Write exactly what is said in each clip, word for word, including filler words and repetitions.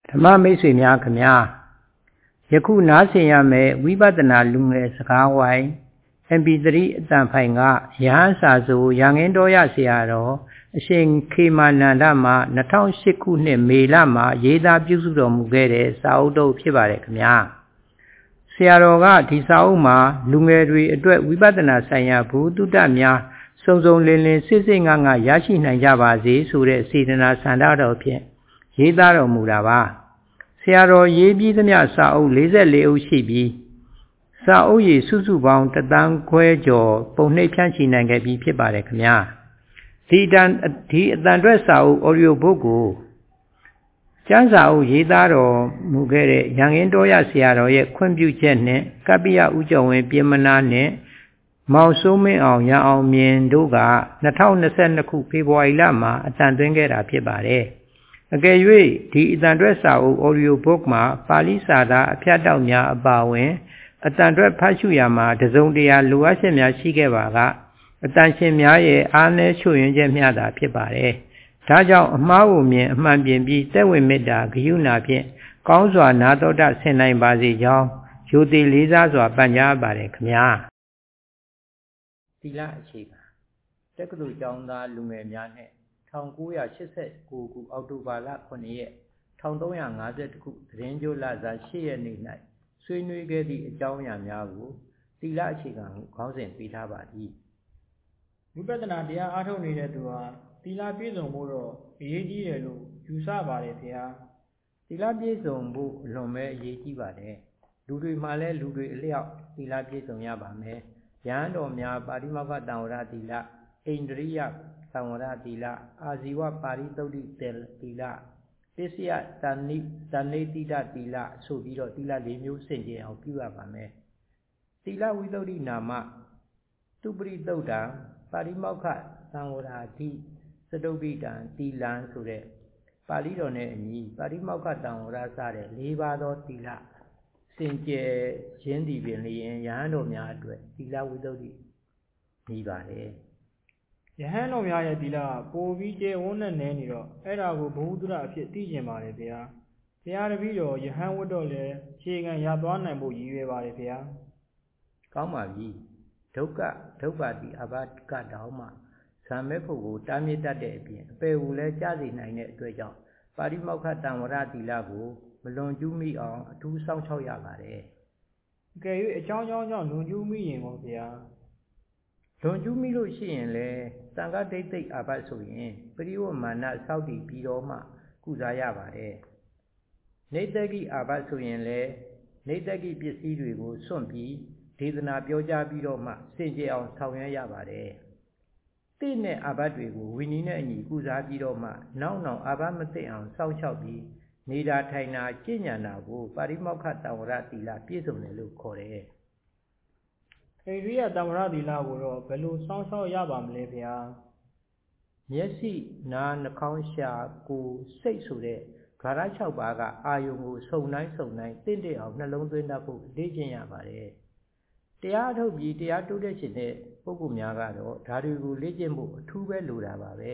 ဓမ္မမိတ်ဆွေများခင်ဗျာယခုနားဆင်ရမယ်ဝိပဿနာလူငယ်စကားဝိုင်း เอ็ม พี ทรี အတန်ဖိုင်ကယဟန်စာဆိုရန်ငင်းတော်ရဆရာတော်အရှင်ခေမာနန္ဒမှာ၂၀၀၈ခုနှစ်မေလမှာရေးသားပြုစုတော်မူခဲ့တဲ့စာအုပ်တုပ်ဖြစ်ပါတယ်ခင်ဗျာဆရာတော်ကဒီစာအုပ်မှာလူငယ်တွေအတွက်ဝိပဿနာဆိုင်ရာဘုသူတ္တများစုံစုံလင်လင်စစ်စစ်ငါငါရရှိနိုင်ကြပါစေဆိုတဲ့စေတနာဆန္ဒတော်ဖြင့်ရေးသားတော်မူတာပါဆရာတော်ရေးပြီးသမျှစာအုပ်၄၄အုပ်ရှိပြီးစာအုပ်ရည်စုစုပေါင်းတသန်းခွဲကျော်ပုံနှိပ်ဖြန့်ချီနိုင်ခဲ့ပြီးဖြစ်ပါတယ်ခင်ဗျာဒီတန်ဒီအတန်အတွက်စာအုပ် audio book ကိုကျမ်းစာအုပ်ရေးသားတော်မူခဲ့တဲ့ရန်ကင်းတော်ရဆရာတော်ရဲ့ခွင့်ပြုချက်နဲ့ကပ္ပိယဦးကျော်ဝင်းပြင်မနာနဲ့မောင်စိုးမင်းအောင်ရန်အောင်မြင်တို့က၂၀၂၂ခုဖေဖော်ဝါရီလမှာအတန်သွင်းခဲ့တာဖြစ်ပါတယ်အကယ်၍ဒီအတန်အတွက်စာအုပ် audio book မှာပါဠိစာသားအဖြတ်တောက်များအပါအဝင်အတန်အတွက်ဖတ်ရှုရမှာတစုံတရာလိုအပ်ချက်များရှိခဲ့ပါကအတန်ရှင်များရဲ့အားနည်းချွတ်ယွင်းချက်များသာဖြစ်ပါတယ်ဒါကြောင့်အမှားကိုမြင်အမှန်ပြင်ပြီးသက်ဝင်မေတ္တာဂရုဏာဖြင့်ကောင်းစွာနာတော်တာဆင်နိုင်ပါစေကြောင်းယုတိလေးစားစွာပန်ကြားပါတယ်ခင်ဗျာသီလအခြေခံတက္ကသိုလ်ကျောင်းသားလူငယ်များနဲ့၁၉၈၉ခုအောက်တိုဘာလခုနှစ်ရက်၁၃၅၁ခုသတင်းကြိုလစာ၈ရက်နေ့၌ဆွေးနွေးခဲ့သည့်အကြောင်းအရာများကိုသီလအခြေခံကိုခေါင်းစဉ်ပေးထားပါသည်ဝိပဿနာတရားအားထုတ်နေတဲ့သူဟာသီလပြည့်စုံဖို့တော့အရေးကြီးတယ်လို့ယူဆပါတယ်ဗျာသီလပြည့်စုံဖို့အလွန်ပဲအရေးကြီးပါတယ်လူတွေမှလည်းလူတွေအလျောက်သီလပြည့်စုံရပါမယ်ယဟန်တော်များပါဠိမောက္ခတံဝရသီလဣန္ဒြိယသံဝရသီလအာဇီဝပါဠိသုတ်တိသီလပစ္စယတဏိတဏိတိတသီလဆိုပြီးတော့သီလ၄မျိုးစင်ကြယ်အောင်ပြုရပါမယ်သီလဝိသုဒ္ဓိနာမသူပရိသုတ်တံပါဠိမောက္ခသံဝရာတိသတုပ္ပိတံသီလံဆိုတဲ့ပါဠိတော်နဲ့အညီပါဠိမောက္ခတံဝရစတဲ့၄ပါးသောသီလစင်ကြယ်ခြင်းသည်ပင်လျင်ယဟန်တော်များအတွက်သီလဝိသုဒ္ဓိပြီးပါတယ်ယဟန်တော်များရဲ့သီလပိုပြီးကျယ်ဝန်းတဲ့နေနေတော့အဲ့ဒါကိုဘုဟုတ္တအဖြစ်သိကျင်ပါတယ်ဗျာတရားတပည့်တော်ယဟန်ဝတ်တော့လေခြေခံရသွားနိုင်ဖို့ရည်ရွယ်ပါတယ်ဗျာကောင်းပါပြီဒုက္ခဒုက္ခတိအဘကတောင်းမှဇာမဲဖို့ကိုတားမြစ်တတ်တဲ့အပြင်အပေကိုလည်းကြားစေနိုင်တဲ့အတွက်ကြောင့်ပါဠိမောက္ခတံဝရသီလကိုမလွန်ကျူးမိအောင်အထူးစောင့်ရှောက်ရပါတယ်အကယ်၍အကြောင်းကြောင့်ကြောင့်လွန်ကျူးမိရင်ပေါ့ဗျာလွန်ကျူးမိလို့ရှိရင်လေသံဃဒိဋ္ဌိအဘဆိုရင်ပရိဝမာနစောက်တည်ပြီးတော့မှကုစားရပါတယ်နေတကိအဘဆိုရင်လေနေတကိပစ္စည်းတွေကိုစွန့်ပြီးဒေသနာပြောကြားပြီးတော့မှစင်ကြယ်အောင်ဆောင်ရွက်ရပါတယ်တိနဲ့အဘတွေကိုဝိနည်းနဲ့အညီကုစားပြီးတော့မှနောက်နောက်အဘမသိအောင်စောင့်ရှောက်ပြီးနေတာထိုင်တာကျင့်ဉာဏ်တာကိုပါဠိမောက္ခတံဝရသီလပြည့်စုံတယ်လို့ခေါ်တယ်ဣရိယတံဝရသီလကိုတော့ဘယ်လိုစောင့်ရှောက်ရပါမလဲဗျာမျက်စိနားနှာခေါင်းရှာကိုယ်စိတ်ဆိုတဲ့ဂါရ၆ပါးကအာယုံကိုစုံတိုင်းစုံတိုင်းတင့်တယ်အောင်နှလုံးသွင်းတတ်ဖို့လေ့ကျင့်ရပါတယ်တရားထုတ်ပြီးတရားတိုးတက်ခြင်းတဲ့ပုဂ္ဂိုလ်များကတော့ဓာတွေကိုလေ့ကျင့်ဖို့အထူးပဲလိုတာပါပဲ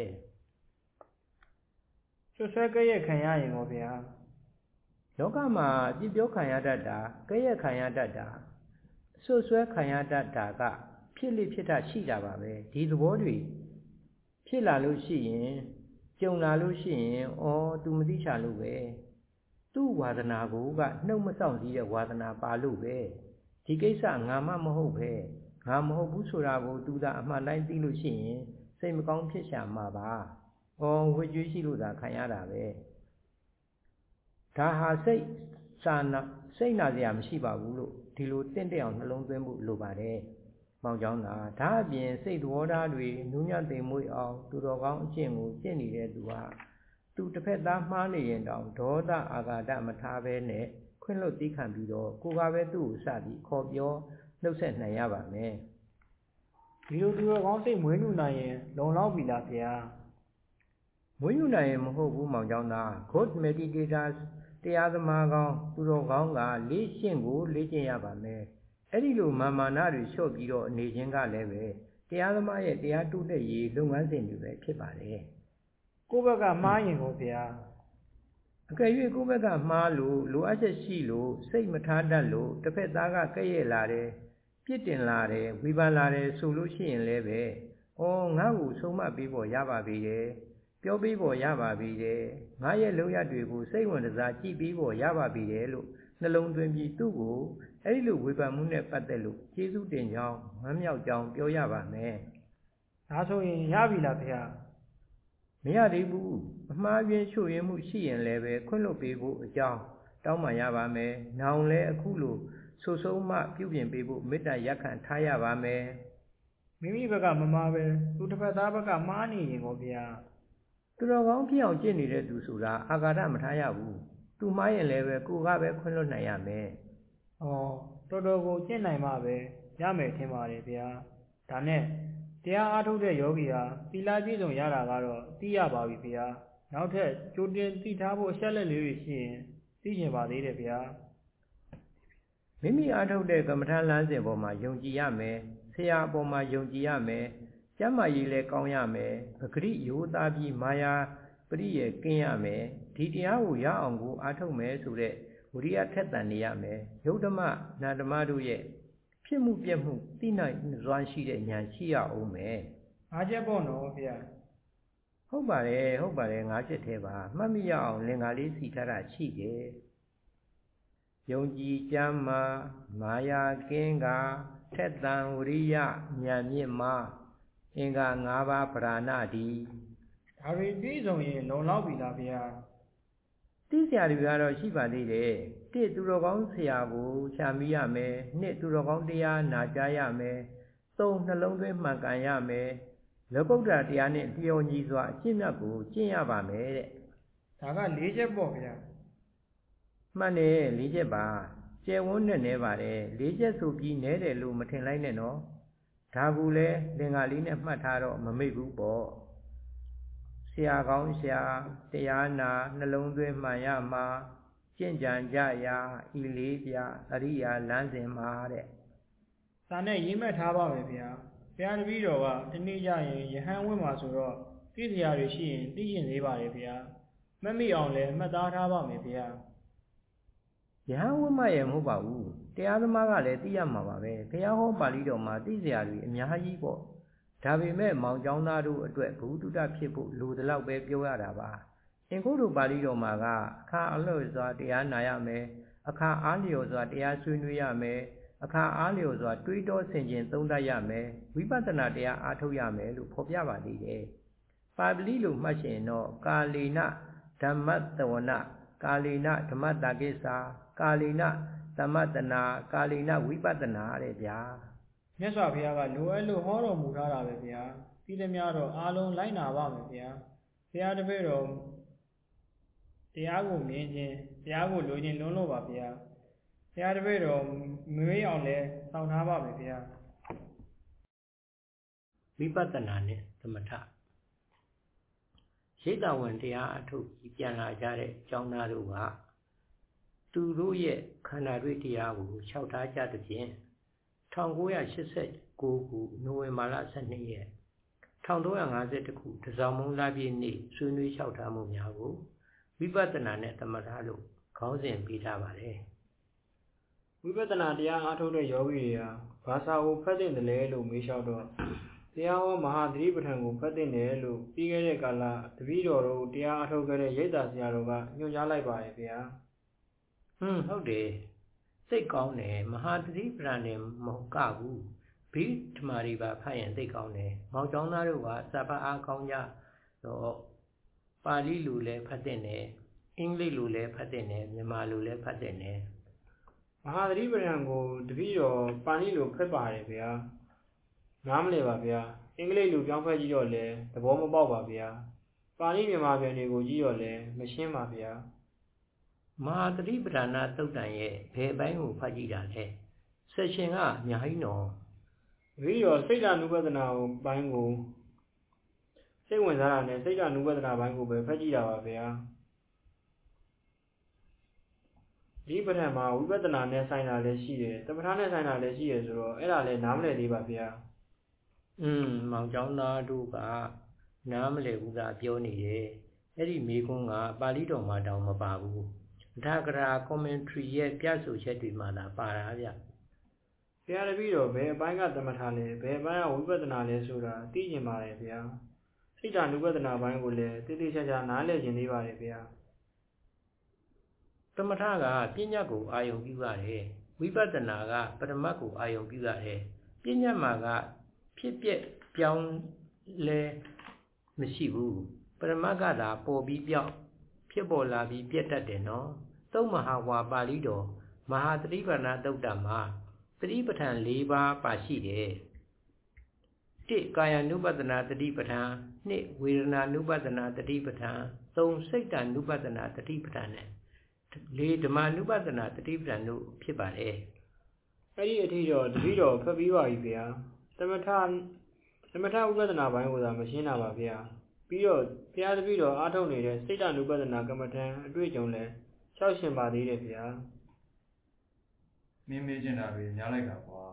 ဆွဆွဲကြရက်ခံရရင်ပေါ့ဗျာလောကမှာပြစ်ပြောခံရတတ်တာကြရက်ခံရတတ်တာဆွဆွဲခံရတတ်တာကဖြစ်လိဖြစ်တာရှိတာပါပဲဒီသဘောတွေဖြစ်လာလို့ရှိရင်ကြုံလာလို့ရှိရင်ဩသူမသိချလို့ပဲသူ့ဝါဒနာကိုကနှုတ်မဆောင်စည်းတဲ့ဝါဒနာပါလို့ပဲဒီကိစ္စငါမှမဟုတ်ပဲငါမဟုတ်ဘူးဆိုတာကိုသူသာအမှန်တိုင်းသိလို့ရှိရင်စိတ်မကောင်းဖြစ်ရှာမှာပါဩဝှကြွေးရှိလို့သာခံရတာပဲဒါဟာစိတ်စာနာစိတ်နာစရာမရှိပါဘူးလို့ဒီလိုတင့်တယ်အောင်နှလုံးသွင်းဖို့လိုပါတယ်မောင်ကျောင်းသာဒါအပြင်စိတ်သဘောထားတွေနူးညံ့သိမ်မွေ့အောင်သူတော်ကောင်းအကျင့်ကိုကျင့်နေတဲ့သူဟာသူတစ်ဖက်သားမှားနေရင်တောင်ဒေါသအာဃာတမထားဘဲနဲ့ခွင့်လွတ်သိခံပြီးတော့ကိုယ်ကပဲသူ့ကိုစပြီးခေါ်ပြောနှုတ်ဆက်နိုင်ရပါမယ်ဒီလိုသူတော်ကောင်းစိတ်မွေးညူနိုင်ရင်လုံလောက်ပြီလားဗျာမွေးညူနိုင်ရင်မဟုတ်ဘူးမောင်ကျောင်းသား good meditators တရားသမားကောင်းသူတော်ကောင်းကလေ့ကျင့်ကိုလေ့ကျင့်ရပါမယ်အဲ့ဒီလိုမာမာနတွေလျှော့ပြီးတော့အနေချင်းကလည်းပဲတရားသမားရဲ့တရားတိုးတက်ရေးလုပ်ငန်းစဉ်တွေပဲဖြစ်ပါတယ်ကိုယ့်ဘက်ကမှားရင်ကိုဗျာအကယ်၍ကိုယ့်ဘက်ကမှားလို့လိုအပ်ချက်ရှိလို့စိတ်မထားတတ်လို့တစ်ဖက်သားကကဲ့ရဲ့လာတယ်ပြစ်တင်လာတယ်ဝေဖန်လာတယ်ဆိုလို့ရှိရင်လည်းပဲအော်ငါ့ကိုဆုံးမပေးဖို့ရပါပြီတယ်ပြောပေးဖို့ရပါပြီတယ်ငါရဲ့လုံရတွေကိုစိတ်ဝင်စားကြည့်ပြီးဖို့ရပါပြီတယ်လို့နှလုံးသွင်းပြီးသူ့ကိုအဲ့ဒီလိုဝေဖန်မှုနဲ့ပတ်သက်လို့ကျေးဇူးတင်ကြောင်းဝမ်းမြောက်ကြောင်းပြောရပါမယ်ဒါဆိုရင်ရပြီလားဖေမရသေးဘူးအမှားယွင်းချို့ယွင်းမှုရှိရင်လည်းပဲခွင့်လွှတ်ပေးဖို့အကြောင်းတောင်းပန်ရပါမယ်နောင်လည်းအခုလိုဆိုဆုံးမှပြုပြင်ပေးဖို့မေတ္တာရက်ခံထားရပါမယ်မိမိဘက်ကမမှားပဲသူတစ်ဖက်သားဘက်ကမှားနေရင်ကိုဖေသူတော်ကောင်းဖြစ်အောင်ကြင့်နေတဲ့သူဆိုတာအာဃာတမထားရဘူးသူမှားရင်လည်းပဲကိုကပဲခွင့်လွှတ်နိုင်ရမယ်ဩတော်တော်ကိုကြင့်နိုင်မှပဲရမယ်ထင်ပါတယ်ဗျာဒါနဲ့တရားအားထုတ်တဲ့ယောဂီဟာသီလပြည့်စုံရတာကတော့သိရပါပြီဗျာနောက်ထပ်ကြိုတင်သိထားဖို့အချက်လက်လေးတွေရှိရင်သိချင်ပါသေးတယ်ဗျာမိမိအားထုတ်တဲ့ကမ္မထာလမ်းစဉ်ပေါ်မှာယုံကြည်ရမယ်ဆရာအပေါ်မှာယုံကြည်ရမယ်ကျမ်းမာရေးလည်းကောင်းရမယ်ပဂရိယောသားပြီးမာယာပရိယေကင်းရမယ်ဒီတရားကိုရအောင်ကိုအားထုတ်မယ်ဆိုတဲ့ဝိရိယထက်သန်နေရမယ်ယုတ်ဓမ္မနာဓမ္မတို့ရဲ့ဖြစ်မှုပြက်မှုသိနိုင်စွမ်းရှိတဲ့ဉာဏ်ရှိရအောင်မယ်အားချက်ပေါ့နော်ဗျာဟုတ်ပါတယ်ဟုတ်ပါတယ်ငါးချက်သေးပါမှတ်မိရအောင်လင်္ကာလေးစီထားတာရှိတယ်ယုံကြည်ကြမ်းမာမာယာကင်းကထက်သန်ဝိရိယဉာဏ်မြင့်မာအင်္ဂါ၅ပါးပရဏတိဒါတွေပြည့်စုံရင်လုံလောက်ပြီလားဗျာသိစရာတွေကတော့ရှိပါသေးတယ်တစ်သူတော်ကောင်းဆရာကိုရှာမိရမယ်နှစ်သူတော်ကောင်းတရားနာကြားရမယ်သုံးနှလုံးသွင်းမှန်ကန်ရမယ်လောကုတ္တရာတရားနဲ့လျော်ညီစွာအကျင့်မြတ်ကိုကျင့်ရပါမယ်တဲ့ဒါက၄ချက်ပေါ့ဗျာမှန်တယ်၄ချက်ပါကျယ်ဝန်းနဲ့နဲပါတယ်၄ချက်ဆိုပြီးနဲတယ်လို့မထင်လိုက်နဲ့နော်ဒါကူလဲလင်္ကာလေးနဲ့မှတ်ထားတော့မမိတ်ဘူးပေါ့ဆရာကောင်းဆရာတရားနာနှလုံးသွင်းမှန်ရမှာကျင့်ကြံကြရာဤလေးပြအရိယာလမ်းစဉ်မှာတဲ့စာနဲ့ရေးမှတ်ထားပါမယ်ဗျာဘုရားတပည့်တော်ကဒီနေ့ကျရင်ယဟန်ဝင့်မှာဆိုတော့သိစရာတွေရှိရင်သိရင်သေးပါတယ်ဗျာမှတ်မိအောင်လည်းမှတ်သားထားပါမယ်ဗျာယဟန်ဝင့်မရဲ့မဟုတ်ပါဘူးတရားသမားကလည်းသိရမှာပါပဲဘုရားဟောပါဠိတော်မှာသိစရာတွေအများကြီးပေါ့ဒါပေမဲ့မောင်ကျောင်းသားတို့အတွက်ဘုဒ္ဓတဖြစ်ဖို့လိုသလောက်ပဲပြောရတာပါအင်္ဂုတ္တပါဠိတော်မှာကအခါအလျော်စွာတရားနာရမယ်အခါအားလျော်စွာတရားဆွေးနွေးရမယ်အခါအားလျော်စွာတွေးတောဆင်ခြင်သုံးသပ်ရမယ်ဝိပဿနာတရားအားထုတ်ရမယ်လို့ဖော်ပြပါသေးတယ်ပါဠိလိုမှတ်ရှင်တော့ကာလေနဓမ္မတဝနကာလေနဓမ္မတာကိစ္စကာလေနသမတနာကာလေနဝိပဿနာတဲ့ဗျာမြတ်စွာဘုရားကလိုအပ်လို့ဟောတော်မူထားတာပဲဗျာပြီးသမျှတော့အားလုံးလိုက်နာပါမယ်ဗျာဘုရားတပည့်တော်တရားကိုမြင်ခြင်းတရားကိုလိုချင်လွန်းလို့ပါဗျာဘုရားတပည့်တော်မမေ့အောင်လဲစောင့်ထားပါမယ်ဗျာဝိပဿနာနဲ့သမထရိတ္တဝင်တရားအထုတ်ပြီးပြန်လာကြတဲ့ကျောင်းသားတို့ကသူတို့ရဲ့ခန္ဓာတွေ့တရားကိုလျှောက်ထားကြသဖြင့်၁၉၈၉ခုနိုဝင်ဘာလ၁၂ရက်၁၃၅၁ခုတစောင်းမုံလပြည့်နေ့ဆွေးနွေးလျှောက်ထားမှုများကိုဝိပဿနာနဲ့သမထလို့ခေါင်းစဉ်ပေးထားပါတယ်ဝိပဿနာတရားအားထုတ်တဲ့ယောဂီတွေဟာဘာသာကိုဖတ်တဲ့တယ်လဲလို့မေးလျှောက်တော့တရားဟောမဟာသတိပဋ္ဌာန်ကိုဖတ်တဲ့တယ်လို့ပြီးခဲ့တဲ့ကာလတပည့်တော်တို့တရားအားထုတ်ခဲ့တဲ့ရိတ်တာဆရာတော်ကညွှန်ကြားလိုက်ပါတယ်ဗျာဟွန်းဟုတ်တယ်စိတ်ကောင်းတယ်မဟာသတိပဋ္ဌာန်နဲ့မဟုတ်ကဘူးဘိဓမ္မာတွေပါဖတ်ရင်စိတ်ကောင်းတယ်မောင်ကျောင်းသားတို့ကစာဖတ်အားကောင်းကြတော့ပါဠိလိုလည်းဖတ်တဲ့တယ်အင်္ဂလိပ်လိုလည်းဖတ်တဲ့တယ်မြန်မာလိုလည်းဖတ်တဲ့တယ်မဟာသတိပဋ္ဌာန်ကိုတပည့်တော်ပါဠိလိုဖတ်ပါတယ်ဗျာနားမလည်ပါဗျာအင်္ဂလိပ်လိုပြောင်းဖတ်ကြည့်တော့လည်းသဘောမပေါက်ပါဗျာပါဠိမြန်မာပြန်တွေကိုကြည့်တော့လည်းမရှင်းပါဗျာမဟာသတိပဋ္ဌာန်သုတ်တန်ရဲ့ဘယ်ပိုင်းကိုဖတ်ကြည့်တာလဲဆက်ရှင်ကအများကြီးနော်ပြီးတော့စိတ်ဓာတ်နုပဒနာကိုပိုင်းကိုစိတ်ဝင်စားတာနဲ့စိတ်ဓာတ်နုပဒနာပိုင်းကိုပဲဖတ်ကြည့်တာပါဗျာဒီပဋ္ဌာန်မှာဝိပဿနာနဲ့ဆိုင်တာလည်းရှိတယ်သမထနဲ့ဆိုင်တာလည်းရှိတယ်ဆိုတော့အဲ့ဒါလည်းနားမလည်သေးပါဗျာอืมမောင်ကျောင်းသားတို့ကနားမလည်ဘူးသာပြောနေတယ်အဲ့ဒီမေကွန်းကပါဠိတော်မှာတောင်မပါဘူးအထာဂရာ commentary ရဲ့ပြဆိုချက်တွေမှာသာပါတာဗျဘုရားတပည့်တော်ဘယ်အပိုင်းကသမထလဲဘယ်အပိုင်းကဝိပဿနာလဲဆိုတာသိကျင်ပါတယ်ဗျာစိတ်ဓာတ်နုပဒနာပိုင်းကိုလည်းတိတိကျကျနားလည်ကျင်သေးပါတယ်ဗျာသမထကပညာကိုအာယုံပြုရတယ်ဝိပဿနာကပရမတ်ကိုအာယုံပြုရတယ်ပညာမှာကဖြစ်ပျက်ပြောင်းလဲမရှိဘူးပရမတ်ကသာပေါ်ပြီးပြောင်းဖြစ်ပေါ်လာပြီးပြတ်တတ်တယ်နော်သုံးမဟာဝါပါဠိတော်မဟာသတိပဋ္ဌာန်သုတ်တံမှာသတိပဋ္ဌာန်၄ပါးပါရှိတယ်တစ်ကာယ ानु ပဒနာတတိပဋ္ဌာန်နှစ်ဝေဒနာ ानु ပဒနာတတိပဋ္ဌာန်သုံးစိတ်တ ानु ပဒနာတတိပဋ္ဌာန်နဲ့လေးဓမ္မ ानु ပဒနာတတိပဋ္ဌာန်တို့ဖြစ်ပါတယ်အဲ့ဒီအထိတော့တတိတော်ဖတ်ပြီးပါပြီဗျာသမထသမထဥပဒနာပိုင်းကိုသာမရှင်းတာပါဗျာပြီးတော့ဘုရားတပည့်တော်အားထုတ်နေတဲ့စိတ်တ ानु ပဒနာကမ္မထံအတွေ့အကြုံလည်းရှောက်ရှင်ပါသေးတယ်ဗျာမင်းမေးချင်တာတွေများလိုက်တာကွာ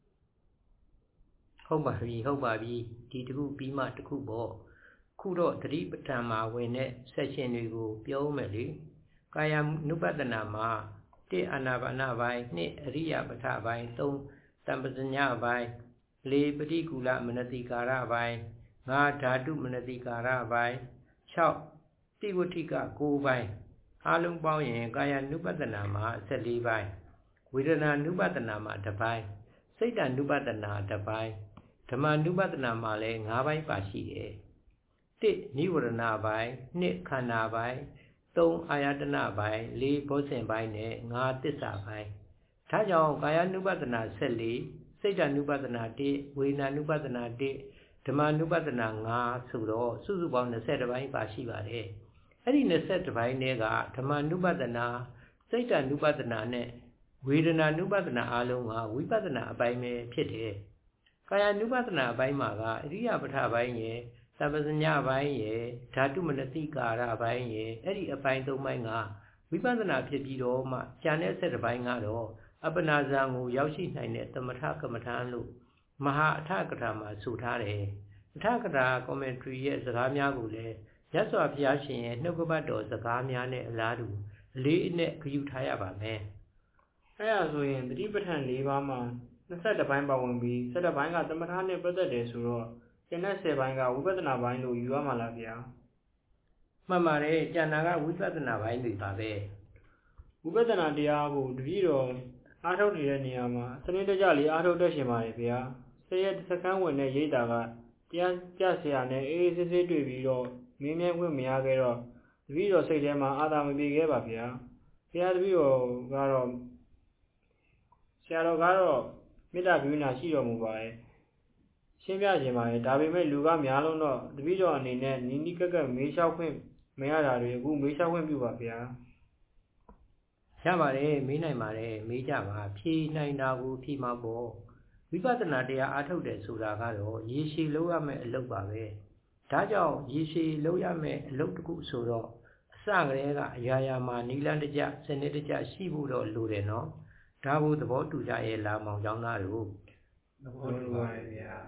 ဟုတ်ပါပြီဟုတ်ပါပြီဒီတခုပြီးမှတခုပေါ့ခုတော့သတိပဋ္ဌာန်မှာဝင်တဲ့ section တွေကိုပြောမယ်လေကာယ ानु ပဒနာမှာတစ်အာနာပါနပိုင်းနှစ်အရိယပဋ္ဌပိုင်းသုံးတမ္ပဇညပိုင်းလေးပฏิကူလမနတိကာရပိုင်းငါးဓာတုမနတိကာရပိုင်း၆တိဝဋ္ဌိက၉ပိုင်းအားလုံးပေါင်းရင်ကာယ ानु ပဒနာမှာ၁၄ပိုင်းဝေဒနာ ानु ပဒနာမှာတစ်ပိုင်းစိတ်တ ानु ပဒနာတစ်ပိုင်းဓမ္မ ानु ပဒနာမှာလည်း၅ပိုင်းပါရှိတယ်တစ်နိဝရဏပိုင်းနှစ်ခန္ဓာပိုင်းသုံးအာယတနပိုင်းလေးဘောဇဉ်ပိုင်းနဲ့ငါးသစ္စာပိုင်းဒါကြောင့်ကာယ ानु ပဒနာ၁၄စိတ်တ ानु ပဒနာ၁ဝေဒနာ ानु ပဒနာ၁ဓမ္မ ानु ပဒနာ၅ဆိုတော့စုစုပေါင်း၂၁ပိုင်းပါရှိပါတယ်အဲ့ဒီ၂၁ပိုင်းထဲကဓမ္မ ानु ပဒနာစိတ်တ ानु ပဒနာနဲ့ဝေဒနာ ानु ပဒနာအလုံးကဝိပဿနာအပိုင်းပဲဖြစ်တယ်ကာယ ानु ပဒနာအပိုင်းမှာကအရိယပဋ္ဌပိုင်းရဲ့သဗ္ဗဇညပိုင်းရဲ့ဓာတုမနတိကာရပိုင်းရဲ့အဲ့ဒီအပိုင်း၃ပိုင်းကဝိပဿနာဖြစ်ပြီးတော့မှကျန်တဲ့၁၁ပိုင်းကတော့အပ္ပနာဇံကိုရောက်ရှိနိုင်တဲ့သမထကမ္မထာလို့မဟာအထကထာမှာဆိုထားတယ်အထကထာ commentary ရဲ့စကားများကိုလည်းရသော်ဘုရားရှင်ရဲ့နှုတ်ကပတ်တော်စကားများနဲ့အလားတူအလေးအနက်ဂရုထားရပါမယ်အဲ့ဒါဆိုရင်တတိပဋ္ဌာန်၄ပါးမှာ၂၁ပိုင်းပါဝင်ပြီး၁၁ပိုင်းကသမထနဲ့ပတ်သက်တယ်ဆိုတော့ကျန်တဲ့၁၀ပိုင်းကဝိပဿနာပိုင်းလို့ယူရမှာလားဗျာမှန်ပါတယ်ကျန်တာကဝိပဿနာပိုင်းတွေပါပဲဝိပဿနာတရားကိုတပည့်တော်အားထုတ်နေတဲ့နေရာမှာစနစ်တကျလေးအားထုတ်တတ်ရှင်ပါတယ်ဗျာဆယ်ရက်စကန်းဝင်တဲ့ရိတ်တာကတရားကြဆရာနဲ့အေးအေးဆေးဆေးတွေ့ပြီးတော့မင်းမြဲခွင့်မရခဲ့တော့တပည့်တော်စိတ်ထဲမှာအာသာမပြေခဲ့ပါဗျာဆရာတပည့်တော်ကတော့ဆရာတော်ကတော့မေတ္တာကရုဏာရှိတော်မူပါရဲ့ရှင်းပြခြင်းပါရဲ့ဒါပေမဲ့လူကများလုံးတော့တပည့်တော်အနေနဲ့နီးနီးကက်ကက်မေးလျှောက်ခွင့်မရတာတွေအခုမေးလျှောက်ခွင့်ပြုပါဗျာရပါတယ်မေးနိုင်ပါတယ်မေးကြပါဖြေနိုင်တာကိုဖြေမှာပေါ့ဝိပဿနာတရားအားထုတ်တယ်ဆိုတာကတော့ရေရှည်လုပ်ရမယ့်အလုပ်ပါပဲဒါကြောင့်ရေရှည်လုပ်ရမယ့်အလုပ်တစ်ခုဆိုတော့အစကတည်းကအရာရာမှာနိလန့်တကျစနစ်တကျရှိဖို့တော့လိုတယ်နော်ဒါကိုသဘောတူကြရဲ့လားမောင်ကျောင်းသားတို့သဘောတူပါရဲ့ဗျာ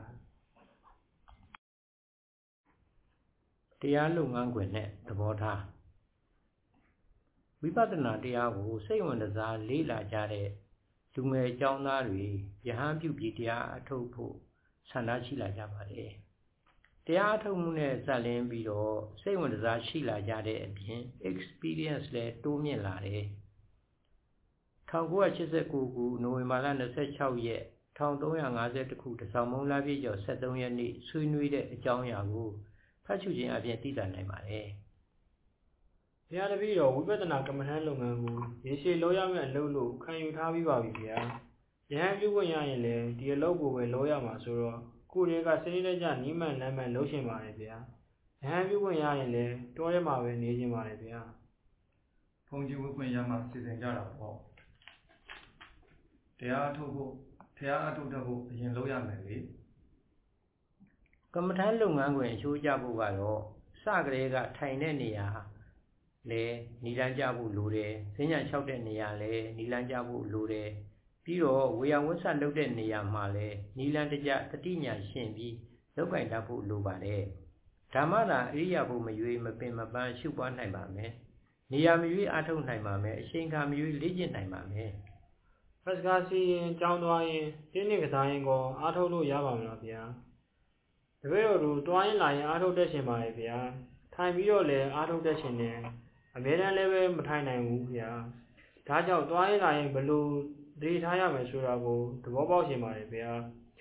တရားလုပ်ငန်းခွင်နဲ့သဘောထားဝိပဿနာတရားကိုစိတ်ဝင်စားလေ့လာကြတဲ့လူငယ်ကျောင်းသားတွေယဟန်ပြုပြီးတရားအထုတ်ဖို့ဆန္ဒရှိလာကြပါတယ်တရားအထုတ်မှုနဲ့စပ်လင်းပြီးတော့စိတ်ဝင်စားရှိလာကြတဲ့အပြင် experience လည်းတိုးမြင့်လာတယ်၁၉၈၉ခုနိုဝင်ဘာလ၂၆ရက်၁၃၅၁ခုတစောင်းမုံလပြည့်ကျော်၁၃ရက်နေ့ဆွေးနွေးတဲ့အကြောင်းအရာကိုဖတ်ရှုခြင်းအပြင်သိလာနိုင်ပါတယ်ဘုရားတပည့်တော်ဝိပဿနာကမ္မထမ်းလုပ်ငန်းကိုရေရှည်လုပ်ရမယ့်အလုပ်လို့ခံယူထားပြီးပါပြီဗျာယဟန်ပြုခွင့်ရရင်လည်းဒီအလုပ်ကိုပဲလုပ်ရမှာဆိုတော့ကိုယ်တွေကစနစ်တကျနီးမှန်လမ်းမှန်လုပ်ရှင်ပါတယ်ဗျာယဟန်ပြုခွင့်ရရင်လည်းတောထဲမှာပဲနေခြင်းပါတယ်ဗျာဘုံကြီးဝိခွင့်ရမှာစီစဉ်ကြတာပေါ့တရားအထုတ်ဖို့တရားအထုတ်တတ်ဖို့အရင်လုပ်ရမယ်လေကမ္မထမ်းလုပ်ငန်းခွင်အချိုးကျဖို့ကတော့စကလေးကထိုင်တဲ့နေရာလေနီလန်းကြဖို့လိုတယ်ဈဉ္ညာလျှောက်တဲ့နေရာလေနီလန်းကြဖို့လိုတယ်ပြီးတော့ဝေယဝဆလုပ်တဲ့နေရာမှာလေနီလန်းတကြတတိညာရှင်ပြီးလောက်ကင်တတ်ဖို့လိုပါတယ်ဓမ္မသာအရိယာဘုမရွေးမပင်မပန်းရှုပွားနိုင်ပါမယ်နေရာမရွေးအားထုတ်နိုင်ပါမယ်အချိန်ခါမရွေးလေ့ကျင့်နိုင်ပါမယ်ဖက်စကားစီရင်ကြောင်းသွားရင်တင်းနေကစားရင်ကောအားထုတ်လို့ရပါမလားဗျာတပည့်တော်တို့တွားရင်လာရင်အားထုတ်တတ်ရှင်ပါလေဗျာထိုင်ပြီးတော့လည်းအားထုတ်တတ်ရှင်တယ်အများတန်းလည်းပဲမထိုင်နိုင်ဘူးဗျာဒါကြောင့်တွားရင်လာရင်ဘယ်လိုသတိထားရမယ်ဆိုတာကိုသဘောပေါက်ရှင်ပါလေဗျာ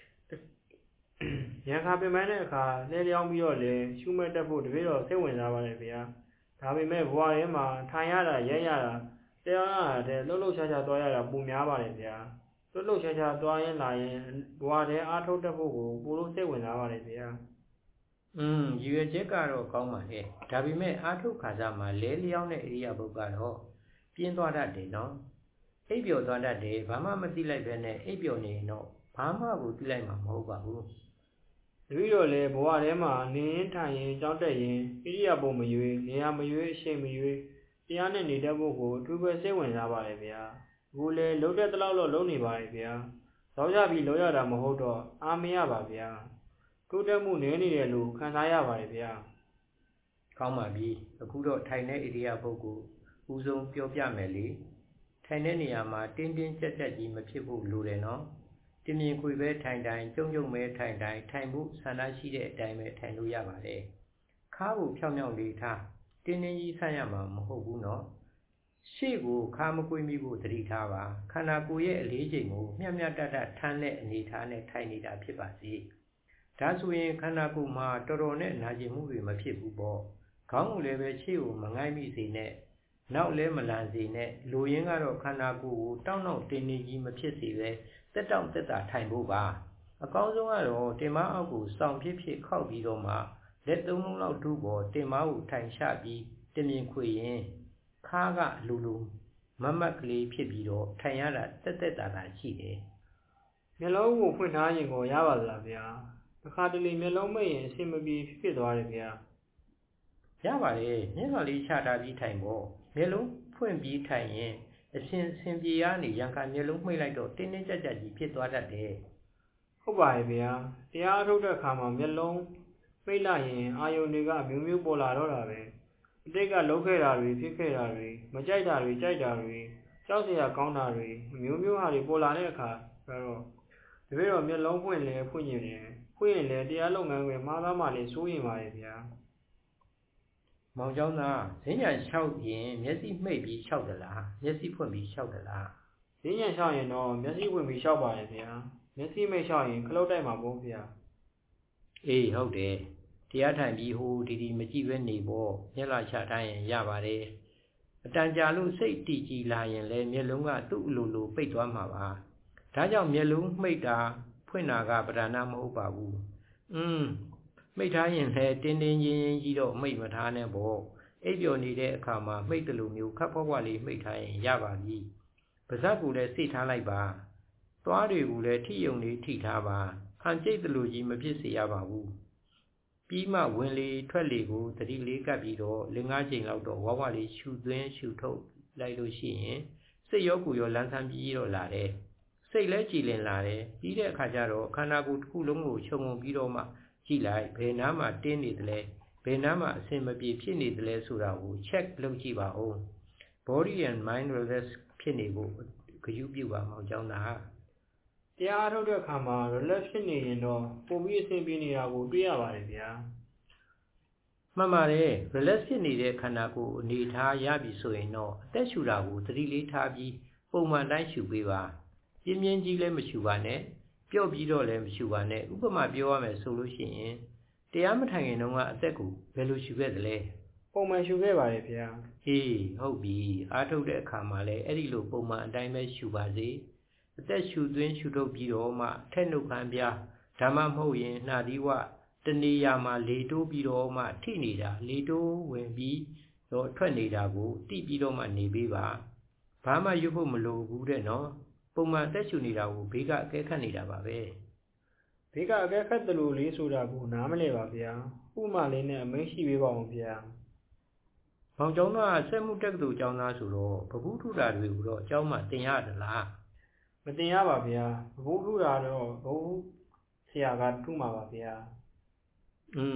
ရန်ခါပင်ပန်းတဲ့အခါလဲလျောင်းပြီးတော့လည်းရှုမဲ့တက်ဖို့တပည့်တော်စိတ်ဝင်စားပါလေဗျာဒါပေမဲ့ဘဝထဲမှာထိုင်ရတာရဲရတာတရားရတဲ့လှုပ်လှုပ်ရှားရှားသွားရတာပုံများပါလေဗျာလှုပ်လှုပ်ရှားရှားသွားရင်လာရင်ဘဝထဲအားထုတ်တတ်ဖို့ကိုပိုလို့စိတ်ဝင်စားပါလေဗျာอืมရည်ရွယ်ချက်ကတော့ကောင်းပါလေဒါပေမဲ့အားထုတ်ခါစားမှာလဲလျောင်းတဲ့ဣရိယာပုတ်ကတော့ပြင်းသွားတတ်တယ်နော်အိပ်ပျော်သွားတတ်တယ်ဘာမှမသိလိုက်ပဲနဲ့အိပ်ပျော်နေရင်တော့ဘာမှကိုသိလိုက်မှာမဟုတ်ပါဘူးတပည့်တော်လည်းဘဝထဲမှာနေရင်ထိုင်ရင်ကြောက်တက်ရင်ဣရိယာပုတ်မရွေးနေရာမရွေးအချိန်မရွေးတရားနဲ့နေတတ်ဖို့ကိုအထူးပဲစိတ်ဝင်စားပါလေဗျာအခုလည်းလုံးတဲ့တလောက်တော့လုံးနေပါလေဗျာတော့ကြပြီးလုံးရတာမဟုတ်တော့အားမရပါဗျာတိုးတက်မှုနည်းနေတယ်လို့ခံစားရပါလေဗျာကောင်းပါပြီအခုတော့ထိုင်တဲ့ဣရိယာပုတ်ကိုဦးဆုံးပြောပြမယ်လေထိုင်တဲ့နေရာမှာတင်းတင်းကြပ်ကြပ်ကြီးမဖြစ်ဖို့လိုတယ်နော်တင်းမြင်ခွေပဲထိုင်တိုင်းကြုံကြုံပဲထိုင်တိုင်းထိုင်ဖို့ဆန္ဒရှိတဲ့အတိုင်းပဲထိုင်လို့ရပါတယ်ခါးကိုဖြောင်းဖြောင်းလေးထားတင်းတင်းကြီးဆက်ရမှာမဟုတ်ဘူးနော်ရှေ့ကိုခါမကွေးမိဖို့သတိထားပါခန္ဓာကိုယ်ရဲ့အလေးချိန်ကိုမျှမျှတတထမ်းတဲ့အနေထားနဲ့ထိုင်နေတာဖြစ်ပါစေဒါဆိုရင်ခန္ဓာကိုယ်မှာတော်တော်နဲ့နာကျင်မှုတွေမဖြစ်ဘူးပေါ့ခေါင်းကိုလည်းပဲရှေ့ကိုမငိုက်မိစေနဲ့နောက်လည်းမလန်စေနဲ့လိုရင်းကတော့ခန္ဓာကိုယ်ကိုတောင်းတောင်းတင်းတင်းကြီးမဖြစ်စေပဲတက်တောင့်တက်တာထိုင်ဖို့ပါအကောင်းဆုံးကတော့တင်မအောက်ကိုစောင့်ဖြစ်ဖြစ်ခောက်ပြီးတော့မှလက်သုံးလုံးလောက်တူပေါ်တင်မကိုထိုင်ချပြီးတင်မြင်ခွေရင်ခါးကလူလူမမတ်ကလေးဖြစ်ပြီးတော့ထိုင်ရတာတက်တက်တာတာရှိတယ်မျက်လုံးကိုဖွင့်ထားရင်ကိုရပါသလားဗျာတစ်ခါတလေမျက်လုံးမိတ်ရင်အဆင်မပြေဖြစ်သွားတယ်ဗျာရပါတယ်မျက်နှာလေးချထားပြီးထိုင်ဖို့မျက်လုံးဖွင့်ပြီးထိုင်ရင်အရှင်စင်ပြေရနေရံခါမျက်လုံးမှိတ်လိုက်တော့တင်းတင်းကြပ်ကြပ်ကြီးဖြစ်သွားတတ်တယ်ဟုတ်ပါရဲ့ဗျာတရားထုတ်တဲ့အခါမှာမျက်လုံးပိတ်လိုက်ရင်အာယုန်တွေကမျိုးမျိုးပေါ်လာတော့တာပဲအတိတ်ကလုပ်ခဲ့တာတွေဖြစ်ခဲ့တာတွေမကြိုက်တာတွေကြိုက်တာတွေကြောက်စရာကောင်းတာတွေမျိုးမျိုးဟာတွေပေါ်လာတဲ့အခါတော့တပည့်တော်မျက်လုံးဖွင့်လဲဖွင့်ရင်လည်းဖွင့်ရင်လည်းတရားလုပ်ငန်းတွေမှားသားမှလည်းစိုးရင်ပါရဲ့ဗျာမောင်ကျောင်းသားဈဉ္ညာလျှောက်ရင်မျက်စိမှိတ်ပြီးလျှောက်သလားမျက်စိဖွင့်ပြီးလျှောက်သလားဈဉ္ညာလျှောက်ရင်တော့မျက်စိဖွင့်ပြီးလျှောက်ပါရဲ့ဗျာမျက်စိမိတ်လျှောက်ရင်ခလုတ်တိုက်မှာပေါ့ဗျာအေးဟုတ်တယ်တရားထိုင်ပြီးဟိုဒီဒီမကြည့်ပဲနေပေါ့မျက်လာချထားရင်ရပါတယ်အတန်ကြာလို့စိတ်တည်ကြည်လာရင်လည်းမျက်လုံးကသူ့အလိုလိုပိတ်သွားမှာပါဒါကြောင့်မျက်လုံးမှိတ်တာဖွင့်တာကပဓာနာမဟုတ်ပါဘူးอืมမိတ်ထားရင်လည်းတင်းတင်းရင်းရင်းကြီးတော့မိတ်မထားနဲ့ပေါ့အိပ်ပျော်နေတဲ့အခါမှာမိတ်တလူမျိုးခပ်ဖွားဖွားလေးမိတ်ထားရင်ရပါပြီပါးစပ်ကိုလည်းစိတ်ထားလိုက်ပါသွားတွေကိုလည်းထိယုံလေးထိထားပါဟန်ကျိတ်တလူကြီးမဖြစ်စေရပါဘူးပြီးမှဝင်လေထွက်လေကိုတတိလေးကပ်ပြီးတော့လင်္ကားချိန်လောက်တော့ဝါဝလေးရှူသွင်းရှူထုတ်လိုက်လို့ရှိရင်စိတ်ရောကိုယ်ရောလန်းဆန်းပြီးတော့လာတယ်စိတ်လည်းကြည်လင်လာတယ်ပြီးတဲ့အခါကျတော့ခန္ဓာကိုယ်တစ်ခုလုံးကိုခြုံငုံပြီးတော့မှကြည့်လိုက်ဘယ်နားမှာတင်းနေတယ်လဲဘယ်နားမှာအဆင်မပြေဖြစ်နေတယ်လဲဆိုတာကို check လုပ်ကြည့်ပါဦး body and mind relax ဖြစ်နေဖို့ဂရုပြုပါမောင်ကျောင်းသားတရားထုတ်တဲ့အခါမှာ relax ဖြစ်နေရင်တော့ပုံပြီးအဆင်ပြေနေတာကိုတွေ့ရပါတယ်ဗျာမှန်ပါတယ် relax ဖြစ်နေတဲ့ခန္ဓာကိုယ်အနေထားရပြီဆိုရင်တော့အသက်ရှူတာကိုသတိလေးထားပြီးပုံမှန်တိုင်းရှူပေးပါပြင်းပြင်းကြီးလည်းမရှူပါနဲ့ပျော့ပြီးတော့လည်းမရှူပါနဲ့ဥပမာပြောရမယ်ဆိုလို့ရှိရင်တရားမထိုင်ခင်တုန်းကအသက်ကိုဘယ်လိုရှူခဲ့သလဲပုံမှန်ရှူခဲ့ပါတယ်ဗျာဟေးဟုတ်ပြီအားထုတ်တဲ့အခါမှာလည်းအဲ့ဒီလိုပုံမှန်အတိုင်းပဲရှူပါစေအသက်ရှူသွင်းရှူထုတ်ပြီးတော့မှထက်နှုတ်ခမ်းပြားဓမ္မမဟုတ်ရင်နှာသီးဝတနေရာမှာလေတိုးပြီးတော့မှထိနေတာလေတိုးဝင်ပြီးတော့ထွက်နေတာကိုတိပြီးတော့မှနေပေးပါဘာမှရွတ်ဖို့မလိုဘူးတဲ့နော်ပုံမှန်တက်ရှူနေတာကိုဘေးကအကဲခတ်နေတာပါပဲဘေးကအကဲခတ်တယ်လို့လေးဆိုတာကိုနားမလဲပါဗျာဥပမာလေးနဲ့အမိန့်ရှိပေးပါဦးဗျာမောင်ကျောင်းသားစက်မှုတက္ကသိုလ်ကျောင်းသားဆိုတော့ဘဘုထုတာတွေကိုတော့အကျောင်းမှာသင်ရသလားမတင်ရပါဗျာဘဘုထုတာတော့ဘဘုဆရာကထုမှာပါဗျာอืม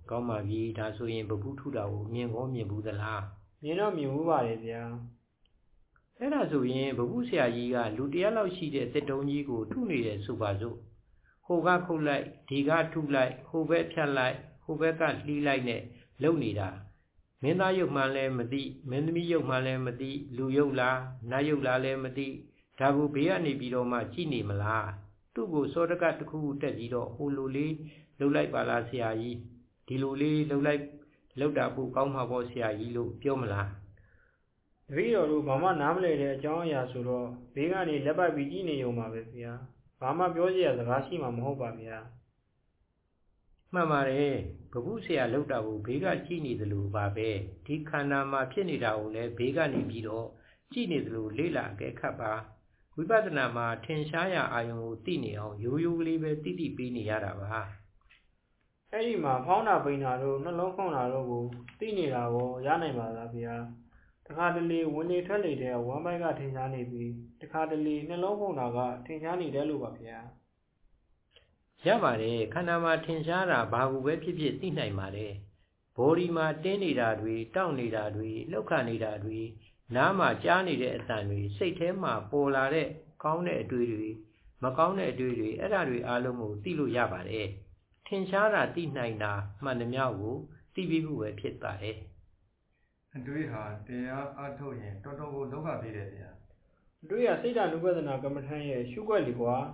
ကောင်းပါပြီဒါဆိုရင်ပပုထုတာကိုမြင်ကောမြင်ဘူးသလားမြင်တော့မြင်ဘူးပါတယ်ဗျာအဲ့ဒါဆိုရင်ပပုဆရာကြီးကလူတယောက်လောက်ရှိတဲ့တစ်တုံးကြီးကိုထုနေတယ်ဆိုပါစို့ဟိုကခုတ်လိုက်ဒီကထုလိုက်ဟိုဘက်ဖြတ်လိုက်ဟိုဘက်ကလှီးလိုက်နဲ့လုံနေတာမင်းသားရုပ်မှလည်းမသိမင်းသမီးရုပ်မှလည်းမသိလူရုပ်လားနတ်ရုပ်လားလည်းမသိဒါကိုဘေးကနေပြီးတော့မှကြည့်နေမလားသူ့ကိုစောတကတစ်ခုတက်ပြီးတော့ဟိုလိုလေးလှုပ်လိုက်ပါလားဆရာကြီးဒီလိုလေးလှုပ်လိုက်လှုပ်တာပိုကောင်းမှာပေါ့ဆရာကြီးလို့ပြောမလားတပည့်တော်တို့ဘာမှနားမလည်တဲ့အကြောင်းအရာဆိုတော့ဘေးကနေလက်ပတ်ပြီးကြည့်နေရုံပါပဲဗျာဘာမှပြောစရာစကားရှိမှာမဟုတ်ပါဗျာမှန်ပါတယ်ပပုဆရာလှုပ်တာကိုဘေးကကြည့်နေသလိုပါပဲဒီခန္ဓာမှာဖြစ်နေတာကိုလည်းဘေးကနေပြီးတော့ကြည့်နေသလိုလေ့လာအကဲခတ်ပါဝိပဿနာမှာထင်ရှားရာအာယုံကိုသိနေအောင်ရိုးရိုးကလေးပဲသိသိပေးနေရတာပါအဲ့ဒီမှာဖောင်းတာပိန်တာတို့နှလုံးခုန်တာတို့ကိုသိနေတာကိုရနိုင်ပါလားဗျာတခါတလေဝင်နေထွက်နေတဲ့ဝမ်းပိုက်ကထင်ရှားနေပြီးတခါတလေနှလုံးခုန်တာကထင်ရှားနေတယ်လို့ပါဗျာရပါတယ်ခန္ဓာမှာထင်ရှားတာဘာကိုပဲဖြစ်ဖြစ်သိနိုင်ပါတယ်ဘော်ဒီမှာတင်းနေတာတွေတောင့်နေတာတွေလှုပ်ခါနေတာတွေနားမှာကြားနေတဲ့အသံတွေစိတ်ထဲမှာပေါ်လာတဲ့ကောင်းတဲ့အတွေ့တွေမကောင်းတဲ့အတွေ့တွေအဲ့ဒါတွေအားလုံးကိုသိလို့ရပါတယ်ထင်ရှားတာသိနိုင်တာမှန်သမျှကိုသိပြီးမှုပဲဖြစ်ပါတယ်အတွေ့ဟာတရားအထုတ်ရင်တော်တော်ကိုဒုက္ခပေးတယ်ဗျာအတွေ့ဟာစိတ်ဓာတ်နုပဒနာကမ္မထံရဲ့ရှုွက်လေကွာ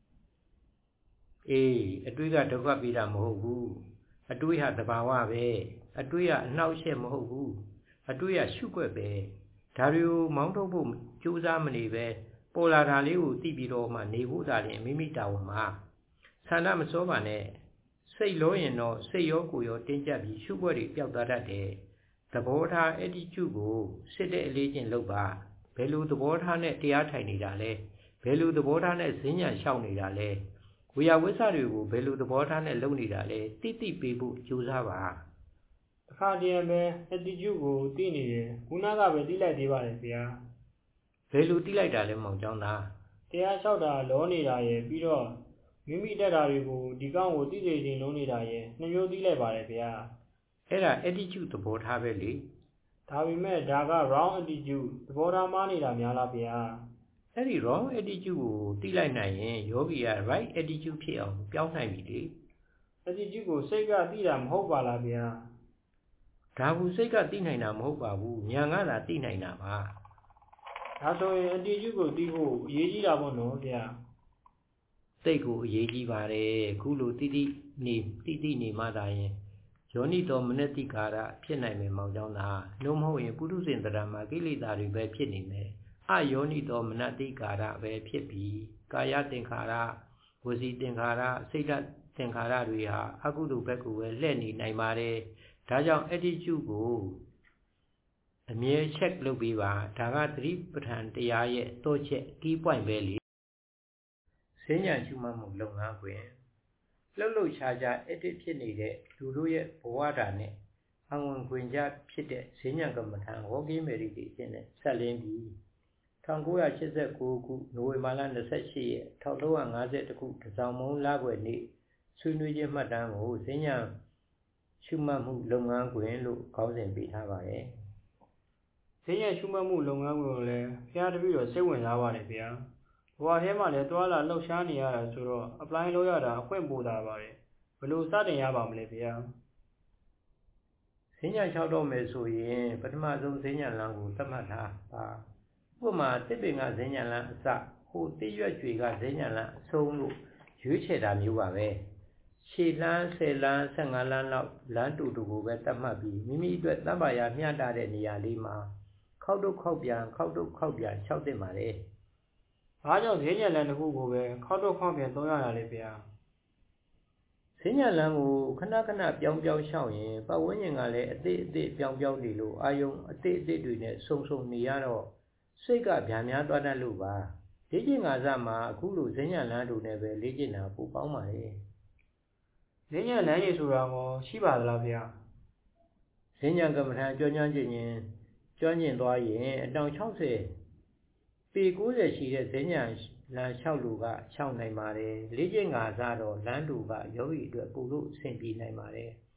အေးအတွေ့ကဒုက္ခပေးတာမဟုတ်ဘူးအတွေ့ဟာသဘာဝပဲအတွေ့ကအနှောက်အယှက်မဟုတ်ဘူးအတွေ့ကရှုွက်ပဲဒါတွေကိုမောင်းထုတ်ဖို့ကြိုးစားမနေပဲပေါ်လာတာလေးကိုသိပြီးတော့မှနေဖို့သာရင်မိမိတာဝန်မှာဆန္ဒမစောပါနဲ့စိတ်လောရင်တော့စိတ်ရောကိုယ်ရောတင်းကျပ်ပြီးရှုွက်တွေပျောက်သွားတတ်တယ်သဘောထား attitude ကိုစစ်တဲ့အလေးချင်းလုပ်ပါဘယ်လိုသဘောထားနဲ့တရားထိုင်နေတာလဲဘယ်လိုသဘောထားနဲ့ဈဉ္ညာလျှောက်နေတာလဲဝိယဝိဆတွေကိုဘယ်လိုသဘောထားနဲ့လုပ်နေတာလဲတိတိပေးဖို့ကြိုးစားပါတခါတည်းပဲ attitude ကိုသိနေတယ်ခုနကပဲသိလိုက်သေးပါတယ်ဗျာဘယ်လိုသိလိုက်တာလဲမောင်ကျောင်းသားတရားလျှောက်တာလောနေတာရယ်ပြီးတော့မိမိတက်တာတွေကိုဒီကောင်းကိုသိစေခြင်းလုံးနေတာရယ်နှမျိုးသိလိုက်ပါတယ်ဗျာအဲ့ဒါ attitude သဘောထားပဲလေဒါပေမဲ့ဒါက wrong attitude သဘောထားမှားနေတာများလားဗျာအဲ့ဒီ wrong attitude ကိုသိလိုက်နိုင်ရင်ယောဂီက right attitude ဖြစ်အောင်ပြောင်းနိုင်ပြီလေ attitude ကိုစိတ်ကသိတာမဟုတ်ပါလားဗျာဒါဘူးစိတ်ကသိနိုင်တာမဟုတ်ပါဘူးဉာဏ်ကသာသိနိုင်တာပါဒါဆိုရင် attitude ကိုသိဖို့အရေးကြီးတာပေါ့နော်ဗျာစိတ်ကိုအရေးကြီးပါတယ်ခုလိုတိတိနေတိတိနေမှသာရင်ယောနိတော်မနတိကာရဖြစ်နိုင်မယ်မောင်ကျောင်းသားနှုံးမဟုတ်ရင်ပုထုဇဉ်တရားမှာကိလေသာတွေပဲဖြစ်နေမယ်အယောနိတော်မနတိကာရပဲဖြစ်ပြီးကာယသင်္ခါရဝစီသင်္ခါရစိတ်ဓာတ်သင်္ခါရတွေဟာအကုသိုလ်ဘက်ကိုပဲလှည့်နေနိုင်ပါတယ်ဒါကြောင့် attitude ကိုအမြဲ check လုပ်ပေးပါဒါကသတိပဋ္ဌာန်တရားရဲ့တော့ချက် key point ပဲလေဈဉ္ညာရှုမှတ်မှုလုပ်ငန်းတွင်လှုပ်လှုပ်ရှားရှား edit ဖြစ်နေတဲ့လူတို့ရဲ့ဘဝဓာတ်နဲ့အဝင်ခွင်ကြဖြစ်တဲ့ဈဉ္ညာကမ္မထံဝေါကိမေရီတိအဖြစ်နဲ့ဆက်လင်းပြီး၁၉၈၉ခုနိုဝင်ဘာလ၂၈ရက်၁၃၅၁ခုတစောင်းမုံလကွယ်နေ့ဆွေးနွေးခြင်းမှတ်တမ်းကိုဈဉ္ညာရှုမှတ်မှုလုပ်ငန်းတွင်လို့ခေါင်းစဉ်ပေးထားပါတယ်ဈဉ္ညာရှုမှတ်မှုလုပ်ငန်းကိုလည်းဘုရားတပည့်တော်စိတ်ဝင်စားပါတယ်ဗျာဘဝထဲမှာလည်းတွာလာလှုပ်ရှားနေရတာဆိုတော့ apply လုပ်ရတာအခွင့်ပိုတာပါတယ်ဘယ်လိုစတင်ရပါမလဲဗျာဈဉ္ညာလျှောက်တော့မယ်ဆိုရင်ပထမဆုံးဈဉ္ညာလမ်းကိုသတ်မှတ်ထားပါဥပမာတစ်ပင်ကဈဉ္ညာလမ်းအစဟိုတိရွက်ကျွေကဈဉ္ညာလမ်းအဆုံးလို့ရွေးချယ်တာမျိုးပါပဲရှည်လန်းဆယ်လန်းဆယ်ငါးလမ်းလောက်လမ်းတူတူကိုပဲသတ်မှတ်ပြီးမိမိအတွက်တမ္ပါရာမျှတတဲ့နေရာလေးမှာခောက်တုတ်ခောက်ပြန်ခောက်တုတ်ခောက်ပြန်လျှောက်တင်ပါလေဘာကြောင့်ဈဉ္ညာလမ်းတစ်ခုကိုပဲခောက်တုတ်ခောက်ပြန်သုံးရတာလဲဗျာဈဉ္ညာလမ်းကိုခဏခဏပြောင်းပြောင်းလျှောက်ရင်ပတ်ဝန်းကျင်ကလည်းအသေးအသေးပြောင်းပြောင်းနေလို့အာယုံအသေးအသေးတွေနဲ့ဆုံဆုံနေရတော့စိတ်ကဗျာများသွားတတ်လို့ပါလေ့ကျင့်ခါစမှာအခုလိုဈဉ္ညာလမ်းတို့နဲ့ပဲလေ့ကျင့်တာပိုကောင်းပါလေဈဉ္ညာလမ်းရည်ဆိုတာရောရှိပါသလားဗျာဈဉ္ညာကမ္မထာကျွမ်းကျွမ်းကျင်ကျင်ကျွမ်းကျင်သွားရင်အတောင်၆၀ပေ၉၀ရှိတဲ့ဈဉ္ညာလမ်းလျှောက်လူကလျှောက်နိုင်ပါတယ်လေ့ကျင့်ခါစတော့လမ်းတူကယောဂီအတွက်ပို့လို့အဆင်ပြေနိုင်ပါတယ်သ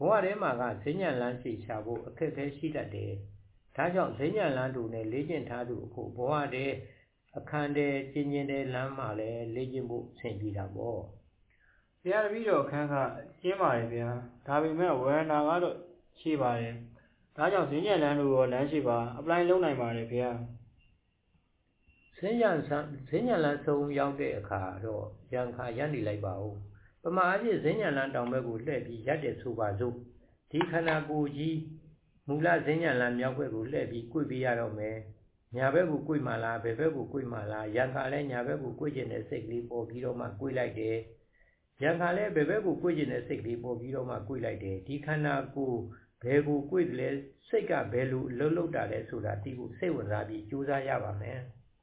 ဘဝထဲမှာကဈဉ္ဉံလန်းစီချဖို့အခက်အခဲရှိတတ်တယ်ဒါကြောင့်ဈဉ္ဉံလန်းတူနဲ့လေ့ကျင့်ထားသူအခုဘဝထဲအခန်းတဲ့ကျဉ်ကျင်တဲ့လမ်းမှာလည်းလေ့ကျင့်ဖို့ဆင်ပြေတာပေါ့ဘုရားတပည့်တော်အခန်းကကျင်းပါတယ်ဗျာဒါပေမဲ့ဝေဒနာကတော့ရှိပါတယ်ဒါကြောင့်ဈဉ္ဉံလန်းတူရောလမ်းရှိပါအပလိုင်းလုံးနိုင်ပါတယ်ဗျာဈဉ္ဉံဈဉ္ဉံလန်းဆုံးရောက်တဲ့အခါတော့ရံခါရပ်နေလိုက်ပါဦးပမာအဖြစ်ဈဉ္ဉံလန်းတောင်ဘက်ကိုလှည့်ပြီးရပ်တဲ့ဆိုပါစို့ဒီခန္ဓာကိုယ်ကြီးမူလဈဉ္ဉံလန်းမြောက်ဘက်ကိုလှည့်ပြီး꿰ပြရတော့မယ်ညာဘက်ကို꿰မှလားဘယ်ဘက်ကို꿰မှလားရံခါလည်းညာဘက်ကို꿰ကျင်တဲ့စိတ်ကလေးပေါ်ပြီးတော့မှ꿰လိုက်တယ်ရံခါလည်းဘယ်ဘက်ကို꿰ကျင်တဲ့စိတ်ကလေးပေါ်ပြီးတော့မှ꿰လိုက်တယ်ဒီခန္ဓာကိုယ်ဘယ်ကို꿰တယ်လဲစိတ်ကဘယ်လိုအလုံးလုံးတာလဲဆိုတာသိဖို့စိတ်ဝင်စားပြီးကြိုးစားရပါမယ်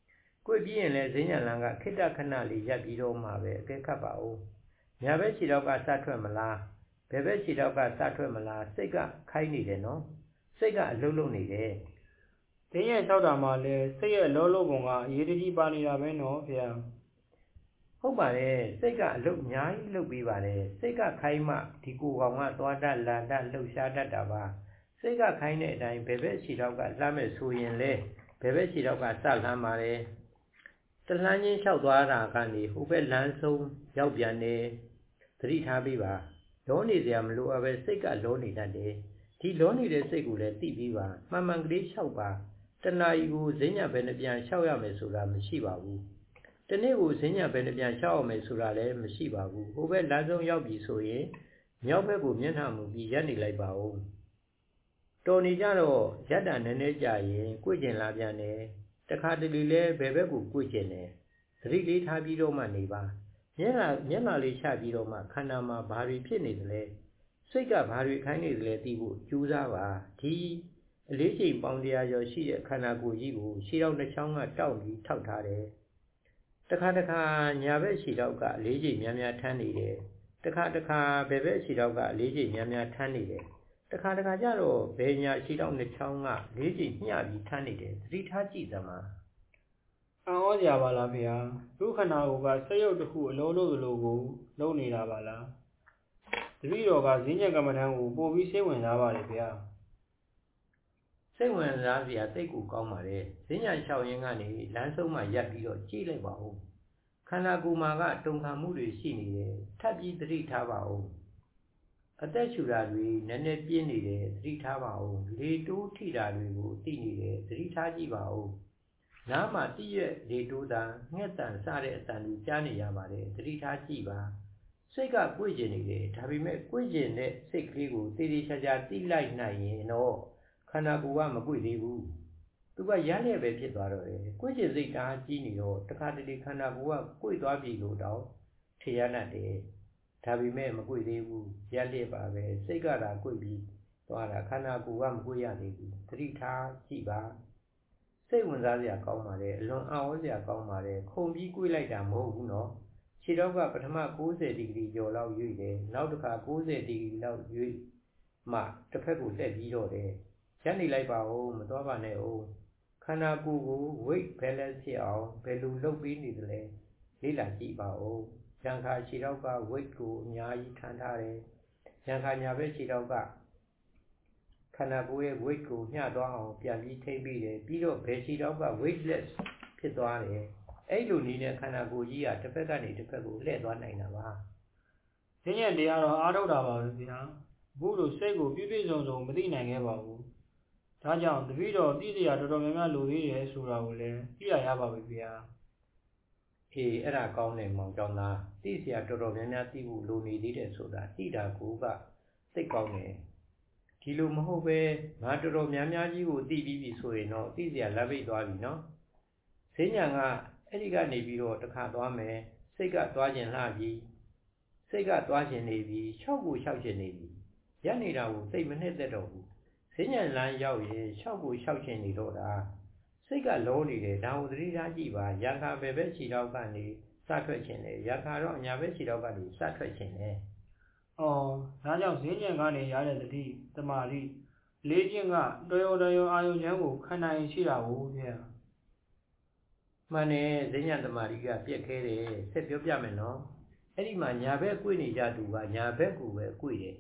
꿰ပြီးရင်လည်းဈဉ္ဉံလန်းကခိတ္တခဏလေးရပ်ပြီးတော့မှပဲအကဲခတ်ပါဦးညာဘက်ခြေထောက်ကစထွက်မလားဘယ်ဘက်ခြေထောက်ကစထွက်မလားစိတ်ကခိုင်းနေတယ်နော်စိတ်ကအလုံးလုံးနေတယ်ဈဉ္ဉံလျှောက်တာမှလည်းစိတ်ရဲ့အလုံးလုံးပုံကအရေးတကြီးပါနေတာပဲနော်ဗျာဟုတ်ပါတယ်စိတ်ကအလုံးအများကြီးလုပ်ပေးပါတယ်စိတ်ကခိုင်းမှဒီကိုယ်ကောင်ကသွားတတ်လာတတ်လှုပ်ရှားတတ်တာပါစိတ်ကခိုင်းတဲ့အတိုင်းဘယ်ဘက်ခြေထောက်ကလှမ်းမဲ့ဆိုရင်လေဘယ်ဘက်ခြေထောက်ကစလှမ်းပါတယ်တလှမ်းချင်းလျှောက်သွားတာကနေဟိုဘက်လမ်းဆုံးရောက်ပြန်တယ်သတိထားပေးပါလောနေစရာမလိုအပ်ပဲစိတ်ကလောနေတတ်တယ်ဒီလောနေတဲ့စိတ်ကိုလည်းသိပြီးပါမှန်မှန်ကလေးလျှောက်ပါတဏှာကြီးကိုဈဉ္ဉံဘယ်နှပြန်လျှောက်ရမယ်ဆိုတာမရှိပါဘူးတနေ့ကိုဈဉ္ဉံဘယ်နှပြန်လျှောက်ရမယ်ဆိုတာလည်းမရှိပါဘူးဟိုဘက်လမ်းဆုံးရောက်ပြီဆိုရင်မြောက်ဘက်ကိုမျက်နှာမူပြီးရပ်နေလိုက်ပါဦးတော်နေကြတော့ရပ်တာနည်းနည်းကြာရင်꿰ကျင်လာပြန်တယ်တခါတလေလဲဘယ်ဘက်ကို꿰ကျင်တယ်သတိလေးထားပြီးတော့မှနေပါမျက်နှာမျက်နှာလေးချပြီးတော့မှခန္ဓာမှာဘာတွေဖြစ်နေသလဲစိတ်ကဘာတွေခိုင်းနေသလဲသိဖို့ကြိုးစားပါဒီအလေးချိန်ပေါင်းတရားကျော်ရှိတဲ့ခန္ဓာကိုယ်ကြီးကိုရှေးရောက်နှချောင်းကတောက်ပြီးထောက်ထားတယ်တခါတခါညာဘက်ရှေ့တော့ကအလေးချိန်များများထမ်းနေတယ်တခါတခါဘယ်ဘက်ရှေ့တော့ကအလေးချိန်များများထမ်းနေတယ်တခါတခါကျတော့ဘယ်ညာရှေ့တော့နှချောင်းကလေးချိန်မျှပြီးထမ်းနေတယ်သတိထားကြည့်သမှာအံ့ဩကြပါလားဗျာဒုခန္ဓာကိုယ်ကစက်ရုပ်တစ်ခုအလုံးလို့လိုကိုလုံးနေတာပါလားတပည့်တော်ကဈဉ္ဉံကမ္မဋ္ဌာန်းကိုပို့ပြီးစိတ်ဝင်စားပါတယ်ဗျာစိတ်ဝင်စားစရာသိတ်ကိုကောင်းပါတယ်ဈဉ္ဉံလျှောက်ရင်းကနေလမ်းဆုံးမှရပ်ပြီးတော့ကြည့်လိုက်ပါဦးခန္ဓာကိုယ်မှာကတုန်ခါမှုတွေရှိနေတယ်ထပ်ပြီးသတိထားပါဦးအသက်ရှူတာတွေနည်းနည်းပြင်းနေတယ်သတိထားပါဦးလေတိုးထိတာတွေကိုသိနေတယ်သတိထားကြည့်ပါဦးနားမှာတိရက်လေတိုးတာငှက်တန်စတဲ့အတန်တွေကြားနေရပါတယ်သတိထားကြည့်ပါစိတ်က꿰ကျင်နေတယ်ဒါပေမဲ့꿰ကျင်တဲ့စိတ်ကလေးကိုတည်တည်ချာချာသိလိုက်နိုင်ရင်တော့ခန္ဓာကိုယ်ကမ꿰သေးဘူးသူကရလျက်ပဲဖြစ်သွားတော့တယ်꿰ကျင်စိတ်သားကြီးနေတော့တခါတလေခန္ဓာကိုယ်က꿰သွားပြီလို့တော့ထင်ရတတ်တယ်ဒါပေမဲ့မ꿰သေးဘူးရလျက်ပါပဲစိတ်ကသာ꿰ပြီးသွားတာခန္ဓာကိုယ်ကမ꿰ရသေးဘူးသတိထားကြည့်ပါစိတ်ဝင်စားစရာကောင်းပါတယ်အလွန်အံ့ဩစရာကောင်းပါတယ်ခုန်ပြီး꿰လိုက်တာမဟုတ်ဘူးနော်ခြေတော့ကပထမ၉၀ဒီဂရီကျော်လောက်ရွေ့တယ်နောက်တစ်ခါ၉၀ဒီဂရီလောက်ရွေ့မှတစ်ဖက်ကိုလှည့်ပြီးတော့တယ်ရပ်နေလိုက်ပါဦးမသွားပါနဲ့ဦးခန္ဓာကိုယ်ကို weight balance ဖြစ်အောင်ဘယ်လိုလုပ်ပြီးနေသလဲလေ့လာကြည့်ပါဦးရံခါခြေတော့က weight ကိုအများကြီးထမ်းထားတယ်ရံခါညာဘက်ခြေတော့ကခန္ဓာကိုယ်ရဲ့ weight ကိုမျှသွားအောင်ပြန်ပြီးထိမ့်ပြီးတယ်ပြီးတော့ဘယ်ခြေတော့က weightless ဖြစ်သွားတယ်အဲ့လိုနည်းနဲ့ခန္ဓာကိုယ်ကြီးကတစ်ဖက်ကနေတစ်ဖက်ကိုလှည့်သွားနိုင်တာပါဈဉ္ဉံတရားတော့အားထုတ်တာပါပဲဗျာအခုလိုစိတ်ကိုပြည့်ပြည့်စုံစုံမသိနိုင်ခဲ့ပါဘူးဒါကြောင့်တပည့်တော်သိစရာတော်တော်များများလိုသေးတယ်ဆိုတာကိုလည်းသိရရပါပြီဗျာအေးအဲ့ဒါကောင်းတယ်မောင်ကျောင်းသားသိစရာတော်တော်များများသိဖို့လိုနေသေးတယ်ဆိုတာသိတာကိုကစိတ်ကောင်းတယ်ဒီလိုမဟုတ်ပဲငါတော်တော်များများကြီးကိုသိပြီးပြီဆိုရင်တော့သိစရာလက်ပိတ်သွားပြီနော်ဈဉ္ဉံကအဲ့ဒီကနေပြီးတော့တစ်ခါသွားမယ်စိတ်ကသွားခြင်းလှပြီစိတ်ကသွားခြင်းနေပြီရှောက်ကိုရှောက်ခြင်းနေပြီရပ်နေတာကိုစိတ်မနဲ့သက်တော့ဘူးဈဉ္ဉံလမ်းရောက်ရင်ရှောက်ကိုရှောက်ခြင်းနေတော့တာစိတ်ကလုံးနေတယ်ဒါကိုသတိထားကြည့်ပါရံခါဘယ်ဘက်ခြေထောက်ကနေစထွက်ခြင်းလေရံခါတော့အညာဘက်ခြေထောက်ကနေစထွက်ခြင်းလေအော်ဒါကြောင့်ဈဉ္ဉံကနေရတဲ့တတိတမာတိလေးခြင်းကတော်ရောတော်ရောအာယုံချမ်းကိုခံနိုင်ရှိတာကိုဗျာမှန်တယ်ဈဉ္ဉံတမာတိကပြက်ခဲတယ်ဆက်ပြောပြမယ်နော်အဲ့ဒီမှာညာဘက်꿰နေကြသူကညာဘက်ကိုပဲ꿰တယ်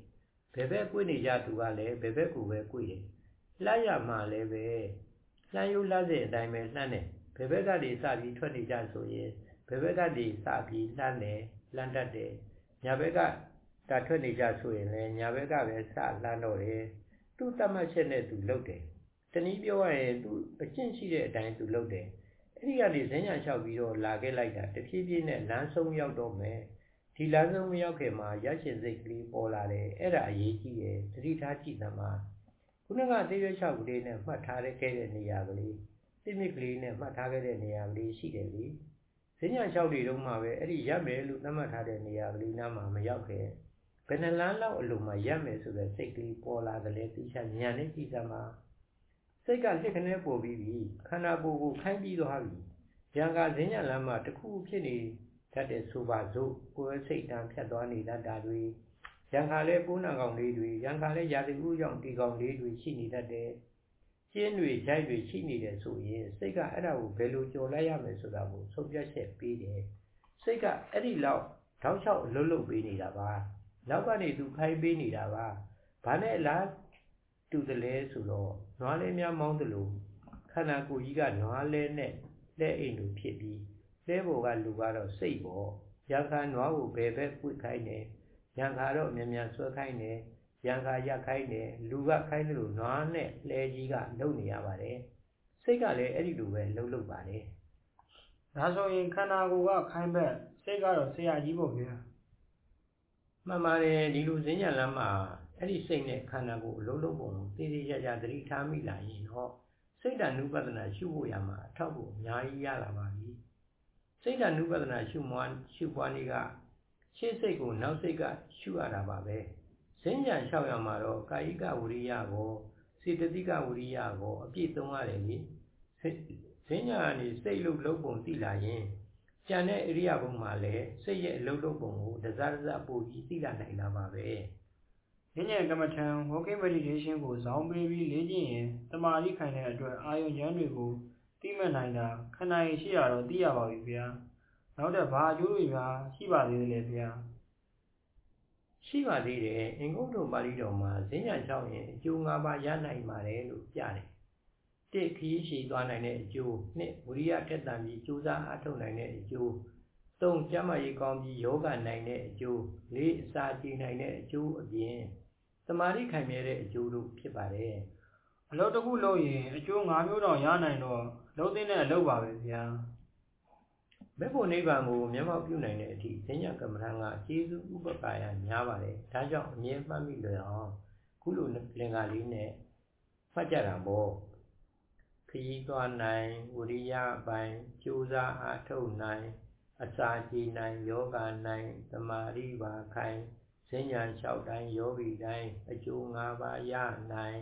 ဘယ်ဘက်ကွေ့နေကြသူကလည်းဘယ်ဘက်ကိုပဲကွေ့တယ်လှရမှလည်းပဲလှမ်းယူလှစေအတိုင်းပဲလှမ်းတယ်ဘယ်ဘက်ကနေစပြီးထွက်နေကြဆိုရင်ဘယ်ဘက်ကနေစပြီးလှမ်းတယ်လှမ်းတတ်တယ်ညာဘက်ကဒါထွက်နေကြဆိုရင်လည်းညာဘက်ကပဲစလှမ်းတော့တယ်သူ့တတ်မှတ်ချက်နဲ့သူလုပ်တယ်တနည်းပြောရရင်သူအကျင့်ရှိတဲ့အတိုင်းသူလုပ်တယ်အဲ့ဒီကနေဈဉ္ညာလျှောက်ပြီးတော့လာခဲ့လိုက်တာတဖြည်းဖြည်းနဲ့လမ်းဆုံးရောက်တော့မယ်ဒီလမ်းဆုံးမရောက်ခင်မှာရရှင်စိတ်ကလေးပေါ်လာတယ်အဲ့ဒါအရေးကြီးတယ်သတိထားကြည့်သမှာခုနကသေရွက်လျှောက်ကလေးနဲ့မှတ်ထားခဲ့တဲ့နေရာကလေးတိမစ်ကလေးနဲ့မှတ်ထားခဲ့တဲ့နေရာကလေးရှိတယ်လေဈဉ္ညာလျှောက်တွေတုန်းမှာပဲအဲ့ဒီရမယ်လို့သတ်မှတ်ထားတဲ့နေရာကလေးနားမှာမရောက်ခဲ့ဘယ်နှလမ်းလောက်အလိုမှာရမယ်ဆိုတဲ့စိတ်ကလေးပေါ်လာတယ်လေသိချဉာဏ်နဲ့ကြည့်သမှာစိတ်ကလက်ခနဲ့ပေါ်ပြီးပြီခန္ဓာကိုယ်ကိုခိုင်းပြီးသွားပြီဉာဏ်ကဈဉ္ညာလမ်းမှာတစ်ခုဖြစ်နေတတ်တဲ့ဆိုပါစို့ကိုယ်စိတ်တမ်းဖြတ်သွားနေတတ်တာတွေဉာဏ်ကလည်းပိုးနာကောင်လေးတွေဉာဏ်ကလည်းရာသီဥကြောင့်ဒီကောင်လေးတွေရှိနေတတ်တယ်ကျင်းတွေရိုက်တွေရှိနေတယ်ဆိုရင်စိတ်ကအဲ့ဒါကိုဘယ်လိုကြော်လိုက်ရမယ်ဆိုတာကိုဆုံးဖြတ်ချက်ပေးတယ်စိတ်ကအဲ့ဒီလောက်ထောက်ချောက်လှုပ်လှုပ်ပေးနေတာပါနောက်ကနေသူခိုင်းပေးနေတာပါဘာနဲ့လားတူတယ်လဲဆိုတော့နွားလေးများမောင်းတယ်လို့ခန္ဓာကိုယ်ကြီးကနွားလဲနဲ့လက်အိမ်လိုဖြစ်ပြီးလဲဘော်ကလူကတော့စိတ်ပေါ့ရံခါနွားကိုဘယ်ဘက်ပွေခိုင်းတယ်ရံခါတော့မြန်မြန်ဆွဲခိုင်းတယ်ရံခါရက်ခိုင်းတယ်လူကခိုင်းတယ်လို့နွားနဲ့လဲကြီးကလုံနေရပါတယ်စိတ်ကလည်းအဲ့ဒီလိုပဲလှုပ်လှုပ်ပါတယ်ဒါဆိုရင်ခန္ဓာကိုယ်ကခိုင်းဘက်စိတ်ကတော့ဆရာကြီးပေါ့ဗျာမှန်ပါတယ်ဒီလိုဈဉ္ညာလမ်းမှာအဲ့ဒီစိတ်နဲ့ခန္ဓာကိုယ်အလုံးလုံးပုံတည်တည်ကြကြသတိထားမိလာရင်တော့စိတ်ဓာနုပဒနာရှုဖို့ရမှာအထောက်ကိုအများကြီးရလာပါပြီစိတ်ဓာနုပဒနာရှုမှရှုပွားနည်းကရှေ့စိတ်ကိုနောက်စိတ်ကရှုရတာပါပဲဈဉ္ညာလျှောက်ရမှာတော့ကာယိကဝိရိယကိုစေတသိကဝိရိယကိုအပြည့်သုံးရတယ်လေဈဉ္ညာကနေစိတ်လုံးလုံးပုံသိလာရင်ကျန်တဲ့ဣရိယာပုမှာလည်းစိတ်ရဲ့အလုံးလုံးပုံကိုတစားတစားပို့ပြီးသိလာနိုင်တာပါပဲဈဉ္ညာကမ္မထံ walking meditation ကိုဇောင်းပေးပြီးလေ့ကျင့်ရင်တမာတိခိုင်တဲ့အတွက်အာယုံဉာဏ်တွေကိုသိမှတ်နိုင်တာခန္ဓာရည်ရှိရတော့သိရပါပြီဗျာနောက်တဲ့ဘာအကျိုးတွေများရှိပါသေးတယ်ဗျာရှိပါသေးတယ်အင်္ဂုတ္တပါဠိတော်မှာဈဉ္ညာလျှောက်ရင်အကျိုး၅ပါးရနိုင်ပါတယ်လို့ပြတယ်တစ်ခရီးရှည်သွားနိုင်တဲ့အကျိုးနှစ်ဝိရိယထက်သန်ပြီးကြိုးစားအားထုတ်နိုင်တဲ့အကျိုးသုံးကျန်းမာရေးကောင်းပြီးယောဂနိုင်တဲ့အကျိုးလေးအစာကျေနိုင်တဲ့အကျိုးအပြင်သမာဓိခိုင်မြဲတဲ့အကျိုးတို့ဖြစ်ပါတယ်အလုပ်တစ်ခုလုပ်ရင်အကျိုး၅မျိုးတော့ရနိုင်တော့လုပ်သင့်တဲ့အလုပ်ပါပဲဗျာမေဖို့နိဗ္ဗာန်ကိုမျက်မှောက်ပြုနိုင်တဲ့အထိဈဉ္ညာကမ္မထံကကျေးဇူးဥပက္ခယများပါတယ်ဒါကြောင့်အမြဲမှတ်မိလွယ်အောင်ခုလိုလင်္ကာလေးနဲ့မှတ်ကြတာပေါ့ခရီးသွားနိုင်ဝိရိယပိုင်းကြိုးစားအားထုတ်နိုင်အစာကျေနိုင်ယောဂနိုင်သမာဓိပါခိုင်ဈဉ္ညာလျှောက်တိုင်းယောဂီတိုင်းအကျိုး၅ပါးရနိုင်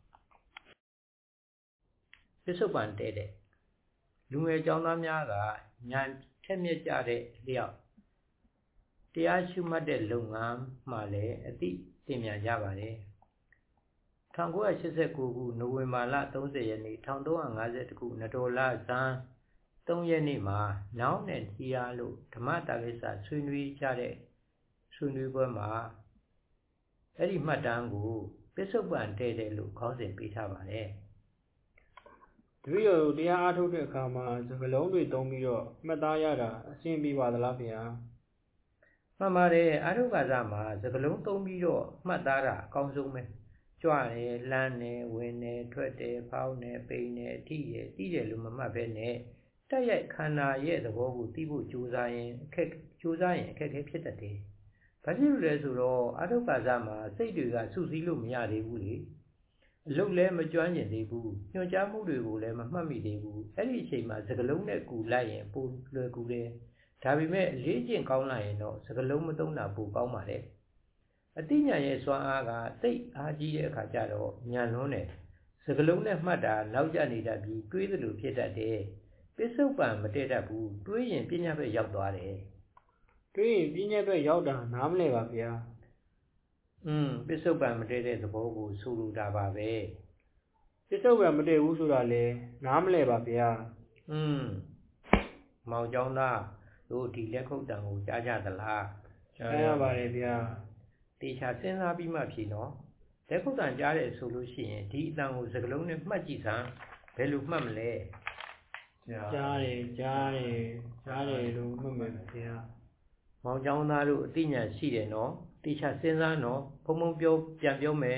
ပစ္စုပန်တဲ့တဲ့လူငယ်ကျောင်းသားများကဉာဏ်ထက်မြက်ကြတဲ့လျောက်တရားရှုမှတ်တဲ့လုပ်ငန်းမှလည်းအသိသင်မြန်ကြပါတယ်၁၉၈၉ခုနိုဝင်ဘာလ၃၀ရက်နေ့၁၃၅၁ခုနတော်လဇန်၃ရက်နေ့မှာနောင်နဲ့တီးရလို့ဓမ္မတာကိစ္စဆွေးနွေးကြတဲ့ဆွေးနွေးပွဲမှာအဲ့ဒီမှတ်တမ်းကိုပစ္စုပန်တဲ့တဲ့လို့ခေါင်းစဉ်ပေးထားပါတယ်တပည့်တော်တို့တရားအားထုတ်တဲ့အခါမှာစကားလုံးတွေသုံးပြီးတော့မှတ်သားရတာအဆင်ပြေပါသလားဗျာမှန်ပါတယ်အားထုတ်ကာလမှာစကားလုံးသုံးပြီးတော့မှတ်သားတာအကောင်းဆုံးပဲကြွတယ်လှမ်းတယ်ဝင်တယ်ထွက်တယ်ဖောင်းတယ်ပိန်တယ်ထိတယ်တီးတယ်လို့မမှတ်ဘဲနဲ့တက်ရိုက်ခန္ဓာရဲ့သဘောကိုသိဖို့ကြိုးစားရင်အခက်ကြိုးစားရင်အခက်အခဲဖြစ်တတ်တယ်ဘာဖြစ်လို့လဲဆိုတော့အားထုတ်ကာလမှာစိတ်တွေကစုစည်းလို့မရသေးဘူးလေအလုပ်လည်းမကျွမ်းကျင်သေးဘူးညွှန်ကြားမှုတွေကိုလည်းမမှတ်မိသေးဘူးအဲ့ဒီအချိန်မှာစကလုံးနဲ့ကူလိုက်ရင်ပိုလွယ်ကူတယ်ဒါပေမဲ့လေ့ကျင့်ကောင်းလာရင်တော့စကလုံးမသုံးတာပိုကောင်းပါလေအတိညာရဲ့စွမ်းအားကသိအားကြီးတဲ့အခါကျတော့ညံလွန်းတယ်စကလုံးနဲ့မှတ်တာနောက်ကျနေတတ်ပြီးတွေးသလိုဖြစ်တတ်တယ်ပစ္စုပန်မတည့်တတ်ဘူးတွေးရင်ပညာဘက်ရောက်သွားတယ်တွေးရင်ပညာဘက်ရောက်တာနားမလဲပါဗျာอืมပစ္စုပန်မတည့်တဲ့သဘောကိုဆိုလိုတာပါပဲပစ္စုပန်မတည့်ဘူးဆိုတာလေနားမလဲပါဗျာอืมမောင်ကျောင်းသားတို့ဒီလက်ခုပ်တံကိုကြားကြသလားကြားရပါတယ်ဗျာတတေချာစဉ်းစားပြီးမှဖြေနော်လက်ခုပ်တန်ကြားတယ်ဆိုလို့ရှိရင်ဒီအတန်ကိုစကလုံးနဲ့မှတ်ကြည့်စမ်းဘယ်လိုမှတ်မလဲကြားတယ်ကြားတယ်ကြားတယ်လို့မှတ်မယ်ဗျာမောင်ကျောင်းသားတို့အသိဉာဏ်ရှိတယ်နော်တေချာစဉ်းစားနော်ဘုံဘုံပြောပြန်ပြောမယ်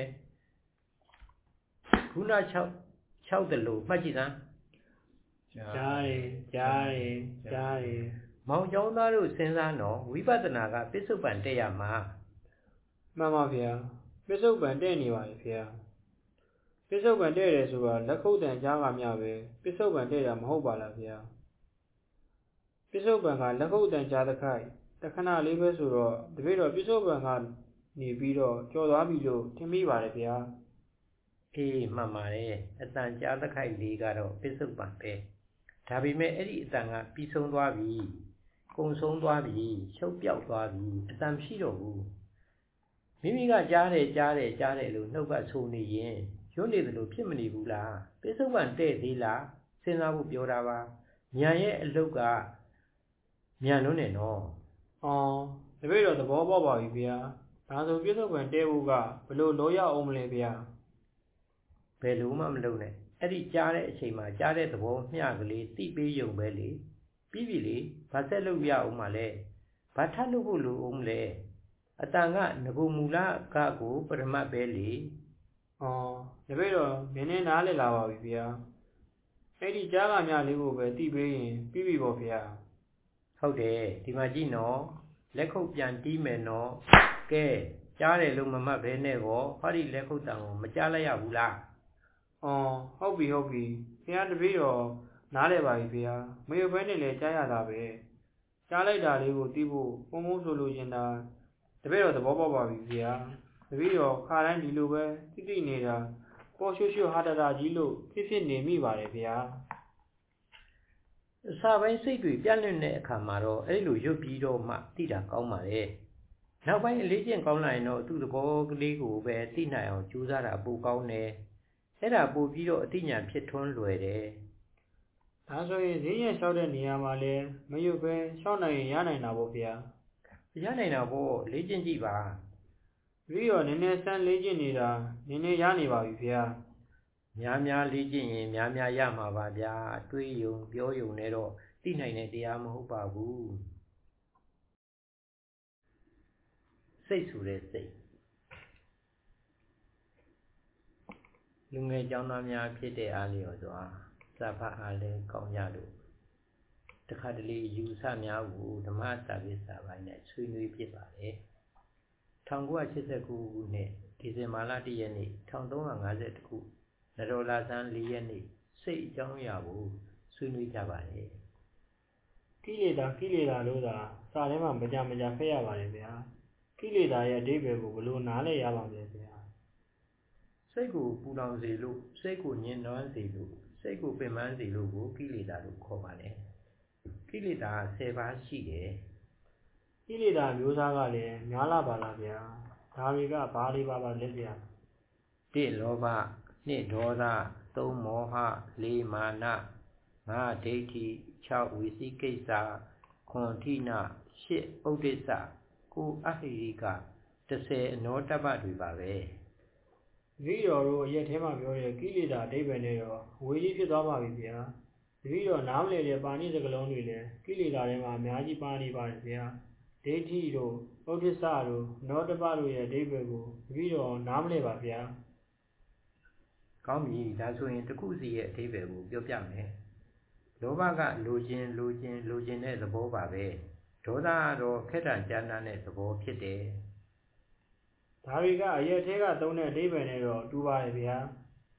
ခုန6 6တလို့မှတ်ကြည့်စမ်းကြားတယ်ကြားတယ်ကြားတယ်မောင်ကျောင်းသားတို့စဉ်းစားနော်ဝိပဿနာကပစ္စုပန်တက်ရမှာမှန်ပါဗျာပစ္စုပန်တက်နေပါလေဗျာပစ္စုပန်တဲ့တယ်ဆိုတာလက်ခုပ်တန်ကြားကမြပဲပစ္စုပန်တဲ့တာမဟုတ်ပါလားဗျာပစ္စုပန်ကလက်ခုပ်တန်ကြားတဲ့ခိုက်တခဏလေးပဲဆိုတော့တပည့်တော်ပစ္စုပန်ကနေပြီးတော့ကြော်သွားပြီလို့ထင်မိပါတယ်ဗျာအေးမှန်ပါတယ်အတန်ကြားတဲ့ခိုက်လေးကတော့ပစ္စုပန်ပဲဒါပေမဲ့အဲ့ဒီအတန်ကပြီးဆုံးသွားပြီကုံဆုံးသွားပြီချုပ်ပြောက်သွားပြီအတန်မရှိတော့ဘူးမိမိကကြားတယ်ကြားတယ်ကြားတယ်လို့နှုတ်ကဆိုနေရင်ရွတ်နေတယ်လို့ဖြစ်မနေဘူးလားပစ္စုပန်တဲ့သေးလားစဉ်းစားဖို့ပြောတာပါညာရဲ့အလုတ်ကညာလုံးနဲ့နော်အော်တပည့်တော်သဘောပေါက်ပါပြီဗျာဒါဆိုပစ္စုပန်တဲ့ဖို့ကဘလို့လောရအောင်မလဲဗျာဘယ်လိုမှမလုပ်နဲ့အဲ့ဒီကြားတဲ့အချိန်မှာကြားတဲ့သဘောမျှကလေးတိပေးယုံပဲလေပြီးပြီလေဘာဆက်လုပ်ရအောင်မလဲဘာထပ်လုပ်ဖို့လိုအောင်လဲအတန်ကငကိုမူလကကိုပရမတ်ပဲလေအော်တပည့်တော်နည်းနည်းနားလည်လာပါပြီဗျာအဲ့ဒီကြားကမြလေးကိုပဲတိပေးရင်ပြီးပြီပေါ့ဗျာဟုတ်တယ်ဒီမှာကြည့်နော်လက်ခုပ်ပြန်တီးမယ်နော်ကဲကြားတယ်လို့မမှတ်ဘဲနဲ့ကောဟောဒီလက်ခုပ်တန်ကိုမကြားလိုက်ရဘူးလားအော်ဟုတ်ပြီဟုတ်ပြီခင်ဗျားတပည့်တော်နားလည်ပါပြီဗျာမရွဘဲနဲ့လည်းကြားရတာပဲကြားလိုက်တာလေးကိုတီးဖို့ပုံပုံဆိုလို့ရင်တာတပည့်တော်သဘောပေါက်ပါပြီဗျာတပည့်တော်ခါတိုင်းဒီလိုပဲတိတိနေတာပေါ်ရွှွှွှဟာတတာကြီးလို့ဖြစ်ဖြစ်နေမိပါတယ်ဗျာအစာပိုင်းစိတ်တွေပြန့်လွင့်တဲ့အခါမှာတော့အဲ့လိုရွတ်ပြီးတော့မှသိတာကောင်းပါလေနောက်ပိုင်းအလေးကျင့်ကောင်းလာရင်တော့သူ့သဘောကလေးကိုပဲသိနိုင်အောင်ကြိုးစားတာပိုကောင်းတယ်အဲ့ဒါပိုပြီးတော့အသိဉာဏ်ဖြစ်ထွန်းလွယ်တယ်ဒါဆိုရင်ဈေးရလျှောက်တဲ့နေရာမှာလည်းမရွတ်ပဲလျှောက်နိုင်ရင်ရနိုင်တာပေါ့ဗျာရနိုင်တာပေါ့လေ့ကျင့်ကြည့်ပါပြီးတော့နည်းနည်းစမ်းလေ့ကျင့်နေတာနည်းနည်းရနေပါပြီဗျာများများလေ့ကျင့်ရင်များများရမှာပါဗျာတွေးယုံပြောယုံနဲ့တော့သိနိုင်တဲ့တရားမဟုတ်ပါဘူးစိတ်ဆိုတဲ့စိတ်လူငယ်ကျောင်းသားများဖြစ်တဲ့အားလျော်စွာစာဖတ်အားလည်းကောင်းကြလို့တခါတလေယူဆများကိုဓမ္မစာပေစာပိုင်းနဲ့ဆွေးနွေးဖြစ်ပါတယ်၁၉၈၉ခုနှစ်ဒီဇင်ဘာလ၁ရက်နေ့၁၃၅၁ခုနရောလာဆန်း၄ရက်နေ့စိတ်အကြောင်းအရာကိုဆွေးနွေးကြပါတယ်ကိလေသာကိလေသာလို့သာစာထဲမှာမကြမကြဖတ်ရပါတယ်ဗျာကိလေသာရဲ့အဓိပ္ပာယ်ကိုဘယ်လိုနားလည်ရပါမလဲဗျာစိတ်ကိုပူလောင်စေလို့စိတ်ကိုညှဉ်းနှွမ်းစေလို့စိတ်ကိုပင်ပန်းစေလို့ကိုကိလေသာလို့ခေါ်ပါတယ်ကိလေသာဆယ်ပါးရှိတယ်ကိလေသာမျိုးသားကလည်းများလာပါလားဗျာဒါတွေကဘားလေးပါးပါလဲဗျာ၁လောဘ၂ဒေါသ၃မောဟ၄မာန၅ဒိဋ္ဌိ၆ဝိသိကိစ္စ၇ထိန၈ဥဒိစ္စ၉အဟိရိက၁၀အနောတပ္ပတွေပါပဲတပည့်တော်တို့အရက်ထဲမှာပြောတဲ့ကိလေသာအဓိပ္ပာယ်နဲ့တော့ဝေကြီးဖြစ်သွားပါပြီဗျာတပည့်တော်နားမလည်တဲ့ပါဠိစကားလုံးတွေလည်းကိလေသာထဲမှာအများကြီးပါနေပါတယ်ဗျာဒိဋ္ဌိတို့ဥဒိစ္စတို့နောတပ္ပတို့ရဲ့အဓိပ္ပာယ်ကိုတပည့်တော်နားမလည်ပါဗျာကောင်းပြီဒါဆိုရင်တစ်ခုစီရဲ့အဓိပ္ပာယ်ကိုပြောပြမယ်လောဘကလိုခြင်းလိုခြင်းလိုခြင်းတဲ့သဘောပါပဲဒေါသကတော့ခက်တံကြမ်းတမ်းတဲ့သဘောဖြစ်တယ်ဒါတွေကအရက်ထဲကသုံးတဲ့အဓိပ္ပာယ်နဲ့တော့တူပါတယ်ဗျာ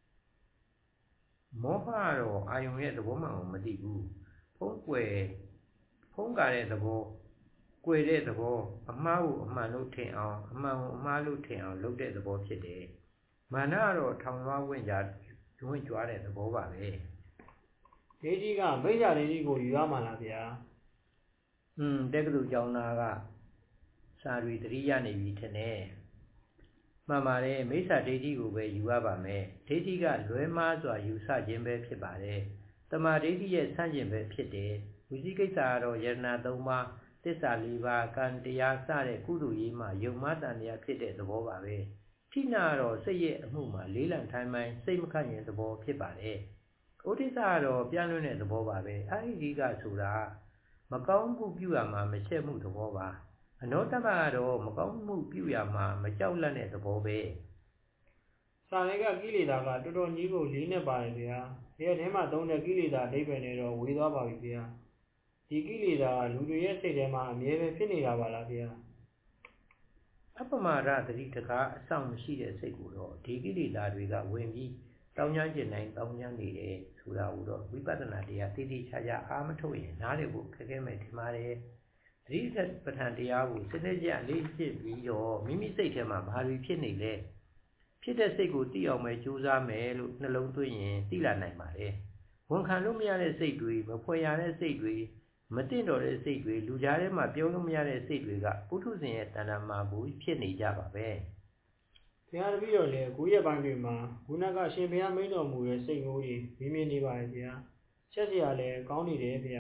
မောဟကတော့အာယုံရဲ့သဘောမှန်ကိုမသိဘူးဖုံးကွယ်ဖုံးကားတဲ့သဘောကွယ်တဲ့သဘောအမှားကိုအမှန်လို့ထင်အောင်အမှန်ကိုအမှားလို့ထင်အောင်လုပ်တဲ့သဘောဖြစ်တယ်မာနကတော့ထောင်လွှားဝင်ကြဝင်ကြွားတဲ့သဘောပါပဲဒိဋ္ဌိကမိစ္ဆာဒိဋ္ဌိကိုယူရမှာလားဗျာอืมတက္ကသိုလ်ကျောင်းသားကစာရီတတိယနေပြီထင်တယ်မှန်ပါတယ်မိစ္ဆာဒိဋ္ဌိကိုပဲယူရပါမယ်ဒိဋ္ဌိကလွဲမှားစွာယူဆခြင်းပဲဖြစ်ပါတယ်တမာဒိဋ္ဌိရဲ့ဆန့်ကျင်ပဲဖြစ်တယ်ဝိသိကိစ္စကတော့ယရဏသုံးပါးတစ္စာလေးပါးကံတရားစတဲ့ကုသိုလ်ရေးမှာယုံမှတန်တရားဖြစ်တဲ့သဘောပါပဲထိနာတော့စိတ်ရဲ့အမှုမှာလေးလံထိုင်းပိုင်းစိတ်မခန့်ရင်သဘောဖြစ်ပါတယ်ဩဒိစ္စကတော့ပြန့်လွင့်တဲ့သဘောပါပဲအဟိဒီကဆိုတာမကောင်းမှုပြုရမှာမရှက်မှုသဘောပါအနောတမကတော့မကောင်းမှုပြုရမှာမကြောက်လန့်တဲ့သဘောပဲစာလေးကကိလေသာကတော်တော်ကြီးကိုလေးနဲ့ပါတယ်ဗျာဒီအထဲမှာသုံးတဲ့ကိလေသာအဓိပ္ပာယ်နဲ့တော့ဝေသွားပါပြီဗျာဒီကိလေသာလူတွေရဲ့စိတ်ထဲမှာအမြဲပဲဖြစ်နေတာပါလားဗျာအပမာဒသတိတကားအဆောင်မရှိတဲ့စိတ်ကိုတော့ဒီကိလေသာတွေကဝင်ပြီးတောင်းကျမ်းကျင်တိုင်းတောင်းကျမ်းနေတယ်ဆိုတာကိုတော့ဝိပဿနာတရားတည်တည်ချာချာအားမထုတ်ရင်နားလည်ဖို့ခက်ခဲမယ်ထင်ပါတယ်သတိပဋ္ဌာန်တရားကိုစနစ်ကျလေ့ကျင့်ပြီးတော့မိမိစိတ်ထဲမှာဘာတွေဖြစ်နေလဲဖြစ်တဲ့စိတ်ကိုသိအောင်ပဲကြိုးစားမယ်လို့နှလုံးသွင်းရင်သိလာနိုင်ပါတယ်ဝန်ခံလို့မရတဲ့စိတ်တွေမဖွယ်ရတဲ့စိတ်တွေမတင့်တော်တဲ့စိတ်တွေလူကြားထဲမှာပြောလို့မရတဲ့စိတ်တွေကပုထုဇဉ်ရဲ့တဏ္ဍာမှာဘူးဖြစ်နေကြပါပဲဘုရားတပည့်တော်လည်းကိုယ့်ရဲ့ပိုင်းတွေမှာခုနကရှင်ဘုရားမိန့်တော်မူတဲ့စိတ်ကိုကြီးမြင်မြင်နေပါရဲ့ဗျာချက်စရာလည်းကောင်းနေတယ်ဗျာ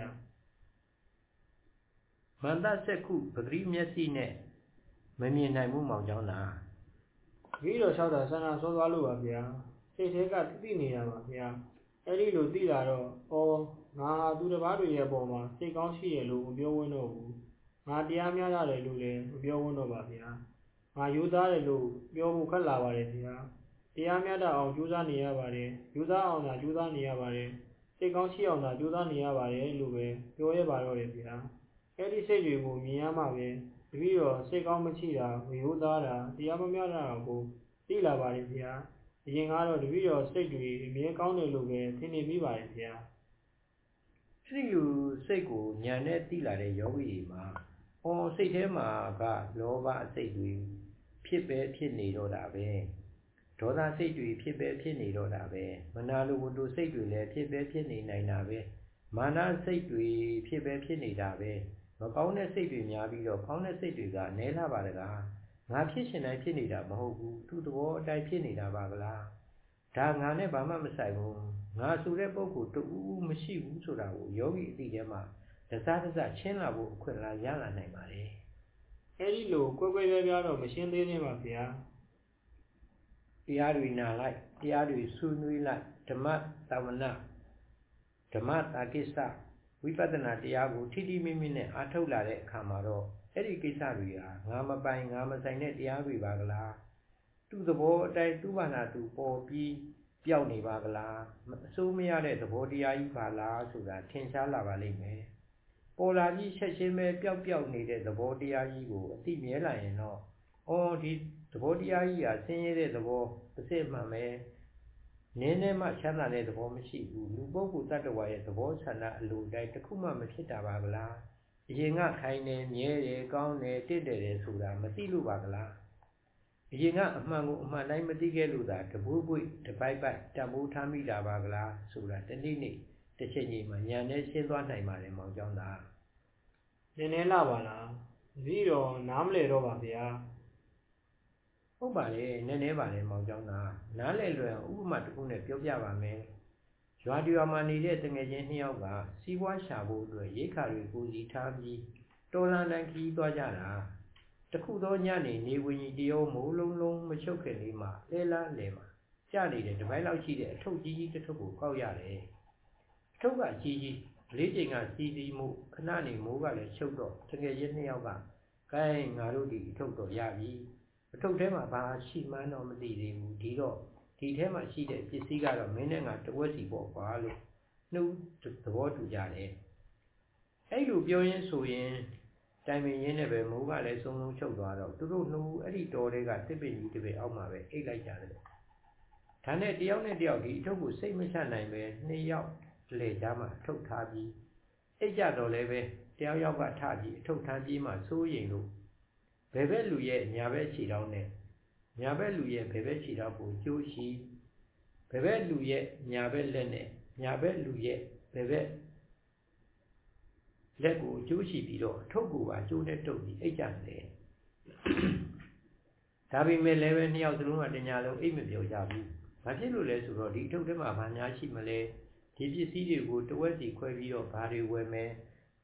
မန္တစက္ခုပဂရိမျက်စိနဲ့မမြင်နိုင်မှုမောင်ကြောင်းလားပြီးတော့လျှောက်တာဆန္ဒစောသွားလို့ပါဗျာစိတ်ထဲကသိနေတာပါဗျာအဲ့ဒီလိုသိလာတော့ဩငါဟာသူတစ်ပါးတွေရဲ့ပေါ်မှာစိတ်ကောင်းရှိရလို့မပြောဝန်းတော့ဘူးငါတရားများရတယ်လို့လည်းမပြောဝန်းတော့ပါဗျာငါယူသားတယ်လို့ပြောဖို့ခက်လာပါတယ်ဗျာတရားများတာအောင်ကြိုးစားနေရပါတယ်ယူသားအောင်သာကြိုးစားနေရပါတယ်စိတ်ကောင်းရှိအောင်သာကြိုးစားနေရပါတယ်လို့ပဲပြောရပါတော့တယ်ဗျာအဲ့ဒီစိတ်တွေကိုမြင်ရမှပဲတပည့်တော်စိတ်ကောင်းမရှိတာဝေယူသားတာတရားမများတာကိုသိလာပါတယ်ဗျာအရင်ကတော့တပည့်တော်စိတ်တွေအမြဲကောင်းတယ်လို့ပဲထင်နေမိပါတယ်ဗျာအဲ့ဒီလိုစိတ်ကိုဉာဏ်နဲ့သိလာတဲ့ယောဂီတွေမှာအော်စိတ်ထဲမှာကလောဘစိတ်တွေဖြစ်ပဲဖြစ်နေတော့တာပဲဒေါသစိတ်တွေဖြစ်ပဲဖြစ်နေတော့တာပဲမနာလိုဝတ္တစိတ်တွေလည်းဖြစ်ပဲဖြစ်နေနိုင်တာပဲမာနစိတ်တွေဖြစ်ပဲဖြစ်နေတာပဲမကောင်းတဲ့စိတ်တွေများပြီးတော့ကောင်းတဲ့စိတ်တွေကနည်းလာပါတကားငါဖြစ်ရှင်တိုင်းဖြစ်နေတာမဟုတ်ဘူးသူ့သဘောအတိုင်းဖြစ်နေတာပါကလားဒါငါနဲ့ဘာမှမဆိုင်ဘူးငါဆိုတဲ့ပုဂ္ဂိုလ်တူမရှိဘူးဆိုတာကိုယောဂီအတိထဲမှာတစားတစားရှင်းလာဖို့အခွင့်အလမ်းရလာနိုင်ပါတယ်အဲဒီလိုကွယ်ကွယ်ပြားပြားတော့မရှင်းသေးသေးပါဗျာတရားတွေနာလိုက်တရားတွေဆွေးနွေးလိုက်ဓမ္မသဝနာဓမ္မတာကိစ္စဝိပဿနာတရားကိုထိထိမိမိနဲ့အားထုတ်လာတဲ့အခါမှာတော့အဲ့ဒီကိစ္စတွေဟာငါမပိုင်ငါမဆိုင်တဲ့တရားတွေပါကလားသူ့သဘောအတိုင်းသူ့ဘာသာသူပေါ်ပြီးပျောက်နေပါကလားအစိုးမရတဲ့သဘောတရားကြီးပါလားဆိုတာထင်ရှားလာပါလိမ့်မယ်ပေါ်လာကြီးချက်ချင်းပဲပျောက်ပျောက်နေတဲ့သဘောတရားကြီးကိုအသိမြဲလာရင်တော့အော်ဒီသဘောတရားကြီးဟာဆင်းရဲတဲ့သဘောအစစ်မှန်ပဲနင်းနဲ့မှချမ်းသာတဲ့သဘောမရှိဘူးလူပုဂ္ဂိုလ်တ attva ရဲ့သဘောဆန္ဒအလိုတိုင်းတစ်ခုမှမဖြစ်တာပါကလားအရင်ကခိုင်းတယ်မြဲတယ်ကောင်းတယ်တင့်တယ်တယ်ဆိုတာမသိလို့ပါကလားအရင်ကအမှန်ကိုအမှန်တိုင်းမသိခဲ့လို့သာတပွေးပွေးတပိုက်ပိုက်တံပိုးထားမိတာပါကလားဆိုတာတနေ့နေ့တစ်ချိန်ချိန်မှာညာနဲ့ရှင်းသွားနိုင်ပါတယ်မောင်ကျောင်းသားနည်းနည်းလာပါလားပြီးတော့နားမလဲတော့ပါဗျာဟုတ်ပါလေနည်းနည်းပါလေမောင်ကျောင်းသားနားလဲလွယ်ဥပမာတစ်ခုနဲ့ပြောပြပါမယ်ရွာရွာမှာနေတဲ့တငယ်ချင်းနှစ်ယောက်ကစီးပွားရှာဖို့အတွက်ရိတ်ခါတွေကိုစီထားပြီးတော်လန်တန်ခီးသွားကြတာတခုသောညနေနေဝင်ကြီးတရောမိုးလုံးလုံးမချုပ်ခင်လေးမှာလဲလားလဲမှာကျနေတဲ့တပိုင်းလောက်ရှိတဲ့အထုပ်ကြီးကြီးတစ်ထုပ်ကိုကောက်ရတယ်အထုပ်ကကြီးကြီးလေးချိန်ကစီးစီးမှုခဏနေမိုးကလည်းချုပ်တော့တငယ်ချင်းနှစ်ယောက်ကကိုင်းငါတို့ဒီအထုပ်တော့ရပြီအထုပ်ထဲမှာဘာရှိမှန်းတော့မသိသေးဘူးဒီတော့ဒီထဲမှာရှိတဲ့ပစ္စည်းကတော့မင်းနဲ့ငါတဝက်စီပေါ့ကွာလို့နှုတ်သဘောတူကြတယ်အဲ့လိုပြောရင်းဆိုရင်တိုင်ပင်ရင်းနဲ့ပဲမိုးကလည်းစုံစုံချုပ်သွားတော့သူတို့နှုတ်အဲ့ဒီတော်တွေကတစ်ပင်ကြီးတစ်ပင်အောက်မှာပဲအိတ်လိုက်ကြတယ်ဒါနဲ့တယောက်နဲ့တယောက်ဒီအထုပ်ကိုစိတ်မချနိုင်ပဲနှစ်ယောက်လေကြားမှာထုတ်ထားပြီးအိတ်ကြတော့လည်းပဲတယောက်ယောက်ကထပြီးအထုပ်ထမ်းပြီးမှစိုးရင်လို့ဘယ်ဘက်လူရဲ့ညာဘက်ခြေထောက်နဲ့ညာဘက်လူရဲ့ဘယ်ဘက်ခြေထောက်ကိုကျိုးရှိဘယ်ဘက်လူရဲ့ညာဘက်လက်နဲ့ညာဘက်လူရဲ့ဘယ်ဘက်လက်ကိုကျိုးရှိပြီးတော့ထုတ်ကိုပါကျိုးနဲ့တုပ်ပြီးအိတ်ကြတယ်ဒါပေမဲ့လည်းပဲနှစ်ယောက်စလုံးကတညာလုံးအိတ်မပြောကြဘူးဘာဖြစ်လို့လဲဆိုတော့ဒီအထုပ်ထဲမှာဘာများရှိမလဲဒီပစ္စည်းတွေကိုတဝက်စီခွဲပြီးတော့ဘာတွေဝယ်မယ်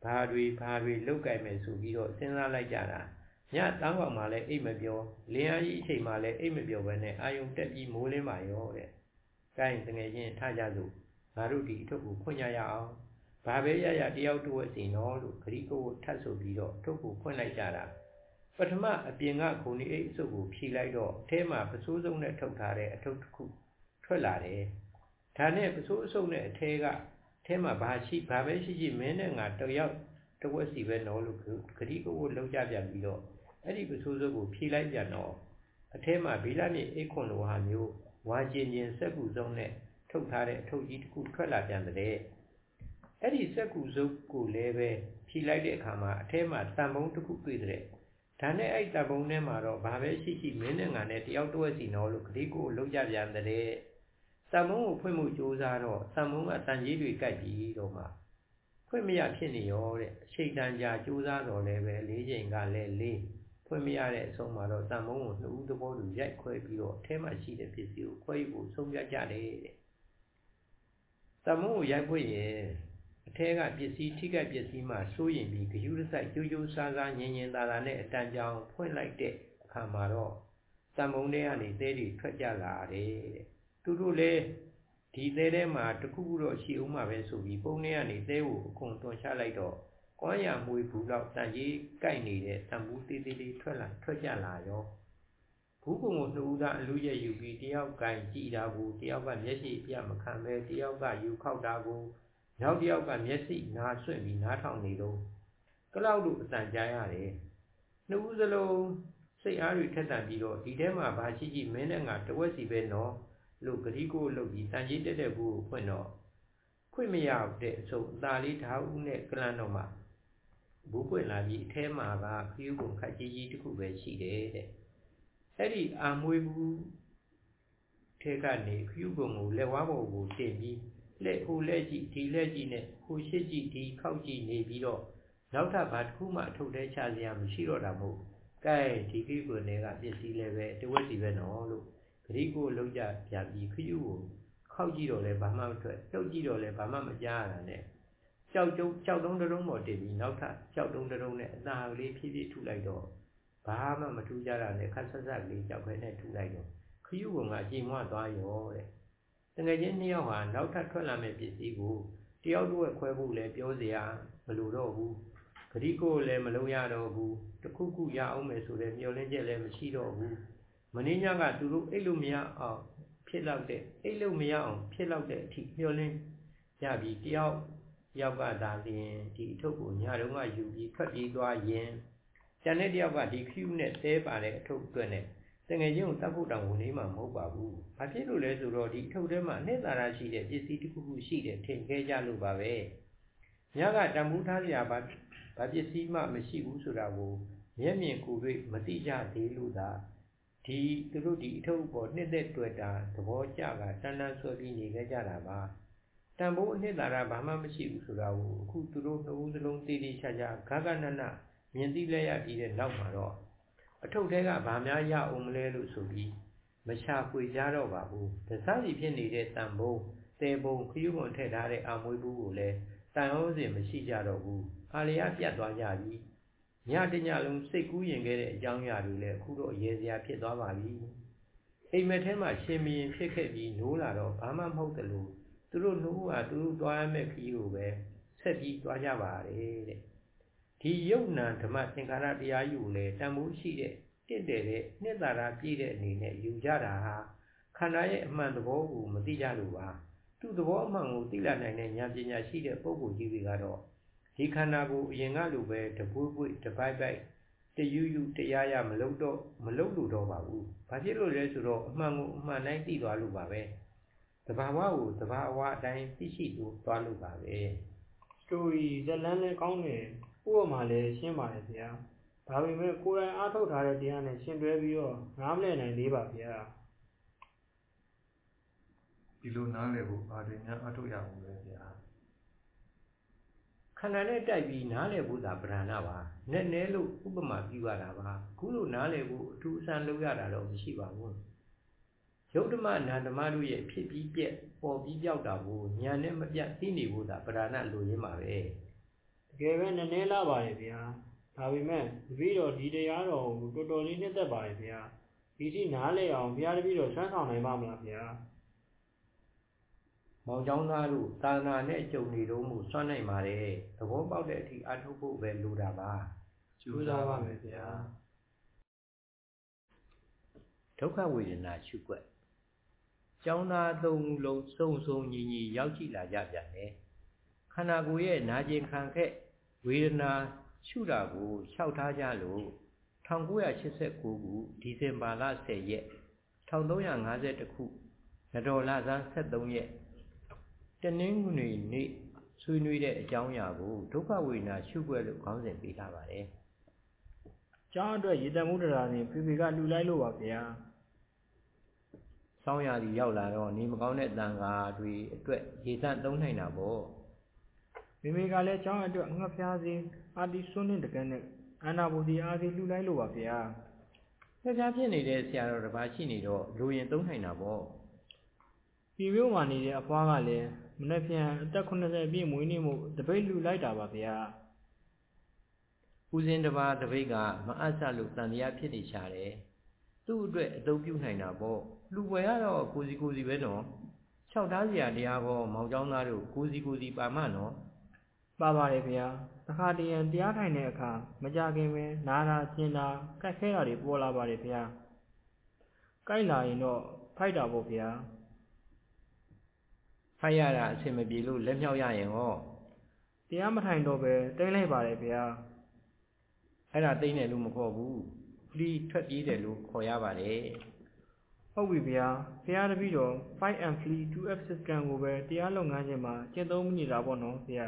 ဘာတွေဘာတွေလုတ်ကြိုက်မယ်ဆိုပြီးတော့စဉ်းစားလိုက်ကြတာညတောင်းကောင်မှလည်းအိတ်မပြောလင်းအားကြီးအချိန်မှလည်းအိတ်မပြောပဲနဲ့အာယုံတက်ပြီးမိုးလင်းပါရောတဲ့။ကိုင်းတငယ်ချင်းထားကြစို့ငါတို့ဒီအထုပ်ကိုဖွင့်ကြရအောင်။ဘာပဲရရတယောက်တစ်ဝက်စီနော်လို့ဂရိကိုထပ်ဆိုပြီးတော့အထုပ်ကိုဖွင့်လိုက်ကြတာ။ပထမအပြင်ကခုန်ဒီအိတ်အစုပ်ကိုဖြီလိုက်တော့အထဲမှာပစိုးစုံနဲ့ထုတ်ထားတဲ့အထုပ်တစ်ခုထွက်လာတယ်။ဒါနဲ့ပစိုးအစုပ်နဲ့အထဲကအထဲမှာဘာရှိဘာပဲရှိရှိမင်းနဲ့ငါတယောက်တစ်ဝက်စီပဲနော်လို့ဂရိကိုလောက်ကြပြန်ပြီးတော့အဲ့ဒီပစိုးစုပ်ကိုဖြီလိုက်ပြန်တော့အထဲမှာဘီလာမြေအိတ်ခွန်လိုဟာမျိုးဝါကျင်ကျင်စက်ကူစုံနဲ့ထုတ်ထားတဲ့အထုပ်ကြီးတစ်ခုထွက်လာပြန်တဲ့အဲ့ဒီစက်ကူစုပ်ကိုလည်းပဲဖြီလိုက်တဲ့အခါမှာအထဲမှာတန်ပုံးတစ်ခုတွေ့တဲ့ဒါနဲ့အဲ့တန်ပုံးထဲမှာတော့ဘာပဲရှိရှိမင်းနဲ့ငါနဲ့တယောက်တစ်ဝက်စီနော်လို့ဂရိကိုလောက်ကြပြန်တဲ့တန်ပုံးကိုဖွင့်မှုစူးစမ်းတော့တန်ပုံးကတန်ကြီးတွေကပ်ပြီးတော့မှဖွင့်မရဖြစ်နေရောတဲ့အချိန်တန်ကြာစူးစမ်းတော့လည်းပဲလေးချိန်ကလည်းလေးဖွင့်မရတဲ့အဆုံးမှာတော့တန်ပုံးကိုနှစ်ဦးသဘောတူရိုက်ခွဲပြီးတော့အထဲမှာရှိတဲ့ပစ္စည်းကိုခွဲယူဖို့ဆုံးဖြတ်ကြတယ်တဲ့တန်ပုံးကိုရိုက်ဖွင့်ရင်အထဲကပစ္စည်းထိခိုက်ပစ္စည်းမှစိုးရင်ပြီးဂယုတစိုက်ကြိုးကြိုးစားစားငင်ငင်သာသာနဲ့အတန်ကြောင်ဖွင့်လိုက်တဲ့အခါမှာတော့တန်ပုံးထဲကနေသဲတွေထွက်ကြလာတယ်တဲ့သူတို့လည်းဒီသဲထဲမှာတခုခုတော့ရှိအောင်မှာပဲဆိုပြီးပုံထဲကနေသဲကိုအကုန်တွန်ချလိုက်တော့ကွမ်းရမွေဘူးတော့တန်ကြီးကိုက်နေတဲ့တန်ဘူးသေးသေးလေးထွက်လာထွက်ကြလာရောဘူးကုံကိုနှူးသားအလူရဲ့ယူပြီးတယောက်ကင်ကြည်တာကိုတယောက်ကမျက်စိအပြတ်မခံပဲတယောက်ကယူခောက်တာကိုနောက်တယောက်ကမျက်စိနားဆွင့်ပြီးနားထောင်နေတော့ကလောက်တို့အတန်ကြားရတယ်နှူးစလုံးစိတ်အားတွေထက်သန်ပြီးတော့ဒီထဲမှာဘာရှိရှိမင်းနဲ့ငါတဝက်စီပဲနော်လို့ဂရိကိုလုပ်ပြီးတန်ကြီးတက်တဲ့ဘူးကိုဖွင့်တော့ခွင့်မရတဲ့အစုံအသာလေးဓာတ်ဦးနဲ့ကလန်တော့မှဘူးပွင့်လာပြီးအထဲမှာကခရူးကုန်ခက်ကြီးကြီးတစ်ခုပဲရှိတယ်တဲ့အဲ့ဒီအာမွေးဘူးထဲကနေခရူးကုန်ကိုလက်ဝါးပေါ်ကိုတင်ပြီးလက်ဟိုလက်ကြည့်ဒီလက်ကြည့်နဲ့ဟိုရှစ်ကြည့်ဒီခောက်ကြည့်နေပြီးတော့နောက်ထပ်ဘာတစ်ခုမှအထုတ်တဲချစရာမရှိတော့တာမို့ကဲဒီခရူးကုန်တွေကပစ္စည်းလည်းပဲတဝက်စီပဲနော်လို့ဂရိကိုလောက်ကြပြန်ပြီးခရူးကိုခောက်ကြည့်တော့လဲဘာမှမထွက်တုတ်ကြည့်တော့လဲဘာမှမကြားရတာနဲ့ကြောက်တုံးကြောက်တုံးတုံးပေါ်တင်ပြီးနောက်ထပ်ကြောက်တုံးတုံးနဲ့အသာလေးဖြည်းဖြည်းထုလိုက်တော့ဘာမှမထူးကြတာနဲ့ခက်ဆက်ဆက်လေးကြောက်ခဲနဲ့ထုလိုက်တော့ခရူးကအချိန်မှသွားရောတဲ့တကယ်ချင်းနှစ်ယောက်ဟာနောက်ထပ်ထွက်လာမဲ့ပစ္စည်းကိုတယောက်တော့ခွဲဖို့လဲပြောစရာမလိုတော့ဘူးဂရိကိုလည်းမလုံးရတော့ဘူးတခုခုရအောင်မယ်ဆိုတဲ့မျှော်လင့်ချက်လည်းမရှိတော့ဘူးမင်းညကသူတို့အိတ်လို့မရအောင်ဖြစ်လောက်တဲ့အိတ်လို့မရအောင်ဖြစ်လောက်တဲ့အထိမျှော်လင့်ရပြီးတယောက်ယောက်ကသာလျင်ဒီအထုပ်ကိုညတုန်းကယူပြီးထွက်ပြေးသွားရင်ကျန်တဲ့တယောက်ကဒီခရူးနဲ့သဲပါတဲ့အထုပ်အတွက်နဲ့တငယ်ချင်းကိုတတ်ဖို့တောင်ဝင်နေမှာမဟုတ်ပါဘူး။ဘာဖြစ်လို့လဲဆိုတော့ဒီအထုပ်ထဲမှာအနှစ်သာရရှိတဲ့ပစ္စည်းတစ်ခုခုရှိတယ်ထင်ခဲ့ကြလို့ပါပဲ။ညကတံမူးထားစရာဘာဘာပစ္စည်းမှမရှိဘူးဆိုတာကိုမျက်မြင်ကိုယ်တွေ့မသိကြသေးလို့သာဒီသူတို့ဒီအထုပ်ပေါ်နှစ်သက်တွေ့တာသဘောကျကတန်းတန်းဆွဲပြီးနေခဲ့ကြတာပါတန်ဖိုးအနှစ်သာရဘာမှမရှိဘူးဆိုတာကိုအခုသူတို့နှုတ်စလုံးတည်တည်ချာချာဂဂနနမြင်သိလဲရပြီးတဲ့နောက်မှာတော့အထုပ်ထဲကဘာများရအောင်မလဲလို့ဆိုပြီးမရှာဖွေကြတော့ပါဘူးတစားစီဖြစ်နေတဲ့တန်ဖိုးတဲပုံခရူးပုံထည့်ထားတဲ့အမွေးဘူးကိုလည်းတန်အောင်စင်မရှိကြတော့ဘူးအာလျာပြတ်သွားကြပြီညတညလုံးစိတ်ကူးရင်ခဲ့တဲ့အကြောင်းအရာတွေလည်းအခုတော့ရေစရာဖြစ်သွားပါပြီအိမ်မက်ထဲမှာရှင်မရင်ဖြစ်ခဲ့ပြီးနိုးလာတော့ဘာမှမဟုတ်တယ်လို့သူတို့နှုတ်ဟာသူတို့သွားရမယ့်ခရီးကိုပဲဆက်ပြီးသွားကြပါတယ်တဲ့ဒီယုတ်နံဓမ္မသင်္ခါရတရားယူလေတန်ဖိုးရှိတဲ့တင့်တယ်တဲ့နှစ်သာရပြည့်တဲ့အနေနဲ့ယူကြတာဟာခန္ဓာရဲ့အမှန်သဘောကိုမသိကြလို့ပါသူ့သဘောအမှန်ကိုသိလာနိုင်တဲ့ဉာဏ်ပညာရှိတဲ့ပုဂ္ဂိုလ်ကြီးတွေကတော့ဒီခန္ဓာကိုအရင်ကလိုပဲတပွေးပွေးတပိုက်ပိုက်တယူးယူတရားရမလုပ်တော့မလုပ်လို့တော့ပါဘူးဘာဖြစ်လို့လဲဆိုတော့အမှန်ကိုအမှန်တိုင်းသိသွားလို့ပါပဲတဘာဝကိုတဘာဝအတိုင်းသိရှိလို့သွားလို့ပါပဲစတိုရီဇလန်းလည်းကောင်းတယ်ဥပမာလည်းရှင်းပါတယ်ဗျာဒါပေမဲ့ကိုယ်တိုင်အားထုတ်ထားတဲ့တရားနဲ့ရှင်းတွဲပြီးတော့နားမလည်နိုင်သေးပါဗျာဒီလိုနားလည်ဖို့ဘာတွေများအားထုတ်ရအောင်လဲဗျာခန္ဓာနဲ့တိုက်ပြီးနားလည်ဖို့သာပဓာနာပါနဲ့နဲလို့ဥပမာပြုရတာပါခုလိုနားလည်ဖို့အထူးအဆန်းလုပ်ရတာတော့မရှိပါဘူးယုတ်ဓမ္မနာဓမ္မတို့ရဲ့ဖြစ်ပြီးပြက်ပေါ်ပြီးပြောက်တာကိုဉာဏ်နဲ့မပြတ်သိနေဖို့သာပဓာနာလိုရင်းပါပဲတကယ်ပဲနည်းနည်းလာပါတယ်ဗျာဒါပေမဲ့တပည့်တော်ဒီတရားတော်ကိုတော်တော်လေးနှစ်သက်ပါတယ်ဗျာဒီထိနားလဲအောင်ဘုရားတပည့်တော်ဆွမ်းဆောင်နိုင်ပါမလားဗျာမောင်ကျောင်းသားတို့သာသနာနဲ့အကျုံနေတော့မှုစွန့်နိုင်ပါတယ်သဘောပေါက်တဲ့အထိအထုတ်ဖို့ပဲလိုတာပါကျူးစားပါမယ်ဗျာဒုက္ခဝေဒနာရှုွက်ကျောင်းသားသုံးလုံးစုံစုံညီညီရောက်ကြည့်လာကြပြန်တယ်ခန္ဓာကိုယ်ရဲ့နာကျင်ခံခက်ဝေဒနာရှုတာကိုလျှောက်ထားကြလို့၁၉၈၉ခုဒီဇင်ဘာလ၁၀ရက်၁၃၅၁ခုနတော်လဆန်း၁၃ရက်တနင်္ဂနွေနေ့ဆွေးနွေးတဲ့အကြောင်းအရာကိုဒုက္ခဝေဒနာရှုွက်လို့ခေါင်းစဉ်ပေးထားပါတယ်။ကျောင်းအတွက်ရေတံမှုတရားစဉ်ဖေဖေကလှူလိုက်လို့ပါဗျာ။ဆောင်းရာသီရောက်လာတော့နေမကောင်းတဲ့တန်ခါတွေအတွက်ရေတံသုံးနိုင်တာပေါ့။မိမိကလည်းကျောင်းအတွက်ငှက်ဖျားစီအာတီစွန်းနဲ့တကယ်နဲ့အနာဘူဒီအားစီလှူလိုက်လို့ပါဗျာ။ဖျားဖြစ်နေတဲ့ဆရာတော်တစ်ပါးရှိနေတော့လူရင်သုံးနိုင်တာပေါ့။ဒီမျိုးမှနေတဲ့အဖွားကလည်းမနေ့ပြန်အသက်ခုနှစ်ဆယ်ပြည့်မွေးနေ့မို့တပိတ်လှူလိုက်တာပါဗျာ။ဦးစင်းတစ်ပါးတပိတ်ကမအပ်ဆလို့တန်တရားဖြစ်နေရှာတယ်။သူ့အတွက်အသုံးပြုနိုင်တာပေါ့။လူွယ်ကတော့ကိုစီကိုစီပဲနော်။လျှောက်ထားစရာတရားပေါ်မောင်ကျောင်းသားတို့ကိုစီကိုစီပါမနော်။ပါပါတယ်ဗျာ။တစ်ခါတည်းတရားထိုင်တဲ့အခါမကြခင်ပဲနားတာကျင်တာကက်ခဲတာတွေပေါ်လာပါတယ်ဗျာ။ကြိုက်လာရင်တော့ဖိုက်တာပေါ့ဗျာ။ဖိုက်ရတာအဆင်မပြေလို့လက်မြောက်ရရင်ဟောတရားမထိုင်တော့ပဲတိမ့်လိုက်ပါတယ်ဗျာအဲ့ဒါတိမ့်တယ်လို့မခေါ်ဘူးဖလီထွက်ပြေးတယ်လို့ခေါ်ရပါတယ်ဟုတ်ပြီဗျာဘုရားတပည့်တော် five and flee two f system ကိုပဲတရားလုပ်ငန်းရှင်မှာကျင့်သုံးမိနေတာပေါ့နော်ဗျာ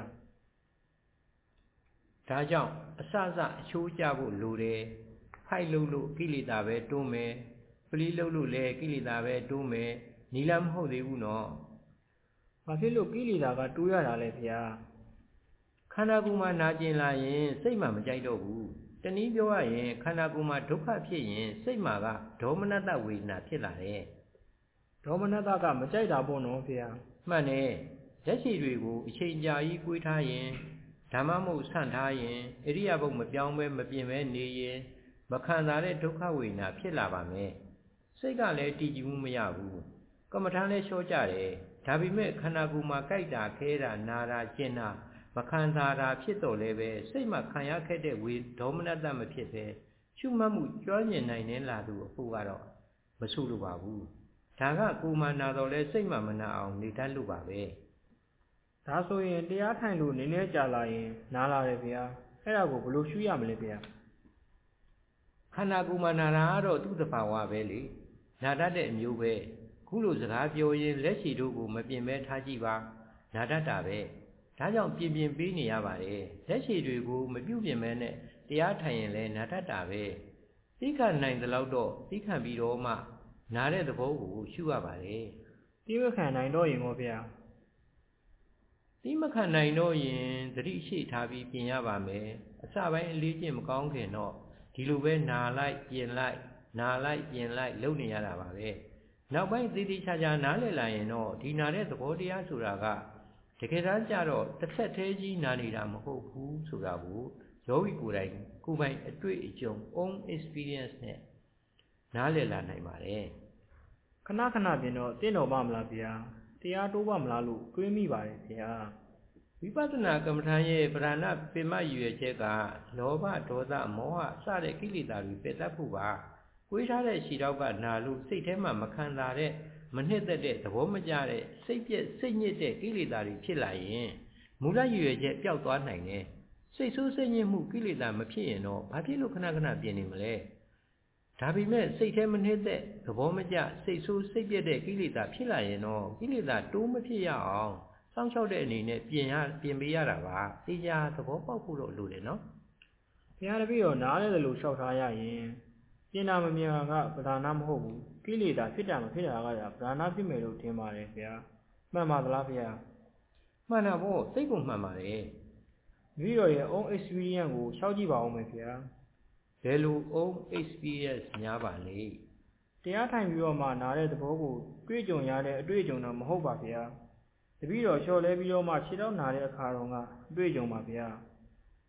ဒါကြောင့်အစစအချိုးကျဖို့လိုတယ်ဖိုက်လို့လို့ကိလေသာပဲတွန်းမယ်ဖလီလို့လို့လည်းကိလေသာပဲတွန်းမယ်နီလာမဟုတ်သေးဘူးနော်ဘာဖြစ်လို့ကိလေသာကတိုးရတာလဲဗျာခန္ဓာကိုယ်မှာနာကျင်လာရင်စိတ်မှမကြိုက်တော့ဘူးတနည်းပြောရရင်ခန္ဓာကိုယ်မှာဒုက္ခဖြစ်ရင်စိတ်မှာကဒေါမနတဝေဒနာဖြစ်လာတယ်ဒေါမနတကမကြိုက်တာပေါ့နော်ဗျာမှန်တယ်လက်ရှိတွေကိုအချိန်ကြာကြီးကိုးထားရင်ဓမ္မမို့ဆန့်ထားရင်အရိယာပုတ်မပြောင်းပဲမပြင်ပဲနေရင်မခံစားတဲ့ဒုက္ခဝေဒနာဖြစ်လာပါမယ်စိတ်ကလည်းတည်ကြည်မှုမရဘူးကမ္မထာလည်းလျှော့ကြတယ်ဒါပေမဲ့ခန္ဓာကိုယ်မှာကြိုက်တာခဲတာနာတာကျင်တာမခံစားတာဖြစ်တော်လဲပဲစိတ်မှာခံရခဲ့တဲ့ဝေဒေါမနတမဖြစ်ပဲရှုမှတ်မှုကြွားမြင်နိုင်တဲ့လာသူအဖို့ကတော့မဆုလို့ပါဘူးဒါကကိုယ်မှနာတော်လဲစိတ်မှမနာအောင်နေတတ်လို့ပါပဲဒါဆိုရင်တရားထိုင်လို့နည်းနည်းကြာလာရင်နားလာတယ်ဗျာအဲ့ဒါကိုဘယ်လိုရှုရမလဲဗျာခန္ဓာကိုယ်မှနာတာကတော့သူ့သဘာဝပဲလေနာတတ်တဲ့အမျိုးပဲခုလိုစကားပြောရင်လက်ရှိတို့ကိုမပြင်မဲထားကြည့်ပါနာတတ်တာပဲဒါကြောင့်ပြင်ပြင်ပေးနေရပါတယ်လက်ရှိတွေကိုမပြုတ်ပြင်မဲနဲ့တရားထိုင်ရင်လည်းနာတတ်တာပဲသိခံနိုင်တဲ့လောက်တော့သိခံပြီးတော့မှနာတဲ့သဘောကိုရှုရပါတယ်သိမခံနိုင်တော့ရင်ဟောဗျာသိမခံနိုင်တော့ရင်သတိရှိထားပြီးပြင်ရပါမယ်အစပိုင်းအလေးကျင့်မကောင်းခင်တော့ဒီလိုပဲနာလိုက်ပြင်လိုက်နာလိုက်ပြင်လိုက်လုပ်နေရတာပါပဲနောက်ပိုင်းသေသေးချာချာနားလည်လာရင်တော့ဒီနာတဲ့သဘောတရားဆိုတာကတကယ်တမ်းကျတော့တစ်ဆက်သေးကြီးနာနေတာမဟုတ်ဘူးဆိုတာကိုယောဂီကိုယ်တိုင်ကိုယ်ပိုင်အတွေ့အကြုံ own experience နဲ့နားလည်လာနိုင်ပါတယ်ခဏခဏပြင်တော့တင့်တော်ပါမလားဗျာတရားတိုးပါမလားလို့တွေးမိပါတယ်ဗျာဝိပဿနာကမ္မထာရဲ့ပဓာနာပင်မရည်ရွယ်ချက်ကလောဘဒေါသမောဟစတဲ့ကိလေသာတွေပယ်တတ်ဖို့ပါကိုးထားတဲ့ခြေထောက်ကနာလို့စိတ်ထဲမှာမခံစားတဲ့မနှစ်သက်တဲ့သဘောမကျတဲ့စိတ်ပြည့်စိတ်ညစ်တဲ့ကိလေသာတွေဖြစ်လာရင်မူလရည်ရွယ်ချက်ပျောက်သွားနိုင်တယ်စိတ်ဆိုးစိတ်ညစ်မှုကိလေသာမဖြစ်ရင်တော့ဘာဖြစ်လို့ခဏခဏပြင်နေမလဲဒါပေမဲ့စိတ်ထဲမနှစ်သက်သဘောမကျစိတ်ဆိုးစိတ်ပြည့်တဲ့ကိလေသာဖြစ်လာရင်တော့ကိလေသာတိုးမဖြစ်ရအောင်စောင့်ရှောက်တဲ့အနေနဲ့ပြင်ရပြင်ပေးရတာပါသိကြသဘောပေါက်ဖို့တော့လိုတယ်နော်ဘုရားတပည့်တော်နားလဲတယ်လို့လျှောက်ထားရရင်ပြင်တာမမြင်တာကပဓာနာမဟုတ်ဘူးကိလေသာဖြစ်တာမဖြစ်တာကပဓာနာဖြစ်မယ်လို့ထင်ပါတယ်ဗျာမှန်ပါသလားဗျာမှန်တာပေါ့စိတ်ကမှန်ပါတယ်မိတော်ရဲ့ own experience ကိုရှောက်ကြည့်ပါဦးမယ်ဗျာဘယ်လို own experience များပါလဲတရားထိုင်ပြီးတော့မှနားတဲ့သဘောကိုတွေ့ကြုံရတဲ့အတွေ့အကြုံတော့မဟုတ်ပါဗျာတပည့်တော်လျှော်လဲပြီးတော့မှခြေထောက်နာတဲ့အခါတော့ကအတွေ့အကြုံပါဗျာ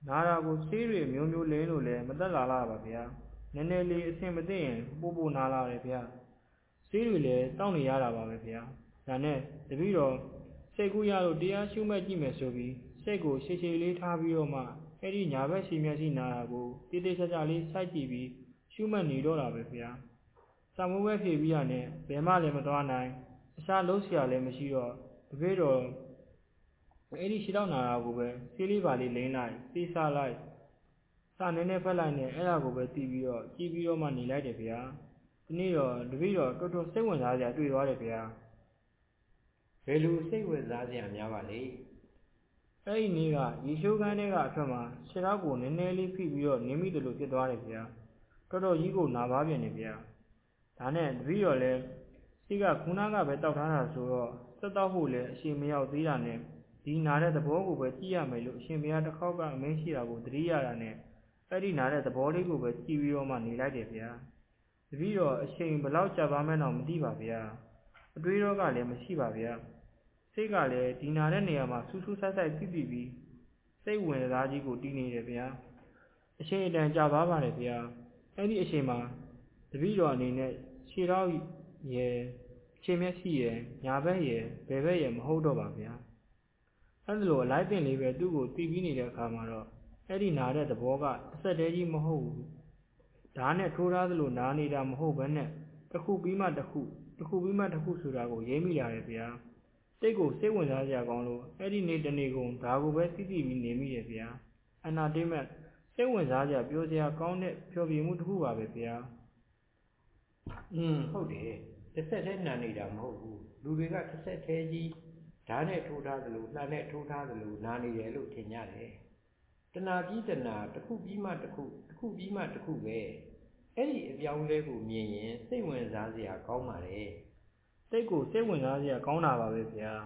နာတာကိုဆေးတွေမျိုးမျိုးလင်းလို့လည်းမသက်လာလာပါဗျာနည်းနည်းလေးအဆင်မသိရင်ပို့ပို့နာလာတယ်ဗျာဆေးတွေလည်းတောက်နေရတာပါပဲဗျာဒါနဲ့တပည့်တော်စိတ်ကူးရလို့တရားရှုမှတ်ကြည့်မယ်ဆိုပြီးစိတ်ကိုရှည်ရှည်လေးထားပြီးတော့မှအဲ့ဒီညာဘက်ရှိမျက်စိနာတာကိုတိတိကျကျလေးစိုက်ကြည့်ပြီးရှုမှတ်နေတော့တာပဲဗျာစာမိုးပဲဖြေပြီးရနဲ့ဘယ်မှလည်းမသွားနိုင်အစားလုံးစရာလည်းမရှိတော့တပည့်တော်အဲ့ဒီရှိတော့နာတာကိုပဲဆေးလေးပါလေးလိမ့်လိုက်စေးစားလိုက်စာနည်းနည်းဖက်လိုက်နဲ့အဲ့ဒါကိုပဲတီးပြီးတော့ကြည့်ပြီးတော့မှနေလိုက်တယ်ဗျာဒီနေ့တော့တပည့်တော်တော်တော်စိတ်ဝင်စားစရာတွေ့သွားတယ်ဗျာဘယ်လိုစိတ်ဝင်စားစရာများပါလဲအဲ့ဒီနေ့ကရေရှိုးကန်းထဲကအထွက်မှာခြေထောက်ကိုနည်းနည်းလေးဖိပြီးတော့နင်းမိတယ်လို့ဖြစ်သွားတယ်ဗျာတော်တော်ကြီးကိုနာပါပြန်တယ်ဗျာဒါနဲ့တပည့်တော်လည်းစိတ်ကခုနကပဲတောက်ထားတာဆိုတော့စက်တော့ဖို့လည်းအရှင်မရောက်သေးတာနဲ့ဒီနာတဲ့သဘောကိုပဲကြည့်ရမယ်လို့အရှင်ဘုရားတစ်ခေါက်ကအမင်းရှိတာကိုသတိရတာနဲ့အဲ့ဒီနာတဲ့သဘောလေးကိုပဲကြည့်ပြီးတော့မှနေလိုက်တယ်ဗျာတပည့်တော်အချိန်ဘယ်လောက်ကြာပါမယ်တော့မသိပါဗျာအတွေးတော့ကလည်းမရှိပါဗျာစိတ်ကလည်းဒီနာတဲ့နေရာမှာဆူးဆူးဆိုက်ဆိုက်ပြစ်ပြစ်ပြီးစိတ်ဝင်စားကြီးကိုတီးနေတယ်ဗျာအချိန်အတန်ကြာပါပါတယ်ဗျာအဲ့ဒီအချိန်မှာတပည့်တော်အနေနဲ့ခြေထောက်ရဲ့ခြေမျက်စိရဲ့ညာဘက်ရဲ့ဘယ်ဘက်ရဲ့မဟုတ်တော့ပါဗျာအဲ့ဒါလိုအလိုက်တင်လေးပဲသူ့ကိုတီးပြီးနေတဲ့အခါမှာတော့အဲ့ဒီနာတဲ့သဘောကအဆက်တဲကြီးမဟုတ်ဘူးဓာတ်နဲ့ထိုးထားသလိုနာနေတာမဟုတ်ဘဲနဲ့တစ်ခုပြီးမှတစ်ခုတစ်ခုပြီးမှတစ်ခုဆိုတာကိုရိပ်မိလာတယ်ဗျာစိတ်ကိုစိတ်ဝင်စားစရာကောင်းလို့အဲ့ဒီနေ့တနေ့ကုန်ဒါကိုပဲသိသိပြီးနေမိတယ်ဗျာအနာတိမတ်စိတ်ဝင်စားစရာပြောစရာကောင်းတဲ့ဖြောပြမှုတစ်ခုပါပဲဗျာอืมဟုတ်တယ်တစ်ဆက်တည်းနာနေတာမဟုတ်ဘူးလူတွေကတစ်ဆက်တည်းကြီးဓာတ်နဲ့ထိုးထားသလိုလှမ်းနဲ့ထိုးထားသလိုနာနေတယ်လို့ထင်ကြတယ်တဏှာပြီးတဏှာတစ်ခုပြီးမှတစ်ခုတစ်ခုပြီးမှတစ်ခုပဲအဲ့ဒီအပြောင်းလဲကိုမြင်ရင်စိတ်ဝင်စားစရာကောင်းပါလေစိတ်ကိုစိတ်ဝင်စားစရာကောင်းတာပါပဲဗျာ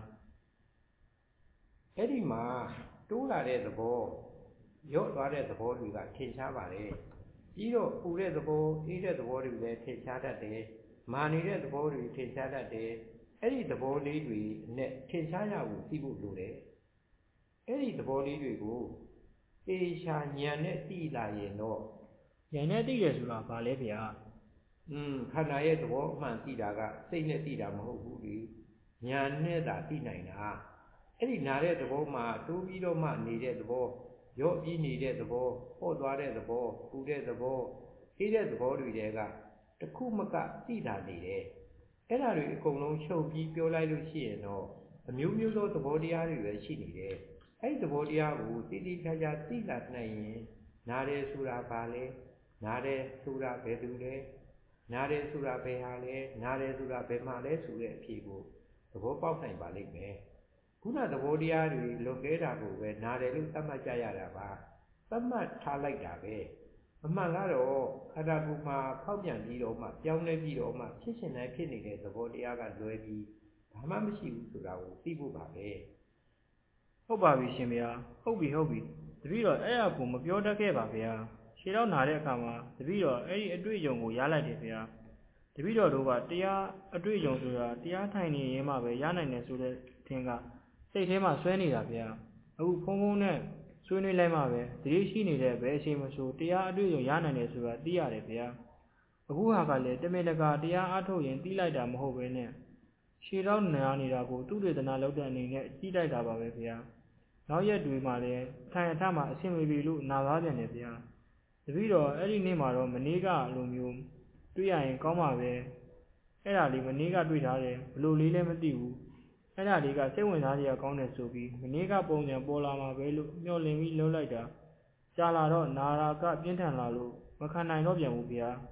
အဲ့ဒီမှာတိုးလာတဲ့သဘောရော့သွားတဲ့သဘောတွေကထင်ရှားပါလေပြီးတော့ပူတဲ့သဘောအေးတဲ့သဘောတွေလည်းထင်ရှားတတ်တယ်မာနေတဲ့သဘောတွေထင်ရှားတတ်တယ်အဲ့ဒီသဘောလေးတွေနဲ့ထင်ရှားရဖို့သိဖို့လိုတယ်အဲ့ဒီသဘောလေးတွေကိုတေရှာဉာဏ်နဲ့သိလာရင်တော့ဉာဏ်နဲ့သိရဆိုတာဘာလဲဗျာอืมခန္ဓာရဲ့သဘောအမှန်သိတာကစိတ်နဲ့သိတာမဟုတ်ဘူးလေဉာဏ်နဲ့သာသိနိုင်တာအဲ့ဒီနာတဲ့သဘောမှာတိုးပြီးတော့မှနေတဲ့သဘောရော့ပြီးနေတဲ့သဘောဟော့သွားတဲ့သဘောပူတဲ့သဘောအေးတဲ့သဘောတွေတဲကတခုမကသိတာနေတယ်အဲ့ဒါတွေအကုန်လုံးချုပ်ပြီးပြောလိုက်လို့ရှိရင်တော့အမျိုးမျိုးသောသဘောတရားတွေပဲရှိနေတယ်အဲ့ဒီသဘောတရားကိုတိတိကျကျသိလာနိုင်ရင်နားတယ်ဆိုတာဘာလဲနားတယ်ဆိုတာဘယ်သူလဲနားတယ်ဆိုတာဘယ်ဟာလဲနားတယ်ဆိုတာဘယ်မှာလဲဆိုတဲ့အဖြေကိုသဘောပေါက်နိုင်ပါလိမ့်မယ်ခုနသဘောတရားတွေလွန်ကဲတာကိုပဲနားတယ်လို့သတ်မှတ်ကြရတာပါသတ်မှတ်ထားလိုက်တာပဲအမှန်ကတော့ခန္ဓာကိုယ်မှာဖောက်ပြန်ပြီးတော့မှပြောင်းလဲပြီးတော့မှဖြစ်ရှင်တိုင်းဖြစ်နေတဲ့သဘောတရားကလွဲပြီးဘာမှမရှိဘူးဆိုတာကိုသိဖို့ပါပဲဟုတ်ပါပြီရှင်ဗျာဟုတ်ပြီဟုတ်ပြီတပည့်တော်အဲ့အကူမပြောတတ်ခဲ့ပါဗျာခြေတော့နာတဲ့အခါမှာတပည့်တော်အဲ့ဒီအတွေ့အကြုံကိုရလိုက်တယ်ဗျာတပည့်တော်တို့ကတရားအတွေ့အကြုံဆိုတာတရားထိုင်နေရင်မှပဲရနိုင်တယ်ဆိုတဲ့ထင်ကစိတ်ထဲမှာဆွဲနေတာဗျာအခုဖုံးဖုံးနဲ့ဆွေးနွေးလိုက်မှပဲတတိရှိနေတဲ့ဘယ်အချိန်မှဆိုတရားအတွေ့အကြုံရနိုင်တယ်ဆိုတာသိရတယ်ဗျာအခုဟာကလည်းတမင်တကာတရားအားထုတ်ရင်သိလိုက်တာမဟုတ်ပဲနဲ့ခြေတော့နာနေတာကိုသူ့ဒေသနာလောက်တဲ့အနေနဲ့ကြည့်လိုက်တာပါပဲဗျာနောက်ရက်တွေမှာလည်းထိုင်အထမှာအဆင်မပြေလို့နာသွားပြန်တယ်ဗျာတပည့်တော်အဲ့ဒီနေ့မှာတော့မနေ့ကလိုမျိုးတွေ့ရရင်ကောင်းပါပဲအဲ့ဒါလေးမနေ့ကတွေ့ထားတယ်ဘလို့လေးလည်းမသိဘူးအဲ့ဒါလေးကစိတ်ဝင်စားစရာကောင်းတယ်ဆိုပြီးမနေ့ကပုံစံပေါ်လာမှာပဲလို့မျှော်လင့်ပြီးလှုပ်လိုက်တာကြာလာတော့နာရာကပြင်းထန်လာလို့မခံနိုင်တော့ပြန်ဘူးဗျာ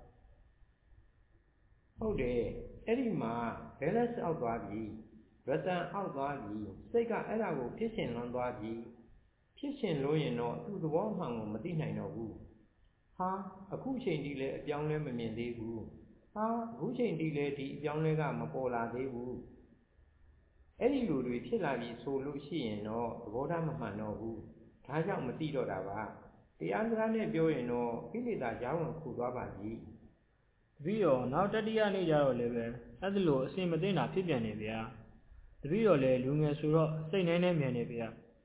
ဟုတ်တယ်အဲ့ဒီမှာဘယ်လက်အောက်သွားပြီရတန်အောက်သွားပြီစိတ်ကအဲ့ဒါကိုဖြစ်ရှင်လွန်သွားပြီဖြစ်ရှင်လို့ရင်တော့သူ့သဘောမှန်ကိုမသိနိုင်တော့ဘူးဟာအခုချိန်ထိလည်းအပြောင်းလဲမမြင်သေးဘူးဟာအခုချိန်ထိလည်းဒီအပြောင်းလဲကမပေါ်လာသေးဘူးအဲ့ဒီလိုတွေဖြစ်လာပြီဆိုလို့ရှိရင်တော့သဘောထားမမှန်တော့ဘူးဒါကြောင့်မသိတော့တာပါတရားစကားနဲ့ပြောရင်တော့ကိလေသာကြောင်းကိုခုသွားပါပြီတပည့်တော်နောက်တတိယနေ့ကျတော့လည်းပဲအဲ့ဒီလိုအစဉ်မသိတာဖြစ်ပြန်နေဗျာတပည့်တော်လည်းလူငယ်ဆိုတော့စိတ်နှဲနှဲမြန်နေဗျာသ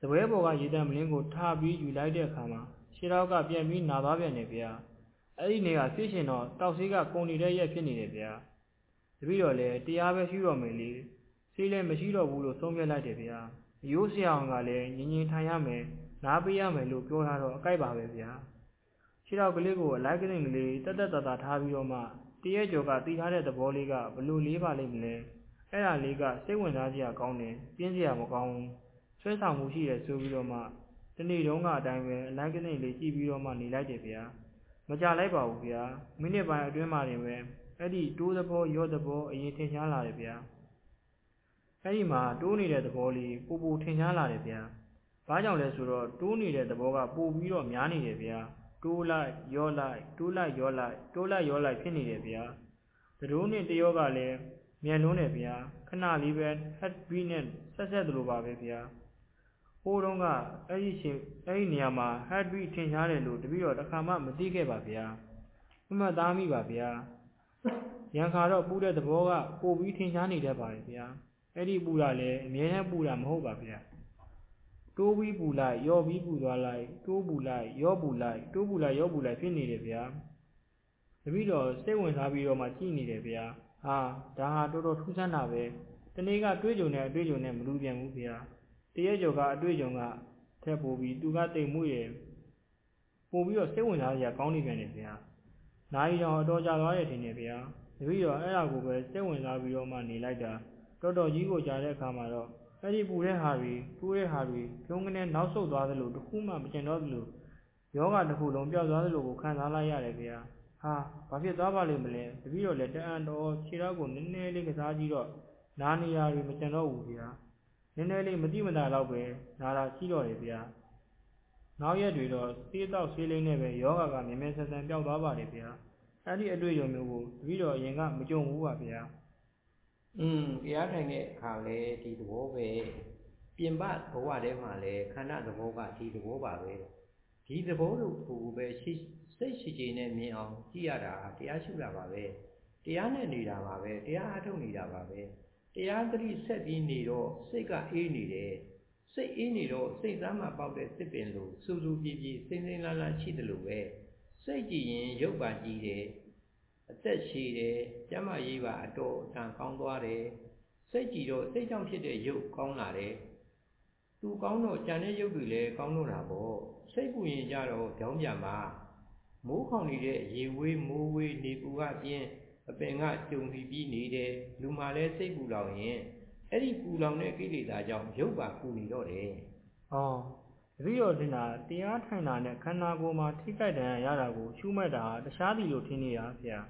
ပွဲပေါ်ကရေတံမလင်းကိုထားပြီးယူလိုက်တဲ့အခါမှာခြေထောက်ကပြန်ပြီးနာသွားပြန်တယ်ဗျာအဲ့ဒီနေကသိရှင်တော့တောက်ဆေးကကုန်နေတဲ့ရက်ဖြစ်နေတယ်ဗျာတပည့်တော်လည်းတရားပဲရှိတော်မယ်လေဆေးလည်းမရှိတော့ဘူးလို့ဆုံးဖြတ်လိုက်တယ်ဗျာရိုးဆရာအောင်ကလည်းငြင်းငြင်းထိုင်ရမယ်နားပေးရမယ်လို့ပြောထားတော့အကြိုက်ပါပဲဗျာခြေထောက်ကလေးကိုအလိုက်ကလေးကလေးတက်တက်တာတာထားပြီးတော့မှတရက်ကျော်ကတီးထားတဲ့သဘောလေးကဘလို့လေးပါလိမ့်မလဲအဲ့ဒါလေးကစိတ်ဝင်စားစရာကောင်းတယ်ပြင်းစရာမကောင်းဘူးဆွဲဆောင်မှုရှိတယ်ဆိုပြီးတော့မှတနေ့တုန်းကအတိုင်းပဲအလိုက်ကလေးလေးကြည့်ပြီးတော့မှနေလိုက်တယ်ဗျာမကြလိုက်ပါဘူးဗျာမိနစ်ပိုင်းအတွင်းမှာတင်ပဲအဲ့ဒီတိုးသဘောရော့သဘောအရင်ထင်ရှားလာတယ်ဗျာအဲ့ဒီမှာတိုးနေတဲ့သဘောလေးပူပူထင်ရှားလာတယ်ဗျာဘာကြောင့်လဲဆိုတော့တိုးနေတဲ့သဘောကပိုပြီးတော့များနေတယ်ဗျာတိုးလိုက်ရော့လိုက်တိုးလိုက်ရော့လိုက်တိုးလိုက်ရော့လိုက်ဖြစ်နေတယ်ဗျာသတို့နဲ့တရောကလည်းမြန်လွန်းတယ်ဗျာခဏလေးပဲ head beat နဲ့ဆက်ဆက်သလိုပါပဲဗျာဟိုတုန်းကအဲ့ဒီရှင်အဲ့ဒီနေရာမှာ head beat ထင်ရှားတယ်လို့တပည့်တော်တစ်ခါမှမသိခဲ့ပါဗျာမမှတ်သားမိပါဗျာရန်ခါတော့ပူတဲ့သဘောကပိုပြီးထင်ရှားနေတတ်ပါတယ်ဗျာအဲ့ဒီပူတာလည်းအမြဲတမ်းပူတာမဟုတ်ပါဗျာတိုးပြီးပူလိုက်ရော့ပြီးပူသွားလိုက်တိုးပူလိုက်ရော့ပူလိုက်တိုးပူလိုက်ရော့ပူလိုက်ဖြစ်နေတယ်ဗျာတပည့်တော်စိတ်ဝင်စားပြီးတော့မှကြည့်နေတယ်ဗျာဟာဒါဟာတော်တော်ထူးဆန်းတာပဲတနေ့ကတွေးကြုံတဲ့အတွေ့အကြုံနဲ့မတူပြန်ဘူးဗျာတရက်ကျော်ကအတွေ့အကြုံကထက်ပိုပြီးသူကတိမ်မှုရယ်ပိုပြီးတော့စိတ်ဝင်စားစရာကောင်းနေပြန်တယ်ဗျာနိုင်ရောင်အတော်ကြာသွားတယ်ထင်တယ်ဗျာတပည့်တော်အဲ့ဒါကိုပဲစိတ်ဝင်စားပြီးတော့မှနေလိုက်တာတော်တော်ကြီးကိုကြားတဲ့အခါမှာတော့အဲ့ဒီပူတဲ့ဟာတွေတိုးတဲ့ဟာတွေကျုံကနေနောက်ဆုတ်သွားသလိုတခုမှမကျင်တော့သလိုယောဂတစ်ခုလုံးပျောက်သွားသလိုကိုခံစားလိုက်ရတယ်ဗျာဟာဘာဖြစ်သွားပါလိမ့်မလဲတပည့်တော်လည်းတအံ့တော်ခြေထောက်ကိုနည်းနည်းလေးကစားကြည့်တော့နားနေရတွေမကျင်တော့ဘူးဗျာနည်းနည်းလေးမတိမတာတော့ပဲနားတာရှိတော့တယ်ဗျာနောက်ရက်တွေတော့ဆေးတော့ဆေးလေးနဲ့ပဲယောဂကမြဲမြဲဆန်ဆန်ပျောက်သွားပါတယ်ဗျာအဲ့ဒီအတွေ့အကြုံမျိုးကိုတပည့်တော်အရင်ကမကြုံဘူးပါဗျာอืมတရားထိုင်တဲ့အခါလဲဒီသဘောပဲပြင်ပဘဝထဲမှာလဲခန္ဓာသဘောကဒီသဘောပါပဲဒီသဘောလို့ဟိုပဲရှိစိတ်ရှိချင်နဲ့မြင်အောင်ကြည့်ရတာတရားရှုတာပါပဲတရားနဲ့နေတာပါပဲတရားအထုတ်နေတာပါပဲတရားသတိဆက်ပြီးနေတော့စိတ်ကအေးနေတယ်စိတ်အေးနေတော့စိတ်သားမှပေါက်တဲ့စစ်ပင်လို့စူးစူးပြေးပြေးစိမ့်စိမ့်လာလာရှိတယ်လို့ပဲစိတ်ကြည်ရင်ရုပ်ပါကြည့်တယ်အသက်ရှည်တယ်ကျမ်းမာရေးပါအတော်အတန်ကောင်းသွားတယ်စိတ်ကြည်တော့စိတ်ကြောင့်ဖြစ်တဲ့ရုပ်ကောင်းလာတယ်သူကောင်းတော့ကြံတဲ့ရုပ်တွေလည်းကောင်းတော့တာပေါ့စိတ်ပူရင်ကြတော့ကြောင်းပြန်ပါမိုးခေါင်နေတဲ့ရေဝေးမိုးဝေးနေပူကပြင်းအပင်ကကြုံပြီးပြီးနေတယ်လူမှလည်းစိတ်ပူလောင်ရင်အဲ့ဒီပူလောင်တဲ့ကိလေသာကြောင့်ရုပ်ပါပူနေတော့တယ်ဟောတပည့်တော်တင်တာတရားထိုင်တာနဲ့ခန္ဓာကိုယ်မှာထိခိုက်ဒဏ်ရာရတာကိုရှုမှတ်တာတခြားသည်လို့ထင်နေတာဗျာ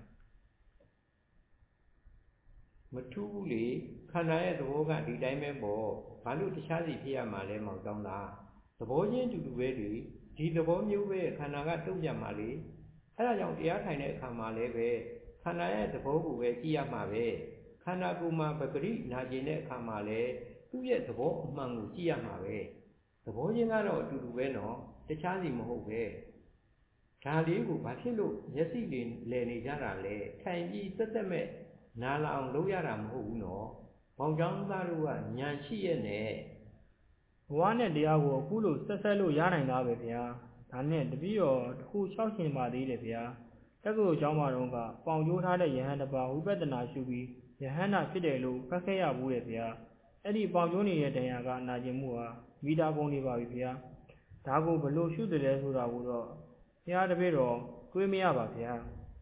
မထူးဘူးလေခန္ဓာရဲ့သဘောကဒီတိုင်းပဲပေါ့ဘာလို့တခြားစီဖြစ်ရမှာလဲမောင်တောင်းတာသဘောချင်းတူတူပဲလေဒီသဘောမျိုးပဲခန္ဓာကတုံ့ပြန်မှာလေအဲ့ဒါကြောင့်တရားထိုင်တဲ့အခါမှာလည်းပဲခန္ဓာရဲ့သဘောကိုပဲကြည့်ရမှာပဲခန္ဓာကိုယ်မှာပဂရိနာကျင်တဲ့အခါမှာလည်းသူ့ရဲ့သဘောအမှန်ကိုကြည့်ရမှာပဲသဘောချင်းကတော့အတူတူပဲနော်တခြားစီမဟုတ်ပဲဒါလေးကိုဘာဖြစ်လို့မျက်စိလေးလည်နေကြတာလဲထိုင်ပြီးသက်သက်မဲ့နားလာအောင်လုပ်ရတာမဟုတ်ဘူးနော်ဘောင်ကျောင်းသားတို့ကညာရှိရဲ့နဲ့ဘဝနဲ့တရားကိုအခုလို့ဆက်ဆက်လို့ရနိုင်တာပဲဗျာဒါနဲ့တပည့်တော်တခု၆ရှင်ပါသေးတယ်ဗျာတက္ကသိုလ်ကျောင်းမှာတော့ကပေါင်ကျိုးထားတဲ့ယဟန်တစ်ပါးဝိပဿနာရှုပြီးယဟန်နာဖြစ်တယ်လို့ဖတ်ခဲ့ရဘူးတယ်ဗျာအဲ့ဒီပေါင်ကျိုးနေတဲ့တရားကနာကျင်မှုဟာမိသားကုန်နေပါပြီဗျာဒါကိုဘလို့ရှုတယ်ဆိုတာကိုတော့ဘုရားတပည့်တော်တွေးမရပါဗျာ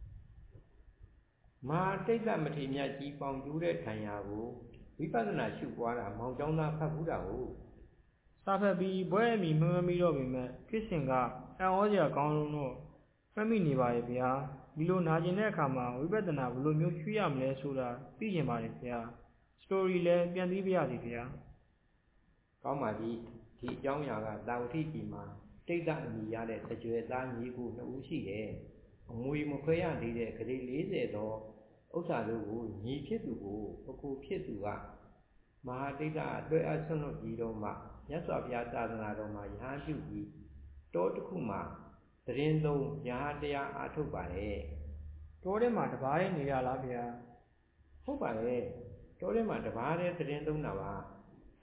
မာတိတ်တမထေမြတ်ကြီးပေါင်ကျိုးတဲ့ထိုင်ရာကိုဝိပဿနာရှုပွားတာမောင်ကျောင်းသားဖတ်ဘူးတာကိုစာဖတ်ပြီးဘွဲ့မီမမမီတော့ပြီမဲ့ဖြစ်စဉ်ကအံ့ဩစရာကောင်းလို့တော့မှတ်မိနေပါရဲ့ဗျာဒီလိုနာကျင်တဲ့အခါမှာဝိပဿနာဘယ်လိုမျိုးရှုရမလဲဆိုတာသိကျင်ပါတယ်ဗျာစတိုရီလည်းပြန်သိပြရစီဗျာကောင်းပါပြီဒီအကြောင်းအရာကတာဝတိပြည်မှာတိတ်တအမိရတဲ့စကြွယ်သားညီကိုနှစ်ဦးရှိတယ်အမွေမခွဲရသေးတဲ့ဂရေ၄၀သောဥစ္စာတို့ကိုညီဖြစ်သူကိုအကူဖြစ်သူကမဟာတိတ်တအတွေ့အဆွတ်လို့ပြီးတော့မှမြတ်စွာဘုရားသာသနာတော်မှာယဟန်ပြုပြီးတောတစ်ခုမှာတရင်သုံးယဟတရားအားထုတ်ပါတယ်တောထဲမှာတပါးရဲ့နေရလားဗျာဟုတ်ပါရဲ့တောထဲမှာတပါးရဲ့တရင်သုံးတာပါ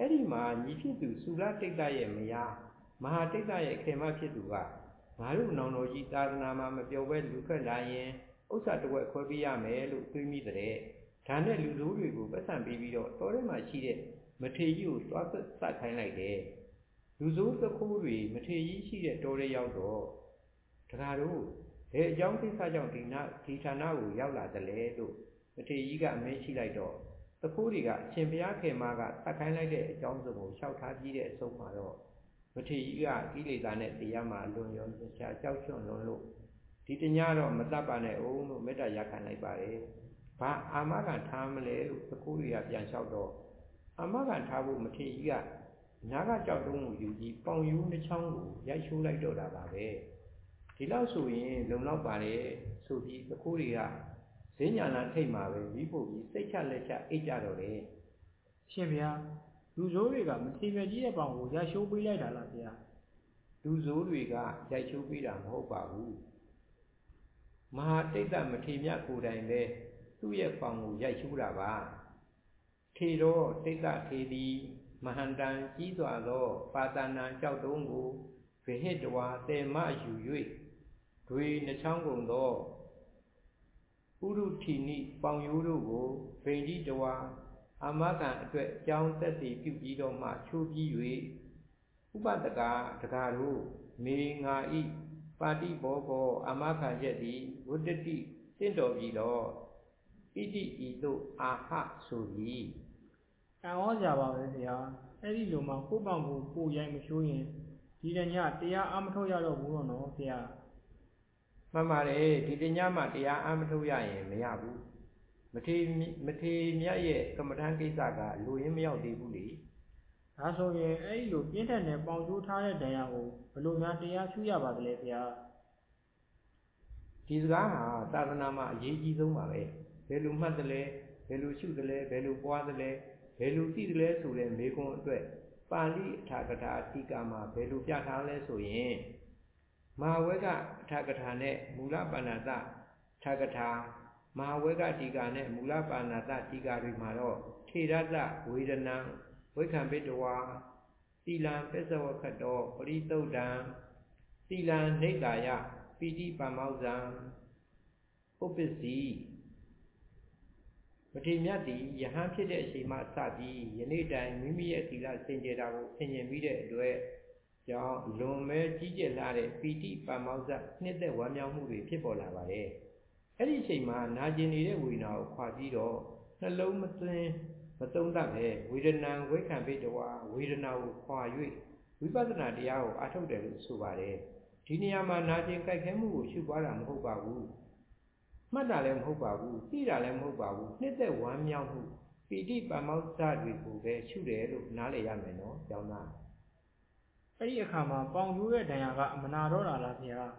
အဲ့ဒီမှာညီဖြစ်သူစုလတိတ်တရဲ့မယားမဟာတိတ်တရဲ့ခေမဖြစ်သူကငါတို့နောင်တော်ကြီးသာသနာမှာမပြောဘဲလူထွက်လာရင်ဥစ္စာတစ်ဝက်ခွဲပေးရမယ်လို့တွေးမိတဲ့ဒါနဲ့လူတို့တွေကိုပတ်စံပေးပြီးတော့တော်ထဲမှာရှိတဲ့မထေကြီးကိုသွားစတ်ခိုင်းလိုက်တယ်လူစိုးသခိုးတွေမထေကြီးရှိတဲ့တော်ထဲရောက်တော့တခါတော့ဘယ်အကြောင်းကိစ္စကြောင့်ဒီနာဒီဌာနကိုရောက်လာတယ်လဲလို့မထေကြီးကအမင်းရှိလိုက်တော့သခိုးတွေကအရှင်ဘုရားခေမာကစတ်ခိုင်းလိုက်တဲ့အကြောင်းစုံကိုလျှောက်ထားပြီးတဲ့အဆုံးမှာတော့မထေကြီးကကိလေသာနဲ့တရားမှာလွန်ရောရှားကြောက်ရွံ့လွန်လို့ဒီတညတော့မတတ်ပါနဲ့အောင်လို့မေတ္တာရခံလိုက်ပါတယ်။ဘာအာမခံထားမလဲလို့သခိုးတွေကပြန်လျှောက်တော့အာမခံထားဖို့မထေကြီးကနားကကြောက်တုံးကိုယူပြီးပေါင်ယူနှချောင်းကိုရိုက်ချိုးလိုက်တော့တာပါပဲ။ဒီလောက်ဆိုရင်လုံလောက်ပါတယ်ဆိုပြီးသခိုးတွေကဈဉ္ညာနာထိတ်မှာပဲပြီးဖို့ပြီးစိတ်ချလက်ချအိတ်ကြတော့တယ်။ရှင်ဗျာလူဆိုးတွေကမထေမြတ်ကြီးရဲ့ပေါင်ကိုရိုက်ချိုးပေးလိုက်တာလားဗျာ။လူဆိုးတွေကရိုက်ချိုးပေးတာမဟုတ်ပါဘူး။မဟာတိတ်တမထေမြတ်ကိုယ်တိုင်ပဲသူ့ရဲ့ပေါင်ကိုရိုက်ချိုးတာပါ။ထေတော့တိတ်တထေသည်မဟန္တံကြီးစွာသောပါတနာကြောက်တုံးကိုဗဟိတဝါတေမယူ၍တွေနှချောင်းကုန်သောဥရုထီနိပေါင်ရိုးတို့ကိုဗိန္ဒီတဝါအာမခံအတွက်အကြောင်းသက်သေပြုပြီးတော့မှချိုးပြီး၍ဥပဒကတကားတို့မေငါဤပါတိဘောဘောအာမခံချက်သည်ဝတ္တတိတင့်တော်ပြီတော့ဣတိဤသို့အာဟဆိုသည်အံ့ဩကြပါပဲဗျာအဲ့ဒီလိုမှကိုယ့်ပေါင်ကိုပို့ရိုက်မချိုးရင်ဒီတညတရားအမထုတ်ရတော့ဘူးတော့နော်ဗျာမှန်ပါတယ်ဒီတညမှတရားအမထုတ်ရရင်မရဘူးမထေမထေမြတ်ရဲ့ကမ္မဋ္ဌာန်းကိစ္စကလူရင်းမရောက်သေးဘူးလေဒါဆိုရင်အဲ့ဒီလိုပြင်းထန်တဲ့ပေါင်ကျိုးထားတဲ့ဒဏ်ရာကိုဘယ်လိုများတရားရှုရပါသလဲဗျာဒီစကားဟာသာသနာမှာအရေးကြီးဆုံးပါပဲဘယ်လိုမှတ်တယ်လဲဘယ်လိုရှုတယ်လဲဘယ်လိုပွားတယ်လဲဘယ်လိုသိတယ်လဲဆိုတဲ့မေခွန်းအတွက်ပါဠိအထာကထာတိကာမှာဘယ်လိုပြထားလဲဆိုရင်မဟာဝေကအထာကထာနဲ့မူလပါဏာတထာကထာမဟာဝေကတိကာနဲ့မူလပါဏာတတိကာတွေမှာတော့ထေရတဝေဒနံဝိခံပိတဝါသီလံပစ္စဝခတောပရိသုဒ္ဓံသီလံနေကာယပိတိပမောဇံဥပ္ပစီမထေမြတ်သည်ယဟန်ဖြစ်တဲ့အချိန်မှစပြီးယနေ့တိုင်မိမိရဲ့သီလစင်ကြယ်တာကိုဆင်ခြင်ပြီးတဲ့အတွက်ကြောင့်လွန်မဲကြီးကျယ်လာတဲ့ပိတိပမောဇနှစ်သက်ဝမ်းမြောက်မှုတွေဖြစ်ပေါ်လာပါတယ်။အဲ့ဒီအချိန်မှာနာကျင်နေတဲ့ဝေဒနာကိုခွာပြီးတော့နှလုံးမသွင်းမသုံးတတ်ပဲဝေဒနာဝိခံပိတဝါဝေဒနာကိုခွာ၍ဝိပဿနာတရားကိုအားထုတ်တယ်လို့ဆိုပါတယ်။ဒီနေရာမှာနာကျင်ကြိုက်ခဲမှုကိုရှုပွားတာမဟုတ်ပါဘူး။မှတ်တာလည်းမဟုတ်ပါဘူးသိတာလည်းမဟုတ်ပါဘူးနှစ်သက်ဝမ်းမြောက်မှုပိဋိပမောဇ္ဇတွေကိုပဲရှုတယ်လို့နားလည်ရမယ်နော်ကျောင်းသားအဲ့ဒီအခါမှာပေါင်ကျိုးတဲ့ဒဏ်ရာကအမနာတော့တာလားဗျာ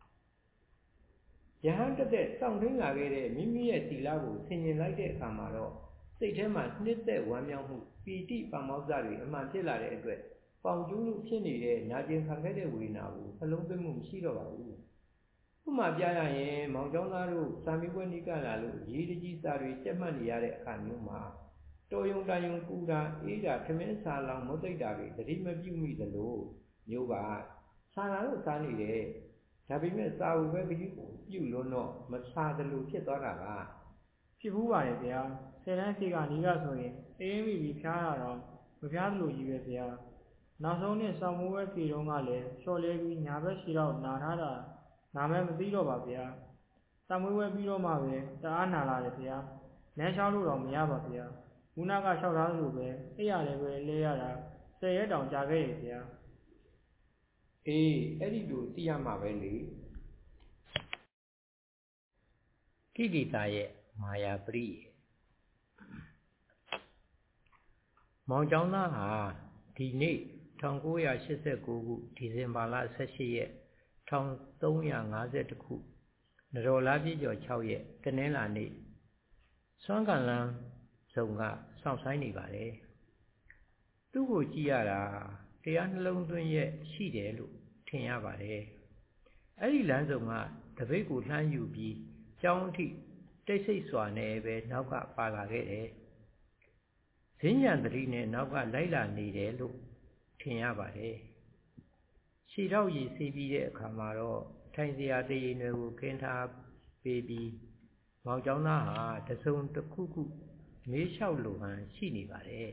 ယဟန်တက်တဲ့စောင့်ထင်းလာခဲ့တဲ့မိမိရဲ့သီလကိုဆင်ញင်လိုက်တဲ့အခါမှာတော့စိတ်ထဲမှာနှစ်သက်ဝမ်းမြောက်မှုပိဋိပမောဇ္ဇတွေအမှန်ဖြစ်လာတဲ့အတွက်ပေါင်ကျိုးလို့ဖြစ်နေတဲ့နာကျင်ခံခဲ့တဲ့ဝေဒနာကိုနှလုံးသွင်းမှုမရှိတော့ပါဘူးဥပမာပြရရင်မောင်ကျောင်းသားတို့စာမေးပွဲနိကလာလို့ရေးတကြီးစာတွေကြက်မှတ်နေရတဲ့အခါမျိုးမှာတော်ယုံတန်ယုံပူတာအေးတာထမင်းစာလောင်မုတ်သိတာတွေသတိမပြုမိသလိုမျိုးပါစာလာတော့စားနေတယ်ဒါပေမဲ့စာဝပဲပြုလွန်းတော့မစားသလိုဖြစ်သွားတာပါဖြစ်ဘူးပါတယ်ဗျာဆယ်တန်းစီကနီးကဆိုရင်အေးမိပြီးဖျားရတော့မဖျားသလိုကြီးပဲဗျာနောက်ဆုံးနဲ့စောင်းမိုးဝဲဖြေတုံးကလည်းလျှော်လဲပြီးညာဘက်ရှိတော့နာထားတာနာမဲမသိတော့ပါဗျာတမွေးဝဲပြီးတော့မှပဲတအားနာလာတယ်ဗျာလမ်းလျှောက်လို့တော့မရပါဗျာခုနကလျှောက်ထားသလိုပဲအိပ်ရတယ်ပဲလဲရတာဆယ်ရက်တောင်ကြာခဲ့ရဗျာအေးအဲ့ဒီလိုသိရမှာပဲလေကိလေသာရဲ့မာယာပရိမောင်ကျောင်းသားဟာဒီနေ့၁၉၈၉ခုဒီဇင်ဘာလ၁၈ရက်၁၃၅၁ခုနရောလာပြည့်ကျော်၆ရက်တနင်္လာနေ့စွမ်းကံလန်းစုံကစောင့်ဆိုင်နေပါတယ်သူ့ကိုကြည့်ရတာတရားနှလုံးသွင်းရဲ့ရှိတယ်လို့ထင်ရပါတယ်အဲ့ဒီလမ်းစုံကတပိတ်ကိုလှမ်းယူပြီးကျောင်းအထိတိတ်ဆိတ်စွာနဲ့ပဲနောက်ကပါလာခဲ့တယ်ဈဉ္ဉံတတိနဲ့နောက်ကလိုက်လာနေတယ်လို့ထင်ရပါတယ်ခြေထောက်ရည်စီးပြီးတဲ့အခါမှာတော့ထိုင်စရာတရေနယ်ကိုခင်းထားပေးပြီးမောင်ကျောင်းသားဟာတစုံတစ်ခုခုမေးလျှောက်လိုဟန်ရှိနေပါတယ်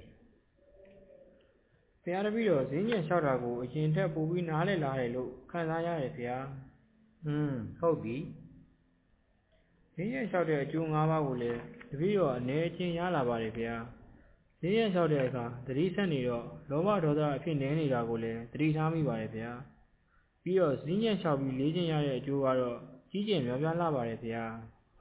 ဘုရားတပည့်တော်ဈဉ္ဉံလျှောက်တာကိုအရင်ထက်ပိုပြီးနားလည်လာတယ်လို့ခံစားရတယ်ဗျာอืมဟုတ်ပြီဈဉ္ဉံလျှောက်တဲ့အကျိုး၅ပါးကိုလည်းတပည့်တော်အနေချင်းရလာပါတယ်ဗျာဈဉ္ဉံလျှောက်တဲ့အခါသတိဆက်နေတော့လောဘဒေါသအဖြစ်နေနေတာကိုလည်းသတိထားမိပါတယ်ဗျာပြီးတော့ဈဉ္ဉံလျှောက်ပြီးလေ့ကျင့်ရတဲ့အကျိုးကတော့ကြီးကျယ်များပြားလာပါတယ်ဗျာ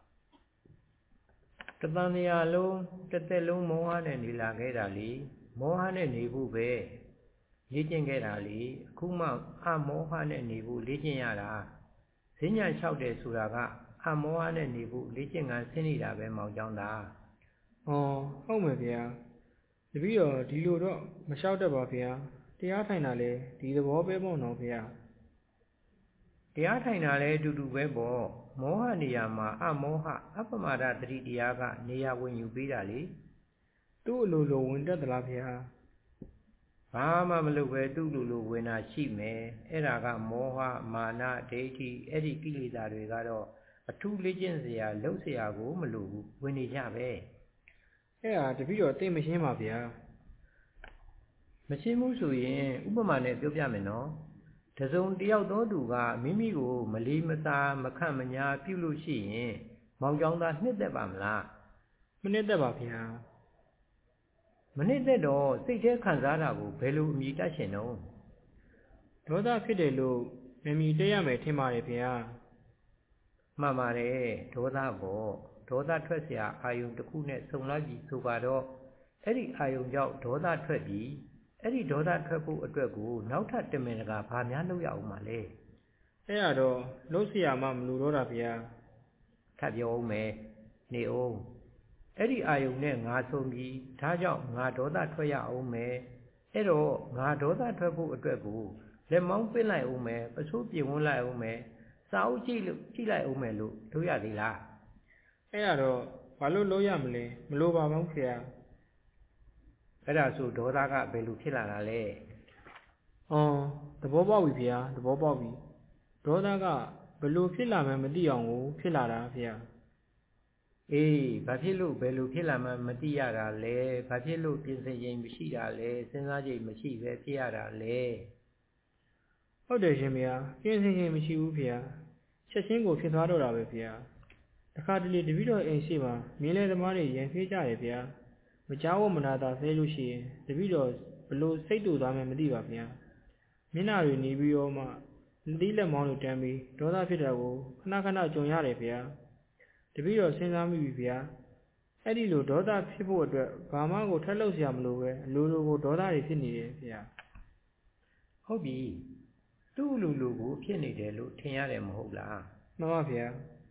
တသံတရားလုံးတစ်သက်လုံးမောဟနဲ့နေလာခဲ့တာလေမောဟနဲ့နေဖို့ပဲလေ့ကျင့်ခဲ့တာလေအခုမှအမောဟနဲ့နေဖို့လေ့ကျင့်ရတာဈဉ္ဉံလျှောက်တယ်ဆိုတာကအမောဟနဲ့နေဖို့လေ့ကျင့်ကဆင်းနေတာပဲမောင်ကျောင်းသားဩဟုတ်မယ်ဗျာတပည့်တော်ဒီလိုတော့မလျှောက်တတ်ပါဗျာတရားထိုင်တာလေဒီသဘောပဲပေါ့နော်ဗျာတရားထိုင်တာလည်းအတူတူပဲပေါ့မောဟနေရာမှာအမောဟအပမဒတတိတရားကနေရာဝင်ယူပေးတာလေသူ့အလိုလိုဝင်တတ်သလားဗျာဘာမှမလုပ်ပဲသူ့လိုလိုဝင်တာရှိမယ်အဲ့ဒါကမောဟမာနဒိဋ္ဌိအဲ့ဒီကိလေသာတွေကတော့အထူးလေ့ကျင့်စရာလှုပ်စရာကိုမလိုဘူးဝင်နေကြပဲအဲ့ဒါတပည့်တော်သိမရှင်းပါဗျာမရှင်းဘူးဆိုရင်ဥပမာနဲ့ပြောပြမယ်နော်တစုံတယောက်သောသူကမိမိကိုမလီမသာမခန့်မညာပြုလို့ရှိရင်မောင်ကျောင်းသားနှစ်သက်ပါမလားမနှစ်သက်ပါဗျာမနှစ်သက်တော့စိတ်ထဲခံစားတာကိုဘယ်လိုအမြည်တတ်ရှင်တော့ဒေါသဖြစ်တယ်လို့မမြည်တတ်ရမယ်ထင်ပါတယ်ဗျာမှန်ပါတယ်ဒေါသပေါ့ဒေါသထွက်เสียအာယုံတစ်ခုနဲ့ဆုံလိုက်ပြီးဆိုပါတော့အဲ့ဒီအာယုံကြောင့်ဒေါသထွက်ပြီးအဲ့ဒီဒေါသထွက်ဖို့အတွက်ကိုနောက်ထပ်တမင်တကာဘာများလုပ်ရအောင်မလဲအဲ့ရတော့လုံးเสียမှမလို့တော့တာဗျာထပ်ပြောအောင်မယ်နေအောင်အဲ့ဒီအာယုံနဲ့ငါဆုံးပြီးဒါကြောင့်ငါဒေါသထွက်ရအောင်မယ်အဲ့တော့ငါဒေါသထွက်ဖို့အတွက်ကိုလက်မောင်းပစ်လိုက်အောင်မယ်ပစိုးပြင်ဝန်းလိုက်အောင်မယ်စာအုပ်ကြည့်လို့ကြည့်လိုက်အောင်မယ်လို့တို့ရသေးလားအဲ့ရတော့ဘာလို့လုပ်ရမလဲမလို့ပါဘူးခင်ဗျာအဲ့ဒါဆိုဒေါသကဘယ်လိုဖြစ်လာတာလဲအော်သဘောပေါက်ပြီဗျာသဘောပေါက်ပြီဒေါသကဘယ်လိုဖြစ်လာမှန်းမသိအောင်ကိုဖြစ်လာတာဗျာအေးဘာဖြစ်လို့ဘယ်လိုဖြစ်လာမှန်းမသိရတာလဲဘာဖြစ်လို့ပြင်ဆင်ခြင်းမရှိတာလဲစဉ်းစားခြင်းမရှိပဲဖြစ်ရတာလဲဟုတ်တယ်ရှင်ဗျာပြင်ဆင်ခြင်းမရှိဘူးဗျာချက်ချင်းကိုဖြစ်သွားတော့တာပဲဗျာတခါတလေတပည့်တော်အိမ်ရှိမှာမင်းလဲသမားတွေရန်ဖေးကြတယ်ဗျာမကြောက်ဝမနာတာဆဲလို့ရှိရင်တပည့်တော်ဘလို့စိတ်တူသွားမှမသိပါဗျာမျက်နှာတွေနေပြီးတော့မှသီးလက်မောင်းတွေတန်းပြီးဒေါသဖြစ်တာကိုခဏခဏကြုံရတယ်ဗျာတပည့်တော်စဉ်းစားမိပြီဗျာအဲ့ဒီလိုဒေါသဖြစ်ဖို့အတွက်ဘာမှကိုထက်လို့စရာမလိုပဲအလိုလိုကိုဒေါသတွေဖြစ်နေတယ်ဗျာဟုတ်ပြီသူ့လူလူကိုဖြစ်နေတယ်လို့ထင်ရတယ်မဟုတ်လားမှန်ပါဗျာ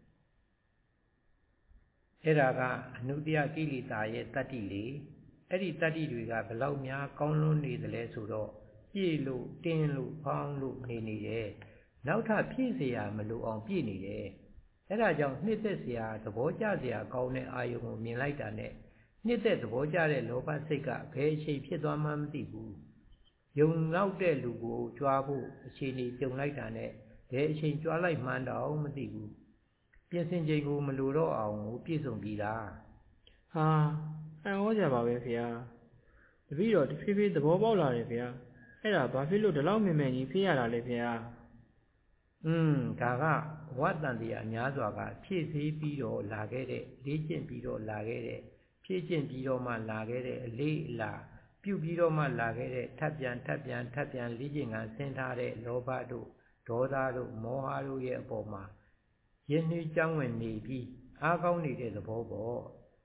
အဲ့ဒါကအနုတ္တယကိလေသာရဲ့တတ္တိလေအဲ့ဒီတတ္တိတွေကဘလောက်များကောင်းလွန်းနေသလဲဆိုတော့ပြည့်လို့တင်းလို့ဖောင်းလို့နေနေတယ်နောက်ထပ်ဖြည့်เสียမလို့အောင်ပြည့်နေတယ်အဲ့ဒါကြောင့်နှစ်သက်เสียသဘောကျเสียကောင်းတဲ့အာယုံကိုမြင်လိုက်တာနဲ့နှစ်သက်သဘောကျတဲ့လောဘစိတ်ကဘယ်အချိန်ဖြစ်သွားမှမသိဘူးယုံနောက်တဲ့လူကိုကြွားဖို့အခြေအနေကြုံလိုက်တာနဲ့ဘယ်အချိန်ကြွားလိုက်မှန်းတော့မသိဘူးပြင်ဆင်ချိန်ကိုမလိုတော့အောင်ပြည့်စုံပြီလားဟာအံ့ဩကြပါပဲခင်ဗျာတပည့်တော်တဖြည်းဖြည်းသဘောပေါက်လာတယ်ခင်ဗျာအဲ့ဒါဘာဖြစ်လို့ဒီလောက်မြင်မြင်ကြီးဖြစ်ရတာလဲခင်ဗျာอืมဒါကဝတ္တန်တရားများစွာကဖြည့်ဆည်းပြီးတော့လာခဲ့တဲ့လေ့ကျင့်ပြီးတော့လာခဲ့တဲ့ဖြည့်ကျင့်ပြီးတော့မှလာခဲ့တဲ့အလေးအလာပြုပြီးတော့မှလာခဲ့တဲ့ထပ်ပြန်ထပ်ပြန်ထပ်ပြန်လေ့ကျင့်ကဆင်းထားတဲ့လောဘတို့ဒေါသတို့မောဟတို့ရဲ့အပေါ်မှာရင်းနှီးကြောင်းဝင်နေပြီးအားကောင်းနေတဲ့သဘောပေါ့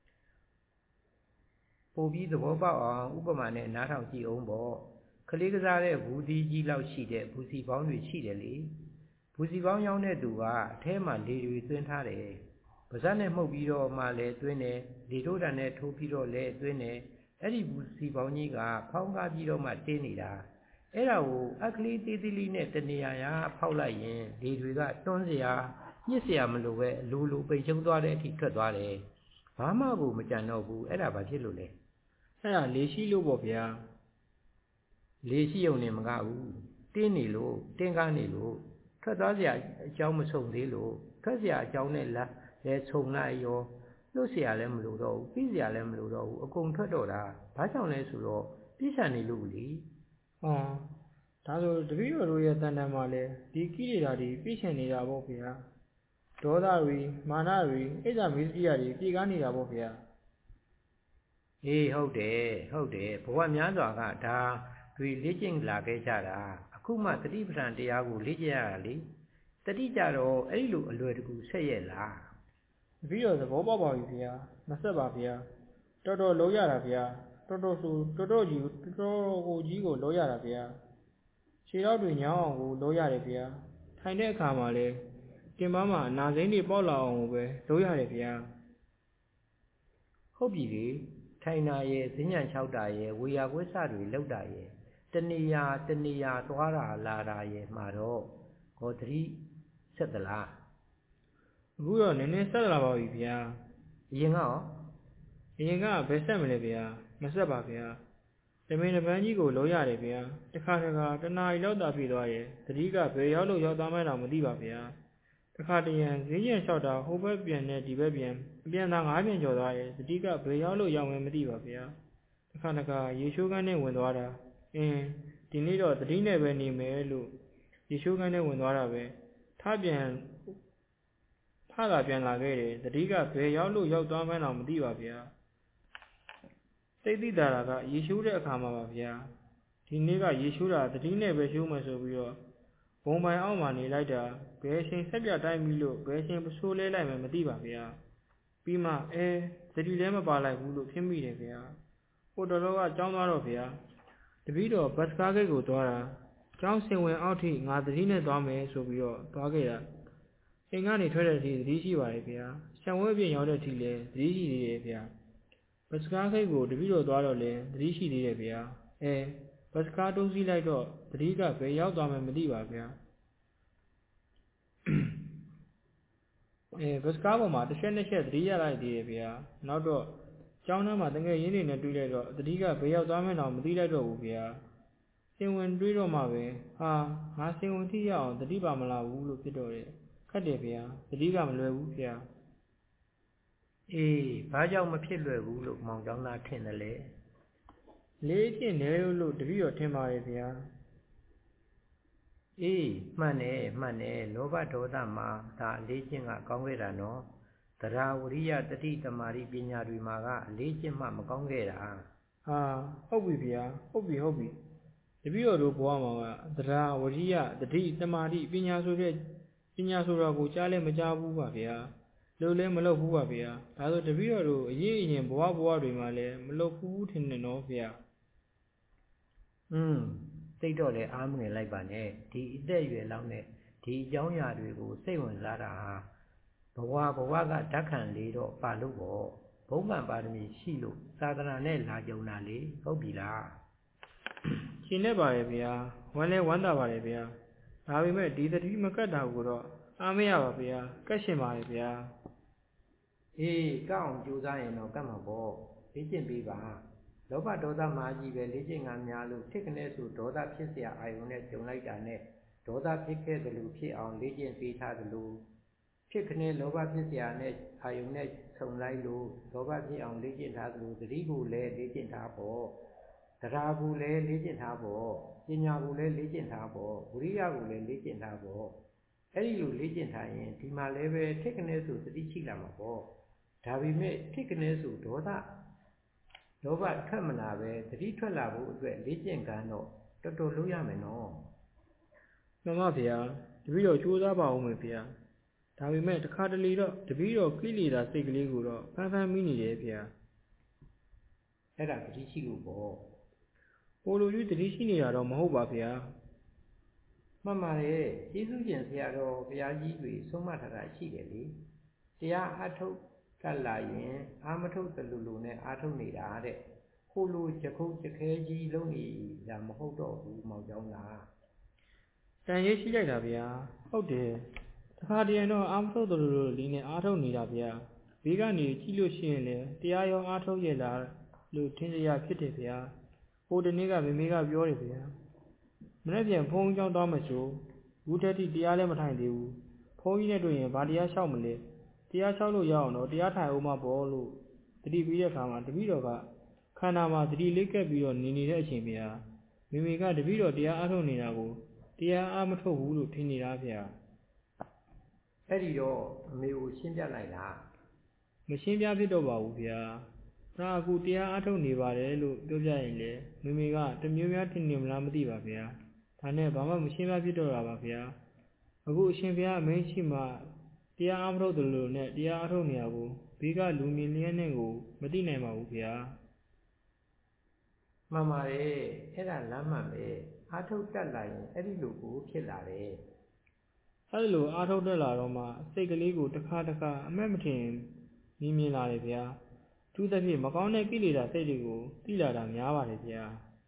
ပို့ပြီးသဘောပေါက်အောင်ဥပမာနဲ့နားထောင်ကြည့်အောင်ပေါ့ကလေးကစားတဲ့ဘူးဒီကြီးလောက်ရှိတဲ့ဘူးစီပေါင်းတွေရှိတယ်လေဘူးစီပေါင်းရောင်းတဲ့သူကအထဲမှာလေတွေသွင်းထားတယ်ပါးစပ်နဲ့မှုတ်ပြီးတော့မှလည်းသွင်းတယ်လေထိုးတံနဲ့ထိုးပြီးတော့လည်းသွင်းတယ်အဲ့ဒီဘူးစီပေါင်းကြီးကဖောင်းကားပြီးတော့မှတင်းနေတာအဲ့ဒါကိုအခလီသေးသေးလေးနဲ့တနေရာရာဖောက်လိုက်ရင်လေတွေကတွန်းစရာညစ်เสียမလို့ပဲလူလူပိန်ချုံသွားတဲ့အထိထွက်သွားတယ်ဘာမှကိုမကြံတော့ဘူးအဲ့ဒါဘာဖြစ်လို့လဲအဲအဲ့ဒါလေရှိလို့ပေါ့ဗျာလေရှိုံနဲ့မကဘူးတင်းနေလို့တင်းကားနေလို့ထွက်သွားစရာအကြောင်းမဆုံသေးလို့ထွက်စရာအကြောင်းနဲ့လားလဲဆုံလိုက်ရောလွတ်เสียလည်းမလို့တော့ဘူးပြီးเสียလည်းမလို့တော့ဘူးအကုန်ထွက်တော့တာဘာကြောင့်လဲဆိုတော့ပြည့်စံနေလို့လေဟောဒါဆိုတပည့်တော်တို့ရဲ့တန်တန်မှာလဲဒီကိလေသာတွေပြည့်စံနေတာပေါ့ဗျာဒေါသတွေမာနတွေအိဇာမေစရိယတွေပြေကားနေတာပေါ့ဗျာအေးဟုတ်တယ်ဟုတ်တယ်ဘဝများစွာကဒါတွေလေ့ကျင့်လာခဲ့ကြတာအခုမှတတိပဋ္ဌာန်တရားကိုလေ့ကျင့်ရတာလေတတိကြတော့အဲ့လိုအလွယ်တကူဆက်ရဲ့လားတပည့်တော်သဘောပေါက်ပါပြီဗျာမဆက်ပါဗျာတော်တော်လုံးရတာဗျာတော်တော်ဆိုတော်တော်ကြီးတော်တော်ကိုကြီးကိုလုံးရတာဗျာခြေထောက်တွေညောင်းအောင်ကိုလုံးရတယ်ဗျာထိုင်တဲ့အခါမှာလဲတင်ပန်းမှာနာစိမ့်တွေပေါက်လာအောင်ကိုပဲလုံးရတယ်ဗျာဟုတ်ပြီလေထိုင်နာရဲ့ဈဉ္ညာလျှောက်တာရဲ့ဝေယကွဲစတွေလောက်တာရဲ့တဏီယာတဏီယာသွားတာလာတာရဲ့မှာတော့ဟောတတိဆက်သလားအခုတော့နည်းနည်းဆက်လာပါပြီဗျာအရင်ကရောအရင်ကဘယ်ဆက်မလဲဗျာမဆက်ပါဗျာတမင်တပန်းကြီးကိုလုံးရတယ်ဗျာတခါတခါတနာရီလောက်သာပြည့်သွားရဲ့တတိကဘယ်ရောက်လို့ရောက်သွားမှတော့မသိပါဗျာတခါတရံဈေးကျင်လျှောက်တာဟိုဘက်ပြန်နဲ့ဒီဘက်ပြန်အပြန်သာငါးပြန်ကျော်သွားရဲ့တတိကဘယ်ရောက်လို့ရောက်မှမသိပါဗျာတခါတခါရေချိုးကန်းနဲ့ဝင်သွားတာအင်းဒီနေ့တော့တတိနဲ့ပဲနေမယ်လို့ရေချိုးကန်းနဲ့ဝင်သွားတာပဲထားပြန်ထားတာပြန်လာခဲ့တယ်တတိကဘယ်ရောက်လို့ရောက်သွားမှန်းတော့မသိပါဗျာစိတ်သိတာကရေချိုးတဲ့အခါမှာပါဗျာဒီနေ့ကရေချိုးတာတတိနဲ့ပဲချိုးမယ်ဆိုပြီးတော့ဘုံပိုင်အောက်မှာနေလိုက်တာဘယ်ချိန်ဆက်ပြတိုင်းပြီလို့ဘယ်ချိန်ပစိုးလဲလိုက်မယ်မသိပါဗျာပြီးမှအဲတတိလည်းမပါလိုက်ဘူးလို့ဖြစ်မိတယ်ဗျာဟိုတော်တော်ကကြောင်းသွားတော့ဗျာတပည့်တော်ဘတ်စကားဂိတ်ကိုသွားတာကျောင်းစင်ဝင်အောက်ထိငါတတိနဲ့သွားမယ်ဆိုပြီးတော့သွားခဲ့တာအိမ်ကနေထွက်တဲ့အထိတတိရှိပါတယ်ဗျာဆံဝဲပြင်ရောက်တဲ့အထိလည်းတတိရှိသေးတယ်ဗျာဘတ်စကားဂိတ်ကိုတပည့်တော်သွားတော့လည်းတတိရှိသေးတယ်ဗျာအဲဘတ်စကားတုံးစီးလိုက်တော့တတိကဘယ်ရောက်သွားမှမသိပါဗျာအဲဘတ်စကားပေါ်မှာတစ်ချက်နှစ်ချက်တတိရလိုက်သေးတယ်ဗျာနောက်တော့ကျောင်းထဲမှာတကယ်ရင်းနေနဲ့တွေ့လိုက်တော့တတိကဘယ်ရောက်သွားမှန်းတော့မသိလိုက်တော့ဘူးဗျာစင်ဝင်တွေးတော့မှပဲဟာငါစင်ဝင်သိရအောင်တတိပါမလာဘူးလို့ဖြစ်တော့တယ်ခက်တယ်ဗျာတတိကမလွယ်ဘူးဗျာအေးဘာကြောင့်မဖြစ်လွယ်ဘူးလို့မောင်ကျောင်းသားထင်တယ်လေလေးကျင့်နေလို့တပည့်တော်ထင်ပါတယ်ဗျာအေးမှန်တယ်မှန်တယ်လောဘဒေါသမှာဒါအလေးကျင့်ကကောင်းခဲ့တာနော်တရားဝရိယတတိတမာရိပညာတွေမှာကအလေးကျင့်မှမကောင်းခဲ့တာဟာဟုတ်ပြီဗျာဟုတ်ပြီဟုတ်ပြီတပည့်တော်တို့ဘဝမှာကတရားဝရိယတတိတမာရိပညာဆိုတဲ့ပညာဆိုတော့ကိုကြားလဲမကြားဘူးပါဗျာလို့လဲမလုပ်ဘူးပါဗျာဒါဆိုတပည့်တော်တို့အရေးအရင်ဘဝဘဝတွေမှာလဲမလုပ်ဘူးထင်တယ်နော်ဗျာอืมစိတ်တော့လည်းအားမငယ်လိုက်ပါနဲ့ဒီအသက်အရွယ်လောက်နဲ့ဒီအကြောင်းအရာတွေကိုစိတ်ဝင်စားတာဘဝဘဝကဓာတ်ခံလေးတော့ပါလို့ပေါ့ဘုံမှန်ပါရမီရှိလို့သာသနာနဲ့လာကြုံတာလေဟုတ်ပြီလားရှင်နေပါရဲ့ဗျာဝမ်းလဲဝမ်းသာပါရဲ့ဗျာဒါပေမဲ့ဒီတတိမကတ်တာကိုတော့အားမရပါဗျာကတ်ရှင်ပါရဲ့ဗျာအေးကောက်အောင်ကြိုးစားရင်တော့ကတ်မှာပေါ့လေ့ကျင့်ပေးပါလောဘဒေါသမာကြီးပဲလေ့ကျင့်ငါများလို့ဖြစ်ကနေဆိုဒေါသဖြစ်เสียအာယုန်နဲ့ကြုံလိုက်တာနဲ့ဒေါသဖြစ်ခဲ့သလိုဖြစ်အောင်လေ့ကျင့်ပေးထားသလိုဖြစ်ကနေလောဘဖြစ်เสียနဲ့အာယုန်နဲ့ဆုံလိုက်လို့ဒေါသဖြစ်အောင်လေ့ကျင့်ထားသလိုသတိကိုလည်းလေ့ကျင့်ထားဖို့တရားကိုလည်းလေ့ကျင့်ထားဖို့ပညာကိုလည်းလေ့ကျင့်ထားဖို့ဝိရိယကိုလည်းလေ့ကျင့်ထားဖို့အဲ့ဒီလိုလေ့ကျင့်ထားရင်ဒီမှာလည်းပဲဖြစ်ကနေဆိုသတိရှိလာမှာပေါ့ဒါပေမဲ့ဖြစ်ကနေဆိုဒေါသလောဘထွက်မလာပဲသတိထွက်လာဖို့အတွက်လေ့ကျင့်ကံတော့တော်တော်လုပ်ရမယ်နော်မှန်ပါဗျာတပည့်တော်ကြိုးစားပါဦးမယ်ဗျာဒါပေမဲ့တစ်ခါတလေတော့တပည့်တော်ကိလေသာစိတ်ကလေးကိုတော့ဖန်ဖန်မိနေတယ်ဗျာအဲ့ဒါသတိရှိလို့ပေါ့ပိုလိုကြီးသတိရှိနေတာတော့မဟုတ်ပါဗျာမှန်ပါတယ်ကျေးဇူးရှင်ဆရာတော်ဘုရားကြီးတွေဆုံးမထားတာရှိတယ်လေတရားအထုတ်ကလာရင်အာမထုတ်တလူလူနဲ့အာထုတ်နေတာတဲ့ခိုးလိုချက်ခုတ်ချက်ခဲကြီးလုံးနေတာမဟုတ်တော့ဘူးမောင်ကျောင်းလားတန်ရေးရှိလိုက်တာဗျာဟုတ်တယ်တခါတည်းတော့အာမထုတ်တလူလူလေးနဲ့အာထုတ်နေတာဗျာဘေးကနေကြည့်လို့ရှိရင်လေတရားရောအာထုတ်ရလားလို့ထင်စရာဖြစ်တယ်ဗျာဟိုတနေ့ကမေမေကပြောတယ်ဗျာမနေ့ပြန်ဖုန်းကြောင်းသွားမှဆိုဘူးတက်တိတရားလည်းမထိုင်သေးဘူးဖုန်းကြီးနဲ့တွေ့ရင်ဘာတရားလျှောက်မလဲတရားလျှောက်လို့ရအောင်တော့တရားထိုင်အောင်မပေါ်လို့တတိပြီးတဲ့အခါမှာတပည့်တော်ကခန္ဓာမှာတတိလေးကပ်ပြီးတော့နေနေတဲ့အချိန်ဗျာမေမေကတပည့်တော်တရားအားထုတ်နေတာကိုတရားအားမထုတ်ဘူးလို့ထင်နေတာဗျာအဲ့ဒီတော့အမေကိုရှင်းပြလိုက်လားမရှင်းပြဖြစ်တော့ပါဘူးဗျာဒါအခုတရားအားထုတ်နေပါတယ်လို့ပြောပြရင်လေမေမေကတမျိုးများထင်နေမလားမသိပါဗျာဒါနဲ့ဘာမှမရှင်းပြဖြစ်တော့တာပါဗျာအခုအရှင်ဘုရားအမင်းရှိမှတရားအားမထုတ်တယ်လို့နဲ့တရားအားထုတ်နေရကိုဘေးကလူမြင်လျက်နဲ့ကိုမသိနိုင်ပါဘူးဗျာမှန်ပါတယ်အဲ့ဒါလမ်းမှန်ပဲအားထုတ်တတ်လိုက်ရင်အဲ့ဒီလိုကိုဖြစ်လာတယ်အဲ့ဒီလိုအားထုတ်တတ်လာတော့မှစိတ်ကလေးကိုတစ်ခါတစ်ခါအမက်မထင်မြင်မြင်လာတယ်ဗျာသူသဖြင့်မကောင်းတဲ့ကိလေသာစိတ်တွေကိုသိလာတာများပါတယ်ဗျာ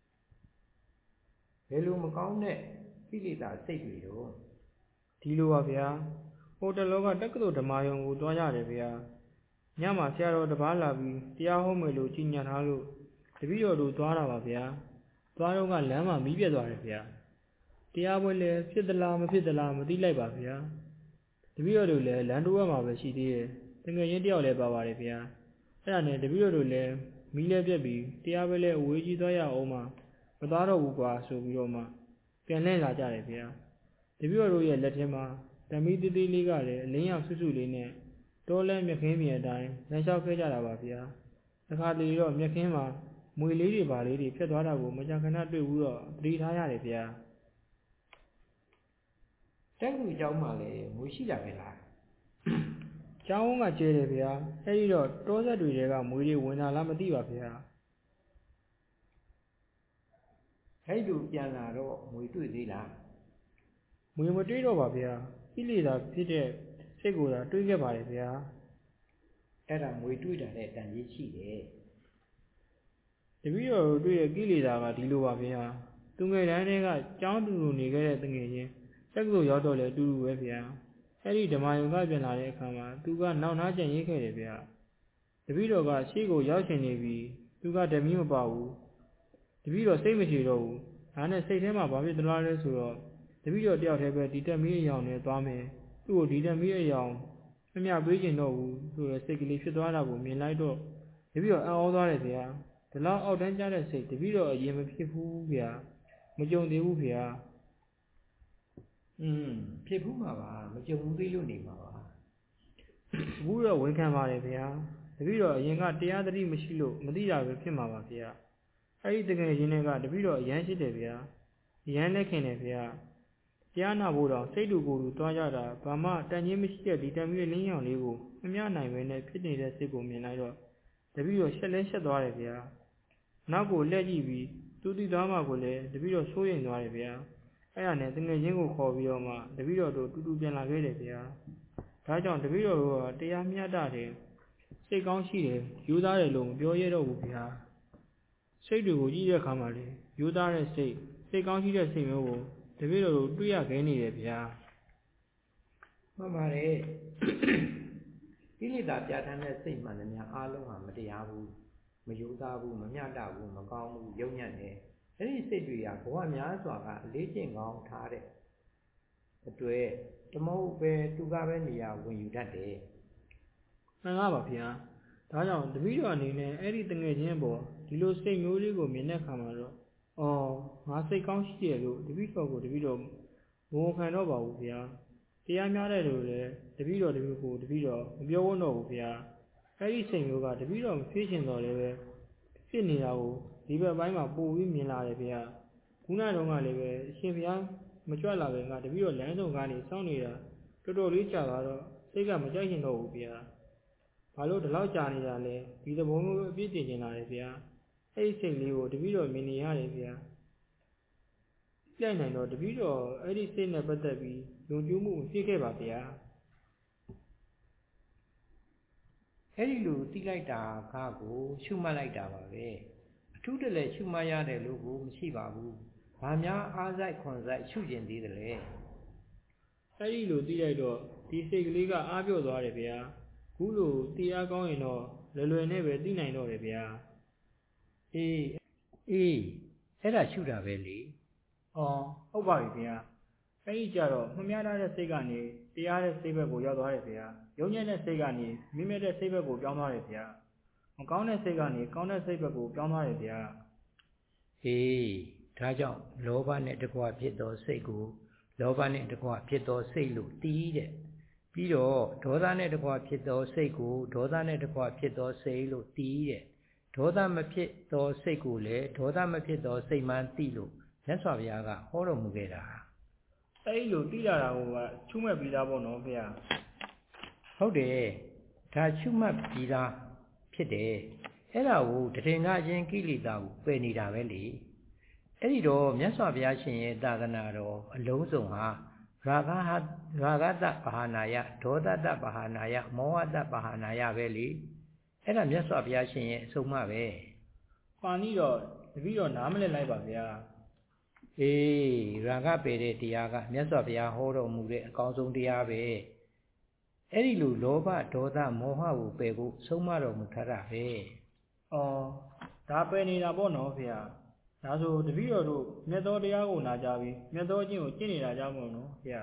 ဘယ်လိုမကောင်းတဲ့ကိလေသာစိတ်တွေတော့ဒီလိုပါဗျာဟိုတလောကတက္ကသိုလ်ဓမ္မယုံကိုတွားရတယ်ဗျာညမှာဆရာတော်တပားလာပြီးတရားဟောမယ်လို့ကြီးညာထားလို့တပည့်တော်တို့သွားတာပါဗျာသွားတော့ကလမ်းမှာမီးပြတ်သွားတယ်ဗျာတရားပွဲလည်းဖြစ်သလားမဖြစ်သလားမသိလိုက်ပါဗျာတပည့်တော်တို့လည်းလမ်းတိုးရမှာပဲရှိသေးတယ်တကယ်ရင်တယောက်လည်းပါပါတယ်ဗျာအဲ့ဒါနဲ့တပည့်တော်တို့လည်းမီးလည်းပြတ်ပြီးတရားပွဲလည်းအဝေးကြီးသွားရအောင်မှမသွားတော့ဘူးကွာဆိုပြီးတော့မှပြန်လှည့်လာကြတယ်ဗျာတပည့်တော်တို့ရဲ့လက်ထဲမှာဓမီတိတိလေးကလည်းအလင်းရောင်ဆွဆွလေးနဲ့တောလဲမြခင်းမြေအတိုင်းလမ်းလျှောက်ခဲ့ကြတာပါဗျာတခါတလေတော့မြခင်းမှာမွေလေးတွေပါလေးတွေဖြတ်သွားတာကိုမကြာခဏတွေ့ဘူးတော့သတိထားရတယ်ဗျာတက်ကူเจ้าမှလည်းမွေရှိတာပဲလားကျောင်းကကျဲတယ်ဗျာအဲ့ဒီတော့တောဆက်တွေတဲကမွေတွေဝင်လာလားမသိပါဗျာအဲ့ဒီပြန်လာတော့မွေတွေ့သေးလားမွေမတွေ့တော့ပါဗျာကိလေသာဖြစ်တဲ့စိတ်ကိုသာတွေးခဲ့ပါတယ်ဗျာအဲ့ဒါမွေတွေ့တာတဲ့တန်ကြီးရှိတယ်တပည့်တော်တို့တွေ့တဲ့ကိလေသာကဒီလိုပါဗျာသူငယ်တိုင်းတည်းကကျောင်းတူတူနေခဲ့တဲ့တငယ်ချင်းတက္ကသိုလ်ရောက်တော့လေအတူတူပဲဗျာအဲ့ဒီဓမ္မယုံကပြန်လာတဲ့အခါမှာသူကနောက်နားကျန်ရေးခဲ့တယ်ဗျာတပည့်တော်ကရှေ့ကိုရောက်ရှင်နေပြီသူကဓမီမပါဘူးတပည့်တော်စိတ်မရှိတော့ဘူးဒါနဲ့စိတ်ထဲမှာဘာဖြစ်သလားလဲဆိုတော့တပည့်တော်တယောက်တည်းပဲဒီတက်မီးအယောင်နဲ့သွားမယ်သူ့ကိုဒီတက်မီးအယောင်မမျှပေးကျင်တော့ဘူးဆိုရယ်စိတ်ကလေးဖြစ်သွားတာကိုမြင်လိုက်တော့တပည့်တော်အံ့ဩသွားတယ်ဗျာဒီလောက်အောက်တန်းကျတဲ့စိတ်တပည့်တော်အရင်မဖြစ်ဘူးဗျာမကြုံသေးဘူးဗျာอืมဖြစ်ဘူးမှာပါမကြုံဘူးသေးလို့နေမှာပါဘူးတော့ဝန်ခံပါတယ်ဗျာတပည့်တော်အရင်ကတရားသတိမရှိလို့မသိတာပဲဖြစ်မှာပါဗျာအဲ့ဒီတကယ်ရင်းတွေကတပည့်တော်အရန်ရှိတယ်ဗျာအရန်လက်ခင်တယ်ဗျာတရားနာဖို့တော့စိတ်တူကိုယ်တူတွားကြတာဘာမှတန်ချင်းမရှိတဲ့ဒီတံမီးလင်းရောင်လေးကိုမမျှနိုင်ပဲနဲ့ဖြစ်နေတဲ့စိတ်ကိုမြင်လိုက်တော့တပည့်တော်ရှက်လဲရှက်သွားတယ်ဗျာနောက်ကိုလှည့်ကြည့်ပြီးသူတိသွားမှကိုလည်းတပည့်တော်စိုးရိမ်သွားတယ်ဗျာအဲ့ဒါနဲ့တငယ်ချင်းကိုခေါ်ပြီးတော့မှတပည့်တော်တို့တူတူပြန်လာခဲ့တယ်ဗျာဒါကြောင့်တပည့်တော်တို့ကတရားမျှတတယ်စိတ်ကောင်းရှိတယ်ယူသားတယ်လို့မပြောရတော့ဘူးဗျာစိတ်တွေကိုကြည့်တဲ့အခါမှာလေယူသားတဲ့စိတ်စိတ်ကောင်းရှိတဲ့စိတ်မျိုးကိုတပည့်တော်တို့တွေ့ရခဲနေတယ်ဗျာမှန်ပါတယ်ကိလေသာပြဋ္ဌာန်းတဲ့စိတ်မှန်တယ်များအားလုံးဟာမတရားဘူးမယုံသားဘူးမမျှတဘူးမကောင်းဘူးယုံညံ့တယ်အဲ့ဒီစိတ်တွေကဘဝများစွာကအလေးကျင့်ကောင်းထားတဲ့အတွက်တမဟုတ်ပဲသူကပဲနေရာဝင်ယူတတ်တယ်မှန်ပါပါဗျာဒါကြောင့်တပည့်တော်အနေနဲ့အဲ့ဒီတငယ်ချင်းပေါ်ဒီလိုစိတ်မျိုးလေးကိုမြင်တဲ့အခါမှာတော့အော်ငါစိတ်ကောင်းရှိတယ်လို့တပည့်တော်ကိုတပည့်တော်ဘုံခံတော့ပါဘူးဗျာတရားများတဲ့လူလည်းတပည့်တော်တပည့်ကိုတပည့်တော်မပြောဝတော့ဘူးဗျာအဲ့ဒီစိတ်မျိုးကတပည့်တော်မဖြစ်ချင်တော့လည်းပဲဖြစ်နေတာကိုဒီဘက်ပိုင်းမှာပို့ပြီးမြင်လာတယ်ဗျာခုနတုန်းကလည်းပဲအရှင်ဘုရားမကြွလာပဲငါတပည့်တော်လမ်းဆုံးကနေစောင့်နေတာတော်တော်လေးကြာသွားတော့စိတ်ကမကြိုက်ချင်တော့ဘူးဗျာဘာလို့ဒီလောက်ကြာနေတာလဲဒီသဘောမျိုးအပြည့်တင်နေတာလေဗျာအဲ့ဒီစိတ်လေးကိုတပည့်တော်မြင်နေရတယ်ဗျာပြိုင်နိုင်တော့တပည့်တော်အဲ့ဒီစိတ်နဲ့ပတ်သက်ပြီးယုံကြည်မှုရှိခဲ့ပါဗျာအဲ့ဒီလိုသိလိုက်တာကကိုရှုမှတ်လိုက်တာပါပဲအထူးတလဲရှုမှတ်ရတယ်လို့ကိုမရှိပါဘူးဘာများအားစိုက်ခွန်စိုက်ရှုကျင်သေးတယ်လေအဲ့ဒီလိုသိလိုက်တော့ဒီစိတ်ကလေးကအားပြော့သွားတယ်ဗျာခုလိုသိအားကောင်းရင်တော့လွယ်လွယ်နဲ့ပဲသိနိုင်တော့တယ်ဗျာအေးအေးအဲ့ဒါရှုတာပဲလေအော်ဟုတ်ပါပြီဗျာအဲ့ဒီကြတော့မများတဲ့စိတ်ကနေတရားတဲ့စိတ်ဘက်ကိုရောက်သွားတယ်ဗျာယုံညံ့တဲ့စိတ်ကနေမြင့်မြတ်တဲ့စိတ်ဘက်ကိုပြောင်းသွားတယ်ဗျာမကောင်းတဲ့စိတ်ကနေကောင်းတဲ့စိတ်ဘက်ကိုပြောင်းသွားတယ်ဗျာအေးဒါကြောင့်လောဘနဲ့တကွဖြစ်သောစိတ်ကိုလောဘနဲ့တကွဖြစ်သောစိတ်လို့တီးတဲ့ပြီးတော့ဒေါသနဲ့တကွဖြစ်သောစိတ်ကိုဒေါသနဲ့တကွဖြစ်သောစိတ်လို့တီးတဲ့ဒေါသမဖြစ်သောစိတ်ကိုလည်းဒေါသမဖြစ်သောစိတ်မှန်သိလို့မြတ်စွာဘုရားကဟောတော်မူခဲ့တာအဲ့လိုသိလာတာကချူးမဲ့ပြီးသားပေါ့နော်ဗျာဟုတ်တယ်ဒါချွတ်မှတ်ပြီးသားဖြစ်တယ်အဲ့ဒါကိုတည်ငါချင်းကိလေသာကိုပယ်နေတာပဲလေအဲ့ဒီတော့မြတ်စွာဘုရားရှင်ရဲ့သာသနာတော်အလုံးစုံဟာရာဂဟာရာဂတပဟာနာယဒေါသတပဟာနာယမောဟတပဟာနာယပဲလေအဲ့ဒါမြတ်စွာဘုရားရှင်ရဲ့အဆုံးအမပဲပါဠိတော့တပည့်တော်နားမလည်လိုက်ပါဗျာအေးရာဂပယ်တဲ့တရားကမြတ်စွာဘုရားဟောတော်မူတဲ့အကောင်းဆုံးတရားပဲအဲ့ဒီလိုလောဘဒေါသမောဟကိုပယ်ဖို့ဆုံးမတော်မူထားတာပဲအော်ဒါပယ်နေတာပေါ့နော်ဗျာဒါဆိုတပည့်တော်တို့မြတ်သောတရားကိုနာကြပြီးမြတ်သောအကျင့်ကိုကျင့်နေတာကြောင့်မို့နော်ဗျာ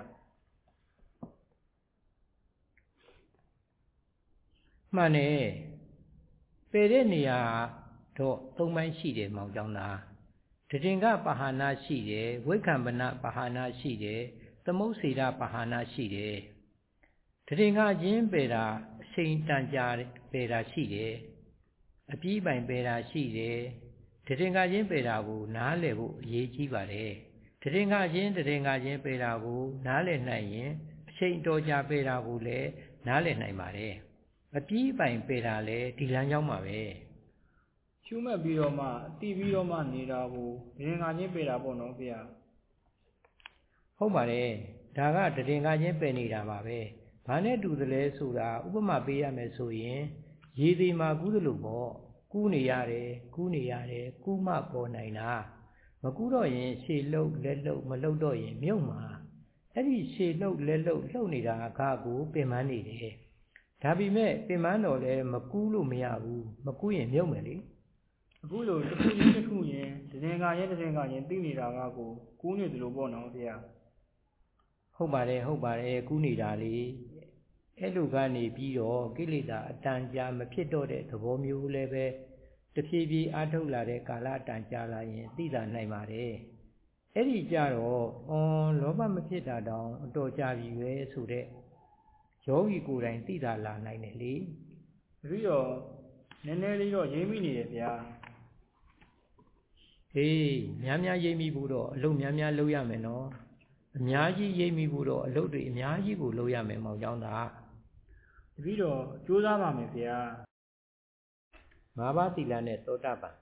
မှန်တယ်ပယ်တဲ့နေရာတော့သုံးပိုင်းရှိတယ်မောင်ကျောင်းသားတည်ငါပဟာနာရှိတယ်ဝိက္ခမနပဟာနာရှိတယ်သမုတ်စေတပဟာနာရှိတယ်တည်ငါချင်းပယ်တာအချိန်တန်ကြာပယ်တာရှိတယ်အပြီးပိုင်ပယ်တာရှိတယ်တည်ငါချင်းပယ်တာကိုနားလည်ဖို့အရေးကြီးပါတယ်တည်ငါချင်းတည်ငါချင်းပယ်တာကိုနားလည်နိုင်ရင်အချိန်တော်ကြာပယ်တာကိုလည်းနားလည်နိုင်ပါတယ်အပြီးပိုင်ပယ်တာလည်းဒီလမ်းကြောင်းမှာပဲချူးမဲ့ပြီးတော့မှအတိပြီးတော့မှနေတာကိုတည်ငါချင်းပယ်တာပေါ့နော်ဗျာဟုတ်ပါတယ်ဒါကတည်ငါချင်းပယ်နေတာပါပဲဘာနဲ့တူသလဲဆိုတာဥပမာပေးရမယ်ဆိုရင်ရေဒီမှာကူးသလိုပေါ့ကူးနေရတယ်ကူးနေရတယ်ကူးမှပေါ်နိုင်တာမကူးတော့ရင်ရှည်လှုပ်လက်လှုပ်မလှုပ်တော့ရင်မြုပ်မှာအဲ့ဒီရှည်လှုပ်လက်လှုပ်လှုပ်နေတာကကိုပင်ပန်းနေတယ်ဒါပေမဲ့ပင်ပန်းတော့လည်းမကူးလို့မရဘူးမကူးရင်မြုပ်မယ်လေအခုလိုတစ်ခုချင်းတစ်ခုရင်တည်ငါရင်တည်ငါရင်သိနေတာကကိုကူးနေတယ်လို့ပေါ့နော်ဗျာဟုတ်ပါတယ်ဟုတ်ပါတယ်ကူးနေတာလေအဲ့လိုကနေပြီးတော့ကိလေသာအတန်ကြာမဖြစ်တော့တဲ့သဘောမျိုးလည်းပဲတဖြည်းဖြည်းအားထုတ်လာတဲ့ကာလအတန်ကြာလာရင်သိသာနိုင်ပါတယ်အဲ့ဒီကြတော့အော်လောဘမဖြစ်တာတောင်အတော်ကြာပြီပဲဆိုတဲ့ယောဂီကိုယ်တိုင်သိသာလာနိုင်တယ်လေပြီးတော့နည်းနည်းလေးတော့ရိပ်မိနေတယ်ဗျာဟေးများများရိပ်မိဖို့တော့အလုပ်များများလုပ်ရမယ်နော်အများကြီးရိပ်မိဖို့တော့အလုပ်တွေအများကြီးကိုလုပ်ရမယ်မောင်ကျောင်းသားတပည့်တော်ကြိုးစားပါမယ်ဗျာငါးပါးသီလနဲ့သောတာပန်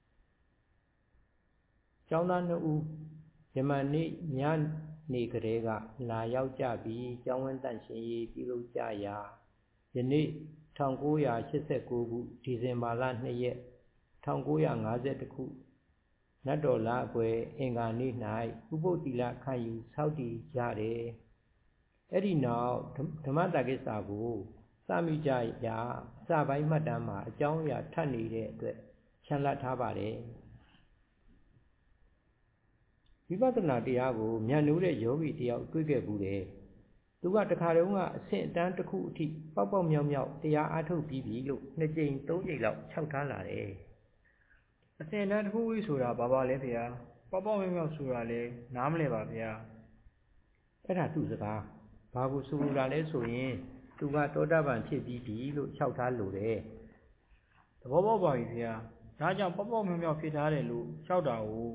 ကျောင်းသားနှစ်ဦးယမန်နေ့ညနေကလေးကလာရောက်ကြပြီးကျောင်းဝင်းတန့်ရှင်ရေးပြုလုပ်ကြရာယနေ့၁၉၈၉ခုဒီဇင်ဘာလ၂ရက်၁၉၅၁ခုနတ်တော်လအကွယ်အင်္ဂါနေ့၌ဥပုသ္တိလခံယူဆောက်တည်ကြတယ်အဲ့ဒီနောက်ဓမ္မတာကိစ္စကိုစမိကြရာအစပိုင်းမှတ်တမ်းမှာအကြောင်းအရာထပ်နေတဲ့အတွက်ချန်လတ်ထားပါတယ်ဝိပဿနာတရားကိုဉာဏ်နိုးတဲ့ယောဂီတယောက်တွေ့ခဲ့ဘူးတယ်သူကတခါတုန်းကအဆင့်အတန်းတစ်ခုအထိပေါက်ပေါက်မြောက်မြောက်တရားအားထုတ်ပြီးပြီလို့နှစ်ကြိမ်သုံးကြိမ်လောက်ခြောက်ထားလာတယ်အစင်တန်းတစ်ခုဝိဆိုတာဘာပါလဲဗျာပေါက်ပေါက်မြောက်မြောက်ဆိုတာလဲနားမလဲပါဗျာအဲ့ဒါသူ့စကားဘာကိုဆိုလိုတာလဲဆိုရင်သူကသောတာပန်ဖြစ်ပြီးပြီလို့ခြောက်ထားလို့တယ်သဘောပေါက်ပါပြီဗျာဒါကြောင့်ပေါက်ပေါက်မြောက်မြောက်ဖြစ်ထားတယ်လို့ခြောက်တာကို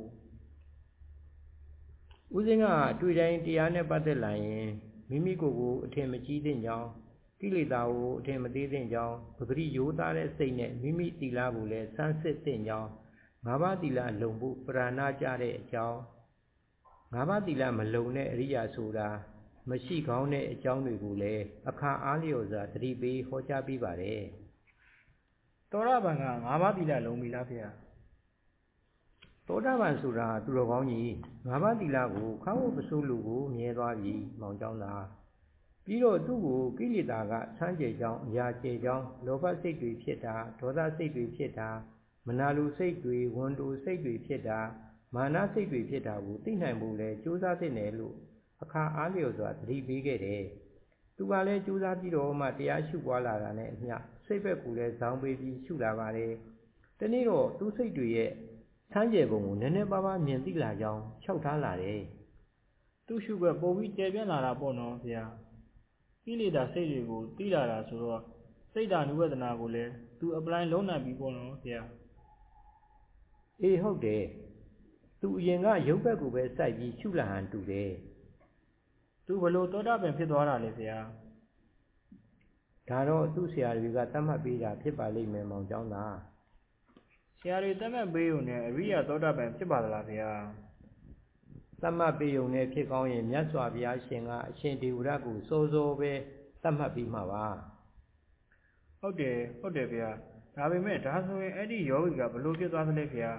ဦးစင်းကတွေ့တိုင်းတရားနဲ့ပတ်သက်လာရင်မိမိကိုယ်ကိုအထင်မကြီးသင့်ကြောင်းကိလေသာကိုအထင်မသေးသင့်ကြောင်းပဂရိရိုးသားတဲ့စိတ်နဲ့မိမိသီလကိုလည်းစမ်းစစ်သင့်ကြောင်းငါးပါးသီလလုံဖို့ပရဏာကြတဲ့အကြောင်းငါးပါးသီလမလုံတဲ့အရိယာဆိုတာမရှိကောင်းတဲ့အကြောင်းတွေကိုလည်းအခါအားလျော်စွာသတိပေးဟောကြားပေးပါတယ်သောတာပန်ကငါးပါးသီလလုံပြီလားဗျာသောတာပန်ဆိုတာသူတော်ကောင်းကြီးငါးပါးသီလကိုခါဝပစိုးလူကိုမြဲသွားပြီမောင်ကျောင်းသားပြီးတော့သူ့ကိုကိလေသာကဆန်းကျဲကြောင်းအရာကျဲကြောင်းလောဘစိတ်တွေဖြစ်တာဒေါသစိတ်တွေဖြစ်တာမနာလိုစိတ်တွေဝန်တိုစိတ်တွေဖြစ်တာမာနစိတ်တွေဖြစ်တာကိုသိနိုင်ဖို့လဲကြိုးစားသင့်တယ်လို့အခါအားလျော်စွာသတိပေးခဲ့တယ်သူကလည်းကြိုးစားပြီးတော့မှတရားရှုပွားလာတာနဲ့အမျှစိတ်ဘက်ကလည်းဇောင်းပေးပြီးရှုလာပါတယ်တနေ့တော့သူ့စိတ်တွေရဲ့ဆန်းကျယ်ပုံကိုနည်းနည်းပါးပါးမြင်သိလာကြောင်းလျှောက်ထားလာတယ်သူ့ရှုဘက်ပုံပြီးကျယ်ပြန့်လာတာပေါ့နော်ဗျာကိလေသာစိတ်တွေကိုသိလာတာဆိုတော့စိတ်ဓာနုဝဒနာကိုလည်းသူ apply လုံးနိုင်ပြီပေါ့နော်ဗျာအေးဟုတ်တယ်သူအရင်ကရုပ်ဘက်ကိုပဲစိုက်ပြီးရှုလာဟန်တူတယ်သူဘလို့သောတာပန်ဖြစ်သွားတာလေဗျာဒါတော့သူ့ဆရာတွေကသတ်မှတ်ပေးတာဖြစ်ပါလိမ့်မယ်မောင်ကျောင်းသားဆရာတွေသတ်မှတ်ပေးုံနဲ့အရိယသောတာပန်ဖြစ်ပါသလားဗျာသတ်မှတ်ပေးုံနဲ့ဖြစ်ကောင်းရင်မြတ်စွာဘုရားရှင်ကအရှင်ဒေဝရတ်ကိုစိုးစိုးပဲသတ်မှတ်ပြီးမှာပါဟုတ်တယ်ဟုတ်တယ်ဗျာဒါပေမဲ့ဒါဆိုရင်အဲ့ဒီယောဂီကဘလို့ဖြစ်သွားသလဲဗျာ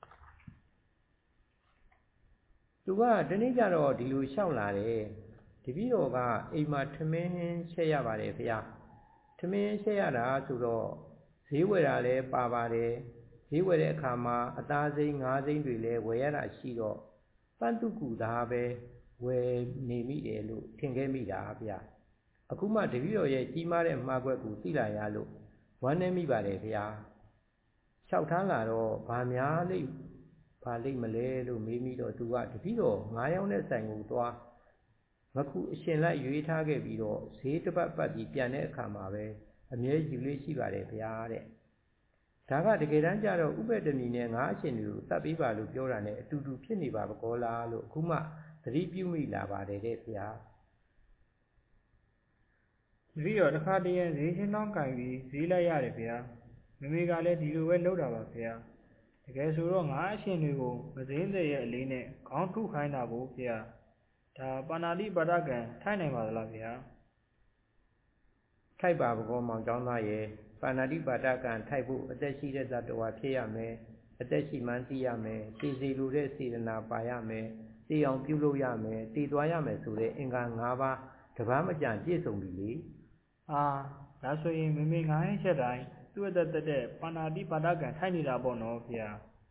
သူကဒီနေ့ကျတော့ဒီလိုလျှောက်လာတယ်တပည့်တော်ကအိမ်မှာထမင်းချက်ရပါတယ်ဗျာထမင်းချက်ရတာဆိုတော့ဈေးဝယ်တာလည်းပါပါတယ်ဈေးဝယ်တဲ့အခါမှာအသားစိမ်းငါးစိမ်းတွေလည်းဝယ်ရတာရှိတော့ပန်းသူကူသားပဲဝယ်နေမိတယ်လို့ထင်ခဲ့မိတာဗျာအခုမှတပည့်တော်ရဲ့ကြီးမားတဲ့မှားကွက်ကိုသိလာရလို့ဝမ်းနည်းမိပါတယ်ဗျာလျှောက်ထားလာတော့ဗာများလိမ့်ဘာလိမ့်မလဲလို့မေးမိတော့သူကတပည့်တော်ငါးယောက်နဲ့ဆိုင်ကိုသွားငခုအရှင်လိုက်ရွေးထားခဲ့ပြီးတော့ဈေးတစ်ပတ်ပတ်ပြီးပြန်တဲ့အခါမှာပဲအမြဲယူလေးရှိပါတယ်ဗျာတဲ့ဒါကတကယ်တမ်းကျတော့ဥပ္ပတ္တမီနဲ့ငါးအရှင်တွေကိုတတ်ပေးပါလို့ပြောတာနဲ့အတူတူဖြစ်နေပါဘကောလားလို့အခုမှသတိပြုမိလာပါတယ်တဲ့ဗျာတပည့်တော်တစ်ခါတည်းရင်ဈေးချင်းနှောင်းကင်ပြီးဈေးလိုက်ရတယ်ဗျာမမေကလည်းဒီလိုပဲလုပ်တာပါဗျာတကယ်ဆိုတော့ငါးအရှင်တွေကိုမစင်းတဲ့ရဲ့အလေးနဲ့ခေါင်းထုခိုင်းတာကိုဗျာဒါပါဏာတိပါဒကံထိုက်နိုင်ပါသလားဗျာထိုက်ပါဘကောမောင်ကျောင်းသားရဲ့ပါဏာတိပါဒကံထိုက်ဖို့အသက်ရှိတဲ့သတ္တဝါဖြစ်ရမယ်အသက်ရှိမှန်းသိရမယ်သိစီလိုတဲ့စေတနာပါရမယ်သိအောင်ပြုလုပ်ရမယ်တည်သွားရမယ်ဆိုတဲ့အင်္ဂါ၅ပါးတပားမကြံပြည့်စုံပြီလေအာဒါဆိုရင်မမေငါးရင်ချက်တိုင်းသူ့အသက်သက်တဲ့ပါဏာတိပါဒကံထိုက်နေတာပေါ့နော်ဗျာ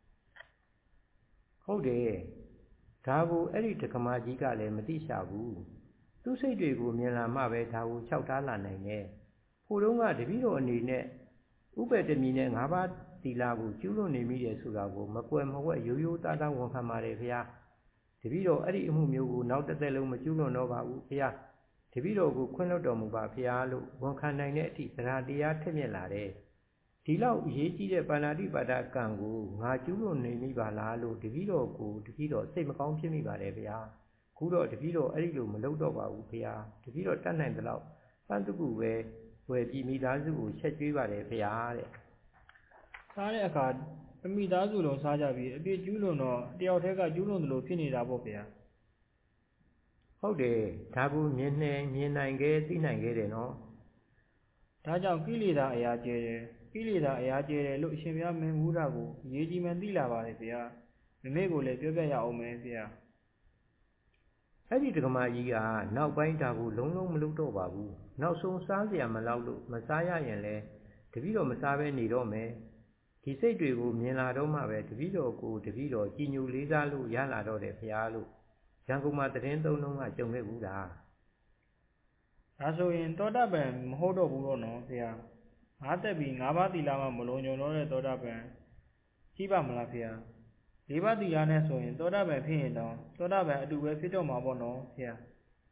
ဟုတ်တယ်ဒါကိုအဲ့ဒီတက္ကမကြီးကလည်းမသိရှာဘူးသူ့စိတ်တွေကိုမြင်လာမှပဲဒါကိုခြောက်ထားလာနိုင်တယ်ဖို့တုံးကတပည့်တော်အနေနဲ့ဥပ္ပတ္တမီနဲ့ငါးပါးသီလကိုကျူးလွန်နေမိတယ်ဆိုတာကိုမကွယ်မဝက်ရိုးရိုးသားသားဝန်ခံပါတယ်ဗျာတပည့်တော်အဲ့ဒီအမှုမျိုးကိုနောက်တစ်သက်လုံးမကျူးလွန်တော့ပါဘူးဗျာတပည့်တော်ကိုခွင့်လွှတ်တော်မူပါဗျာလို့ဝန်ခံနိုင်တဲ့အထိသရတရားထက်မြက်လာတယ်ဒီလောက်အရေးကြီးတဲ့ပါဏာတိပါဒကံကိုငါကျူးလွန်နေမိပါလားလို့တပည့်တော်ကိုတပည့်တော်စိတ်မကောင်းဖြစ်မိပါတယ်ဗျာခုတော့တပည့်တော်အဲ့ဒီလိုမလုပ်တော့ပါဘူးဗျာတပည့်တော်တတ်နိုင်သလောက်ပန်းတကူပဲဝယ်ပြီးမိသားစုကိုချက်ကျွေးပါတယ်ဗျာတဲ့စားတဲ့အခါအမိသားစုလုံးစားကြပြီးအပြစ်ကျူးလွန်တော့တယောက်တည်းကကျူးလွန်တယ်လို့ဖြစ်နေတာပေါ့ဗျာဟုတ်တယ်ဒါကိုမြင်နေမြင်နိုင်ခဲ့သိနိုင်ခဲ့တယ်နော်ဒါကြောင့်ကိလေသာအရာကျဲတယ်ကိလေသာအရာကျဲတယ်လို့အရှင်ဘုရားမင်းမူတာကိုအရေးကြီးမှသိလာပါတယ်ဗျာမမေကိုလည်းပြောပြရအောင်မယ်ဗျာအဲ့ဒီတက္ကမကြီးကနောက်ပိုင်းဒါကိုလုံးလုံးမလုပ်တော့ပါဘူးနောက်ဆုံးစားစရာမလောက်လို့မစားရရင်လဲတပည့်တော်မစားဘဲနေတော့မယ်ဒီစိတ်တွေကိုမြင်လာတော့မှပဲတပည့်တော်ကိုတပည့်တော်ကြည်ညိုလေးစားလို့ရလာတော့တယ်ဗျာလို့ရန်ကုန်မှာတရင်သုံးလုံးကကြုံခဲ့ဘူးလားဒါဆိုရင်သောတာပန်မဟုတ်တော့ဘူးတော့နော်ဗျာငါတက်ပြီးငါးပါးသီလမှမလုံးညုံတော့တဲ့သောတာပန်ရှိပါမလားဗျာလေးပါးသီလနဲ့ဆိုရင်သောတာပန်ဖြစ်ရင်တော့သောတာပန်အတူပဲဖြစ်တော့မှာပေါ့နော်ဗျာ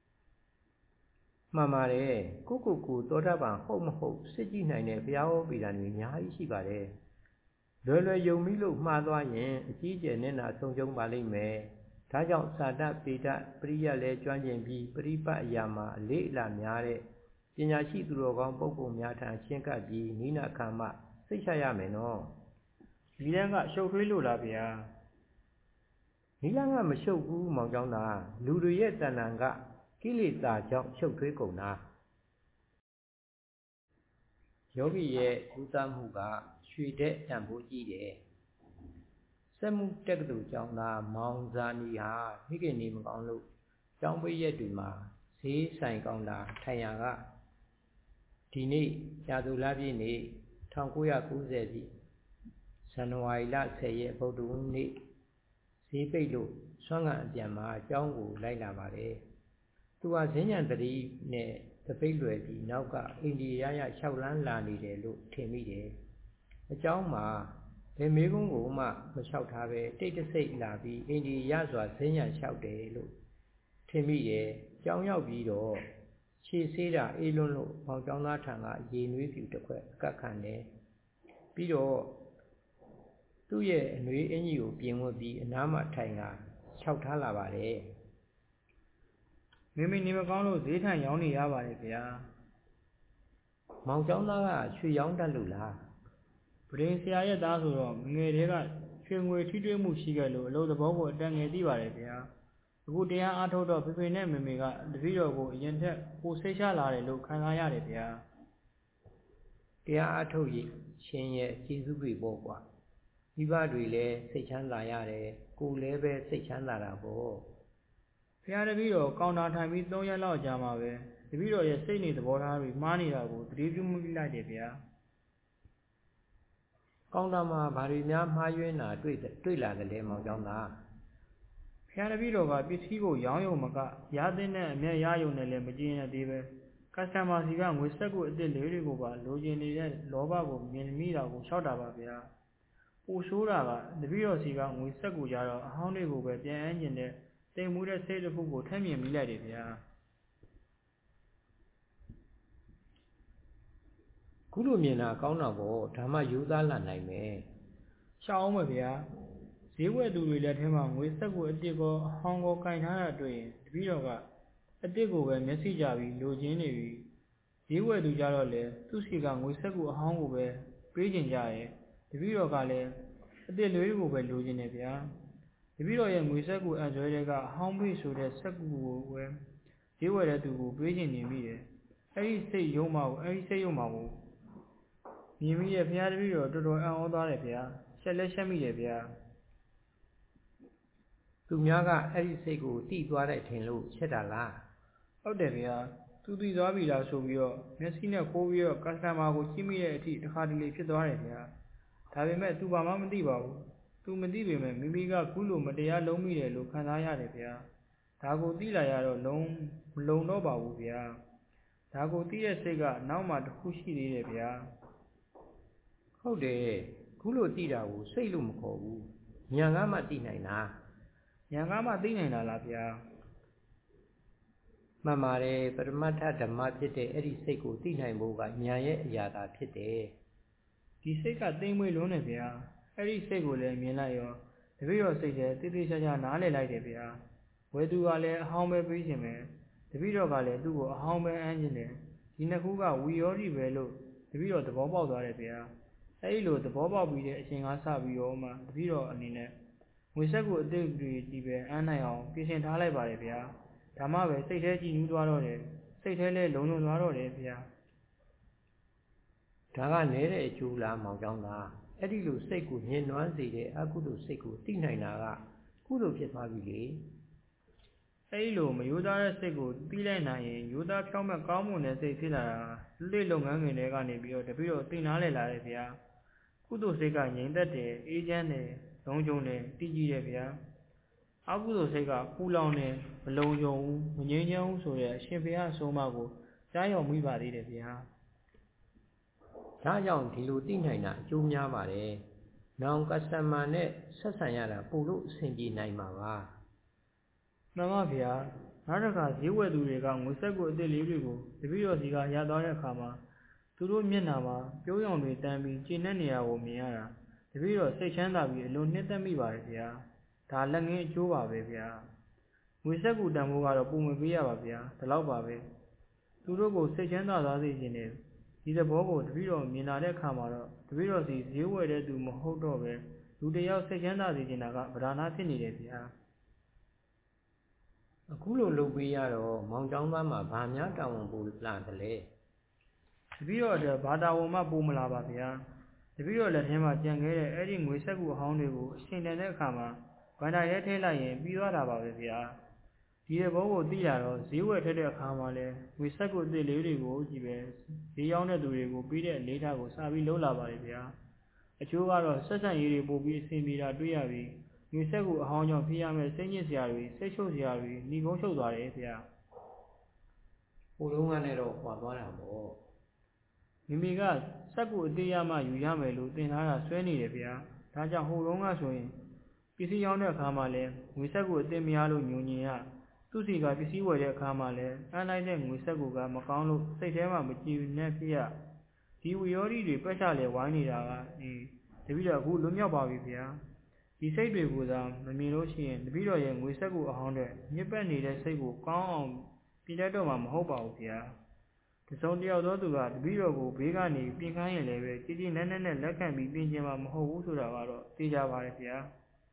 မှန်ပါတယ်ကိုကိုကိုသောတာပန်ဟုတ်မဟုတ်စစ်ကြည့်နိုင်တဲ့ဘုရားဟောပေတာတွေအများကြီးရှိပါတယ်လွယ်လွယ်ယုံပြီးလို့မှားသွားရင်အကြီးကျယ်နဲ့နာဆုံးရှုံးပါလိမ့်မယ်ဒါကြောင့်သာတပေတပရိယလည်းကျွမ်းကျင်ပြီးပရိပတ်အရာမှာအလေးအလာများတဲ့ပညာရှိသူတော်ကောင်းပုဂ္ဂိုလ်များထံရှင်းကပ်ပြီးနိနာခံမှစိတ်ချရမယ်နော်ဒီလန်းကရှုပ်ထွေးလို့လားဗျာနိလန်းကမရှုပ်ဘူးမောင်ကျောင်းသားလူတွေရဲ့တဏ္ဍာကကိလေသာကြောင့်ရှုပ်ထွေးကုန်တာယောဂီရဲ့ဥသမှုကရွှေတဲ့တန်ဖိုးကြီးတယ်စက်မှုတက္ကသိုလ်ကျောင်းသားမောင်ဇာနီဟာမိခင်နေမကောင်းလို့ကျောင်းပိတ်ရက်တွေမှာဈေးဆိုင်ကောင်းတာထိုင်ရာကဒီနေ့ရာသူလပြည့်နေ့၁၉၉၀ပြည့်ဇန်နဝါရီလဆယ်ရက်ဗုဒ္ဓဟူးနေ့ဈေးပိတ်လို့ဆွမ်းကအပြန်မှာအကြောင်းကိုလိုက်လာပါတယ်သူဟာဈဉ္ဉံတတိနဲ့တပိတ်လွယ်ပြီးနောက်ကအိန္ဒိယရလျှောက်လန်းလာနေတယ်လို့ထင်မိတယ်အကြောင်းမှာဘယ်မေးခွန်းကိုမှမလျှောက်ထားပဲတိတ်တဆိတ်လာပြီးအိန္ဒိယစွာဈဉ္ဉံလျှောက်တယ်လို့ထင်မိတယ်ကြောင်းရောက်ပြီးတော့ခြေဆေးတာအေးလွန်းလို့မောင်ကျောင်းသားထံကရေနွေးပြူတစ်ခွက်အကတ်ခံတယ်ပြီးတော့သူ့ရဲ့အနွေးအင်ကြီးကိုပြင်ဝတ်ပြီးအနားမှာထိုင်ကလျှောက်ထားလာပါတယ်မိမိနေမကောင်းလို့ဈေးထံရောင်းနေရပါတယ်ဗျာမောင်ကျောင်းသားကရွှေရောင်းတတ်လို့လားပရင်းဆရာရဲ့သားဆိုတော့ငယ်တွေကရွှေငွေထိတွေ့မှုရှိခဲ့လို့အလုပ်သဘောကိုအတန်ငယ်သိပါတယ်ဗျာအခုတရားအားထုတ်တော့ဖေဖေနဲ့မေမေကတပည့်တော်ကိုအရင်ထက်ပိုစိတ်ချလာတယ်လို့ခံစားရတယ်ဗျာတရားအားထုတ်ရရှင်ရဲ့ကျေးဇူးတွေပေါ့ကွာမိဘတွေလည်းစိတ်ချမ်းသာရတယ်ကိုယ်လည်းပဲစိတ်ချမ်းသာတာပေါ့ဘုရားတပည့်တော်ကောင်တာထိုင်ပြီးသုံးရက်လောက်ကြာမှာပဲတပည့်တော်ရဲ့စိတ်နေသဘောထားတွေမှားနေတာကိုသတိပြုမိလိုက်တယ်ဗျာကောင်တာမှာဘာတွေများမှားယွင်းတာတွေ့တွေ့လာတယ်လေမောင်ကျောင်းသားဘုရားတပည့်တော်ကပစ္စည်းကိုရောင်းရုံမကရတဲ့နဲ့အမြတ်ရရုံနဲ့လည်းမကြည့်ရသေးပဲကစတမာစီကငွေဆက်ကိုအစ်စ်လေးတွေကိုပါလိုချင်နေတဲ့လောဘကိုမြင်မိတာကိုရှောက်တာပါဗျာပူဆိုးတာကတပည့်တော်စီကငွေဆက်ကိုကြတော့အဟောင်းတွေကိုပဲပြန်အမ်းကျင်တဲ့တိမ်မှုတဲ့စိတ်တစ်ခုကိုထက်မြင်မိလိုက်တယ်ဗျာခုလိုမြင်တာကောင်းတာပေါ့ဒါမှယူသားလာနိုင်မယ်ရှောက်အောင်ပါဗျာဈေးဝယ်သူတွေလက်ထဲမှာငွေဆက်ကိုအတစ်ကောအဟောင်းကောကင်ထားတာတွေ့ရင်တပည့်တော်ကအတစ်ကိုပဲမျက်စိကြပြီးလိုချင်နေပြီဈေးဝယ်သူကြတော့လေသူ့စီကငွေဆက်ကိုအဟောင်းကိုပဲပေးကျင်ကြရဲ့တပည့်တော်ကလည်းအတစ်လေးကိုပဲလိုချင်နေဗျာတပည့်တော်ရဲ့ငွေဆက်ကိုအကျွဲတွေကအဟောင်းပေးဆိုတဲ့ဆက်ကူကိုပဲဈေးဝယ်တဲ့သူကိုပေးချင်နေမိတယ်အဲ့ဒီစိတ်ယုံမှာကိုအဲ့ဒီစိတ်ယုံမှာကိုမြင်မိရဲ့ဘုရားတပည့်တော်တော်တော်အံ့ဩသွားတယ်ဗျာရှက်လက်ရှက်မိတယ်ဗျာသူများကအဲ့ဒီစိတ်ကိုတိသွားတဲ့ထင်လို့ချက်တာလားဟုတ်တယ်ဗျာသူတိသွားပြီလားဆိုပြီးတော့မျက်စိနဲ့ခိုးပြီးတော့ကစတမာကိုကြည့်မိတဲ့အထိတစ်ခါတလေဖြစ်သွားတယ်ဗျာဒါပေမဲ့သူဘာမှမသိပါဘူးသူမသိပေမဲ့မိမိကခုလိုမတရားလုံးမိတယ်လို့ခံစားရတယ်ဗျာဒါကိုသိလာရတော့လုံးမလုံတော့ပါဘူးဗျာဒါကိုသိတဲ့စိတ်ကနောက်မှတစ်ခုရှိသေးတယ်ဗျာဟုတ်တယ်ခုလိုသိတာကိုစိတ်လို့မခေါ်ဘူးဉာဏ်ကမှသိနိုင်တာဉာဏ်ကမှသိနိုင်တာလားဗျာမှန်ပါတယ်ပရမတ္ထဓမ္မဖြစ်တဲ့အဲ့ဒီစိတ်ကိုသိနိုင်ဖို့ကဉာဏ်ရဲ့အရာသာဖြစ်တယ်ဒီစိတ်ကသိမ့်မွေးလုံးနေဗျာအဲ့ဒီစိတ်ကိုလည်းမြင်လိုက်ရောတပည့်တော်စိတ်ထဲတိတိကျကျနားလည်လိုက်တယ်ဗျာဝယ်သူကလည်းအဟောင်းပဲပေးခြင်းပဲတပည့်တော်ကလည်းသူ့ကိုအဟောင်းပဲအမ်းခြင်းတယ်ဒီနှစ်ခုကဝီရောဓိပဲလို့တပည့်တော်သဘောပေါက်သွားတယ်ဗျာအဲ့ဒီလိုသဘောပေါက်ပြီးတဲ့အချိန်ကစပြီးတော့မှတပည့်တော်အနေနဲ့ငွေဆက်ကိုအစ်စ်တွေကြီးပဲအမ်းနိုင်အောင်ပြင်ဆင်ထားလိုက်ပါတယ်ဗျာဒါမှပဲစိတ်ထဲကြည်နူးသွားတော့တယ်စိတ်ထဲလည်းလုံလုံသွားတော့တယ်ဗျာဒါကနည်းတဲ့အကျိုးလားမောင်ကျောင်းသားအဲ့ဒီလိုစိတ်ကိုညှဉ်းနှွမ်းစေတဲ့အကုသိုလ်စိတ်ကိုသိနိုင်တာကကုသိုလ်ဖြစ်သွားပြီလေအဲ့ဒီလိုမယိုးသားတဲ့စိတ်ကိုသိလိုက်နိုင်ရင်ယိုးသားဖြောင်းမဲ့ကောင်းမွန်တဲ့စိတ်ဖြစ်လာတာလိမ့်လုပ်ငန်းငယ်တွေကနေပြီးတော့တပည့်တော်သိနာလဲလာတယ်ဗျာကုသိုလ်စိတ်ကငြိမ်သက်တယ်အေးချမ်းတယ်လုံးကြုံတယ်တည်ကြည်တယ်ဗျာအကုသိုလ်စိတ်ကပူလောင်တယ်မလုံခြုံဘူးမငြိမ်းချမ်းဘူးဆိုတဲ့အရှင်ဘုရားအဆုံးအမကိုကြားရောက်မိပါသေးတယ်ဗျာဒါကြောင့်ဒီလိုသိနိုင်တာအကျိုးများပါတယ်။နောင်ကစတမာနဲ့ဆက်ဆံရတာပို့လို့အဆင်ပြေနိုင်မှာပါ။မှန်ပါဗျာ။နောက်တစ်ခါဈေးဝယ်သူတွေကငွေဆက်ကိုအစ်စ်လေးတွေကိုတပည့်တော်စီကရသွားတဲ့အခါမှာသူတို့မျက်နှာမှာပြိုးရောင်တွေတန်းပြီးကျဉ်တဲ့နေရာကိုမြင်ရတာတပည့်တော်စိတ်ချမ်းသာပြီးအလွန်နှစ်သက်မိပါတယ်ဗျာ။ဒါလက်ငင်းအကျိုးပါပဲဗျာ။ငွေဆက်ကူတန်ဖိုးကတော့ပုံမပေးရပါဗျာ။ဒီလောက်ပါပဲ။သူတို့ကိုစိတ်ချမ်းသာသွားစေခြင်းနဲ့ဒီသဘောကိုတပည့်တော်မြင်လာတဲ့အခါမှာတော့တပည့်တော်စီဈေးဝယ်တဲ့သူမဟုတ်တော့ပဲလူတယောက်စိတ်ချမ်းသာစေချင်တာကဗဒါနာဖြစ်နေတယ်ဗျာအခုလိုလုပ်ပေးရတော့မောင်ကျောင်းသားမှာဘာများတာဝန်ပိုလာတယ်လဲတပည့်တော်ကဘာတာဝန်မှပိုမလာပါဗျာတပည့်တော်လက်ထဲမှာကြံခဲ့တဲ့အဲ့ဒီငွေဆက်ကူအဟောင်းတွေကိုအရှင်တန်တဲ့အခါမှာဗန္ဒာရဲထဲလိုက်ရင်ပြီးသွားတာပါပဲဗျာဒီတဲ့ဘောကိုသိလာတော့ဈေးဝယ်ထက်တဲ့အခါမှာလဲငွေဆက်ကိုအစ်စ်လေးတွေကိုကြည့်ပဲဈေးရောက်တဲ့သူတွေကိုပြီးတဲ့အနေထားကိုစပြီးလှုပ်လာပါတယ်ဗျာအကျိုးကတော့ဆက်ဆံရေးတွေပို့ပြီးအဆင်ပြေတာတွေ့ရပြီးငွေဆက်ကူအဟောင်းကြောင့်ဖြစ်ရမယ့်စိတ်ညစ်စရာတွေစိတ်ချုပ်စရာတွေနှီးကုန်းချုပ်သွားတယ်ဗျာဟိုတုန်းကလည်းတော့ဟွာသွားတာပေါ့မိမိကစက်ကူအသေးရမှယူရမယ်လို့သင်ထားတာဆွဲနေတယ်ဗျာဒါကြောင့်ဟိုတုန်းကဆိုရင်ပစ္စည်းရောင်းတဲ့အခါမှာလည်းငွေဆက်ကူအသေးမရလို့ညွန်ညင်ရသူ့စီကပစ္စည်းဝယ်တဲ့အခါမှာလည်းအန်းလိုက်တဲ့ငွေဆက်ကူကမကောင်းလို့စိတ်ထဲမှာမကြည်နဲ့ဖြစ်ရဒီဝီရော်ဒီတွေပက်ချလေဝိုင်းနေတာကဒီတပည့်တော်အခုလွတ်မြောက်ပါပြီဗျာဒီစိတ်တွေကိုသာမမြင်လို့ရှိရင်တပည့်တော်ရဲ့ငွေဆက်ကူအဟောင်းတွေညစ်ပတ်နေတဲ့စိတ်ကိုကောင်းအောင်ပြတတ်တော့မှာမဟုတ်ပါဘူးဗျာတစုံတယောက်သောသူကတပည့်တော်ကိုဘေးကနေပြင်ခိုင်းရင်လည်းပဲကြည်ကြည်နက်နက်နဲ့လက်ခံပြီးပြင်ချင်မှာမဟုတ်ဘူးဆိုတာကတော့သိကြပါရဲ့ဗျာ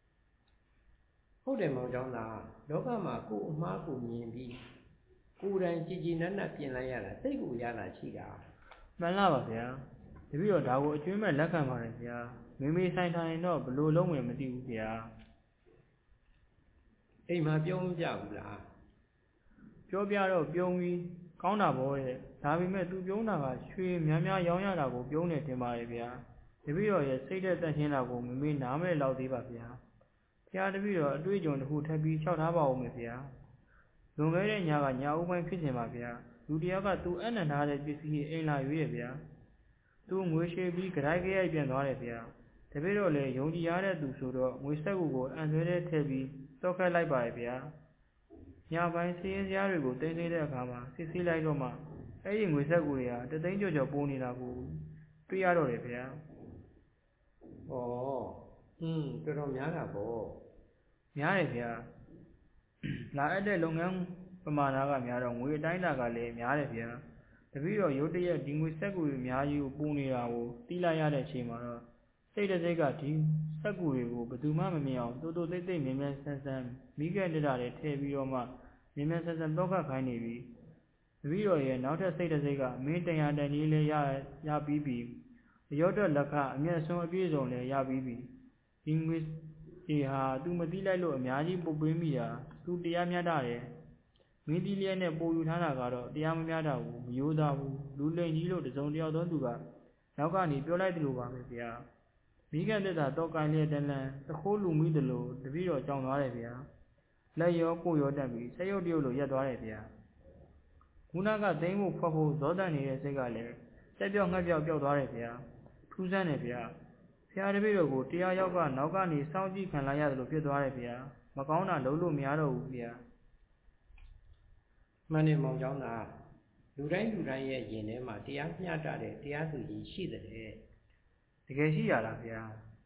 ဟုတ်တယ်မောင်ကျောင်းသားလောကမှာကိုယ်အမှားကိုမြင်ပြီးကိုယ်တိုင်ကြည်ကြည်နက်နက်ပြင်လိုက်ရတာစိတ်ကိုရတာရှိတာမှန်လားပါဗျာတပည့်တော်ဒါကိုအကျွမ်းမဲ့လက်ခံပါတယ်ဗျာမိမိဆိုင်ထိုင်တော့ဘလို့လုံးဝင်မသိဘူးဗျာအိမ်မှာပြောမပြဘူးလားပြောပြတော့ပြုံးပြီးကောင်းတာပေါ့တဲ့ဒါပေမဲ့သူပြုံးတာကရွှေများများရောင်းရတာကိုပြုံးနေတင်ပါတယ်ဗျာတပည့်တော်ရဲ့စိတ်သက်သက်ရှင်းတာကိုမိမိနားမလဲလောက်သေးပါဗျာဖျားတပည့်တော်အတွေ့အကြုံတစ်ခုထပ်ပြီးလျှောက်ထားပါဦးမယ်ဗျာလွန်ခဲ့တဲ့ညကညဦးပိုင်းဖြစ်နေပါဗျာလူတယောက်ကသူအနံ့ထားတဲ့ပစ္စည်းအိမ်လာရွေးရဗျာသူငွေရှေပြီးကြိုက်ကြိုက်ပြန်သွားတယ်ဗျာတပည့်တော်လည်းယုံကြည်ရတဲ့သူဆိုတော့ငွေဆက်ကူကိုအန်ဆွဲတဲ့ထည့်ပြီးစောက်ခတ်လိုက်ပါရဲ့ဗျာညပိုင်းစီးရင်စရာတွေကိုတင်းသိတဲ့အခါမှာစစ်ဆေးလိုက်တော့မှအဲ့ဒီငွေဆက်ကူတွေကတသိန်းကျော်ကျော်ပိုးနေတာကိုတွေ့ရတော့တယ်ဗျာဩဟင်းတော်တော်များတာပေါ့များတယ်ဗျာလာအပ်တဲ့လုပ်ငန်းပမာဏကများတော့ငွေအတိုင်းတာကလည်းများတယ်ဗျာတပည့်တော်ရုတ်တရက်ဒီငွေဆက်ကူတွေအများကြီးကိုပိုးနေတာကိုတီးလိုက်ရတဲ့အချိန်မှာတော့စိတ်တစ်စိတ်ကဒီဆက်ကူတွေကိုဘယ်သူမှမမြင်အောင်တိုးတိုးတိတ်တိတ်မြင်မြင်ဆန်းဆန်းမိခဲ့တဲ့တာတွေထည့်ပြီးတော့မှမြင်မြင်ဆန်းဆန်းတော့ခတ်ခိုင်းနေပြီတပည့်တော်ရဲ့နောက်ထပ်စိတ်တစ်စိတ်ကအမင်းတန်ရတန်ကြီးလေးရရပြီးပြီရော့တော့လက်ကအမျက်ဆုံးအပြည့်စုံလည်းရပြီးပြီဒီငွေဒီဟာသူမသိလိုက်လို့အများကြီးပုတ်ပေးမိတာသူတရားမျှတတယ်မင်းတီးလျက်နဲ့ပို့ယူထားတာကတော့တရားမမျှတဘူးမရိုးသားဘူးလူလိမ်ကြီးလို့တစုံတယောက်သောသူကနောက်ကနေပြောလိုက်တယ်လို့ပါပဲဗျာမိခင်တက်တာတော့ကိုင်းလျက်တန်းလန်းတခိုးလူမိတယ်လို့တပည့်တော်ကြောင်သွားတယ်ဗျာလက်ရောကိုရောတက်ပြီးဆက်ရုပ်တရုပ်လို့ရက်သွားတယ်ဗျာခုနကသိမ်းဖို့ဖွက်ဖို့ဇောတန်နေတဲ့စိတ်ကလည်းဆက်ပြောက်ငှက်ပြောက်ပျောက်သွားတယ်ဗျာထူးဆန်းတယ်ဗျာဖျားတပည့်တော်ကိုတရားရောက်ကနောက်ကနေစောင့်ကြည့်ခံလိုက်ရတယ်လို့ဖြစ်သွားတယ်ဗျာမကောင်းတာလုံးလို့မရတော့ဘူးဗျာမှန်တယ်မောင်ကျောင်းသားလူတိုင်းလူတိုင်းရဲ့ယင်ထဲမှာတရားမျှတတဲ့တရားသူကြီးရှိတဲ့တကယ်ရှိရလားဗျာ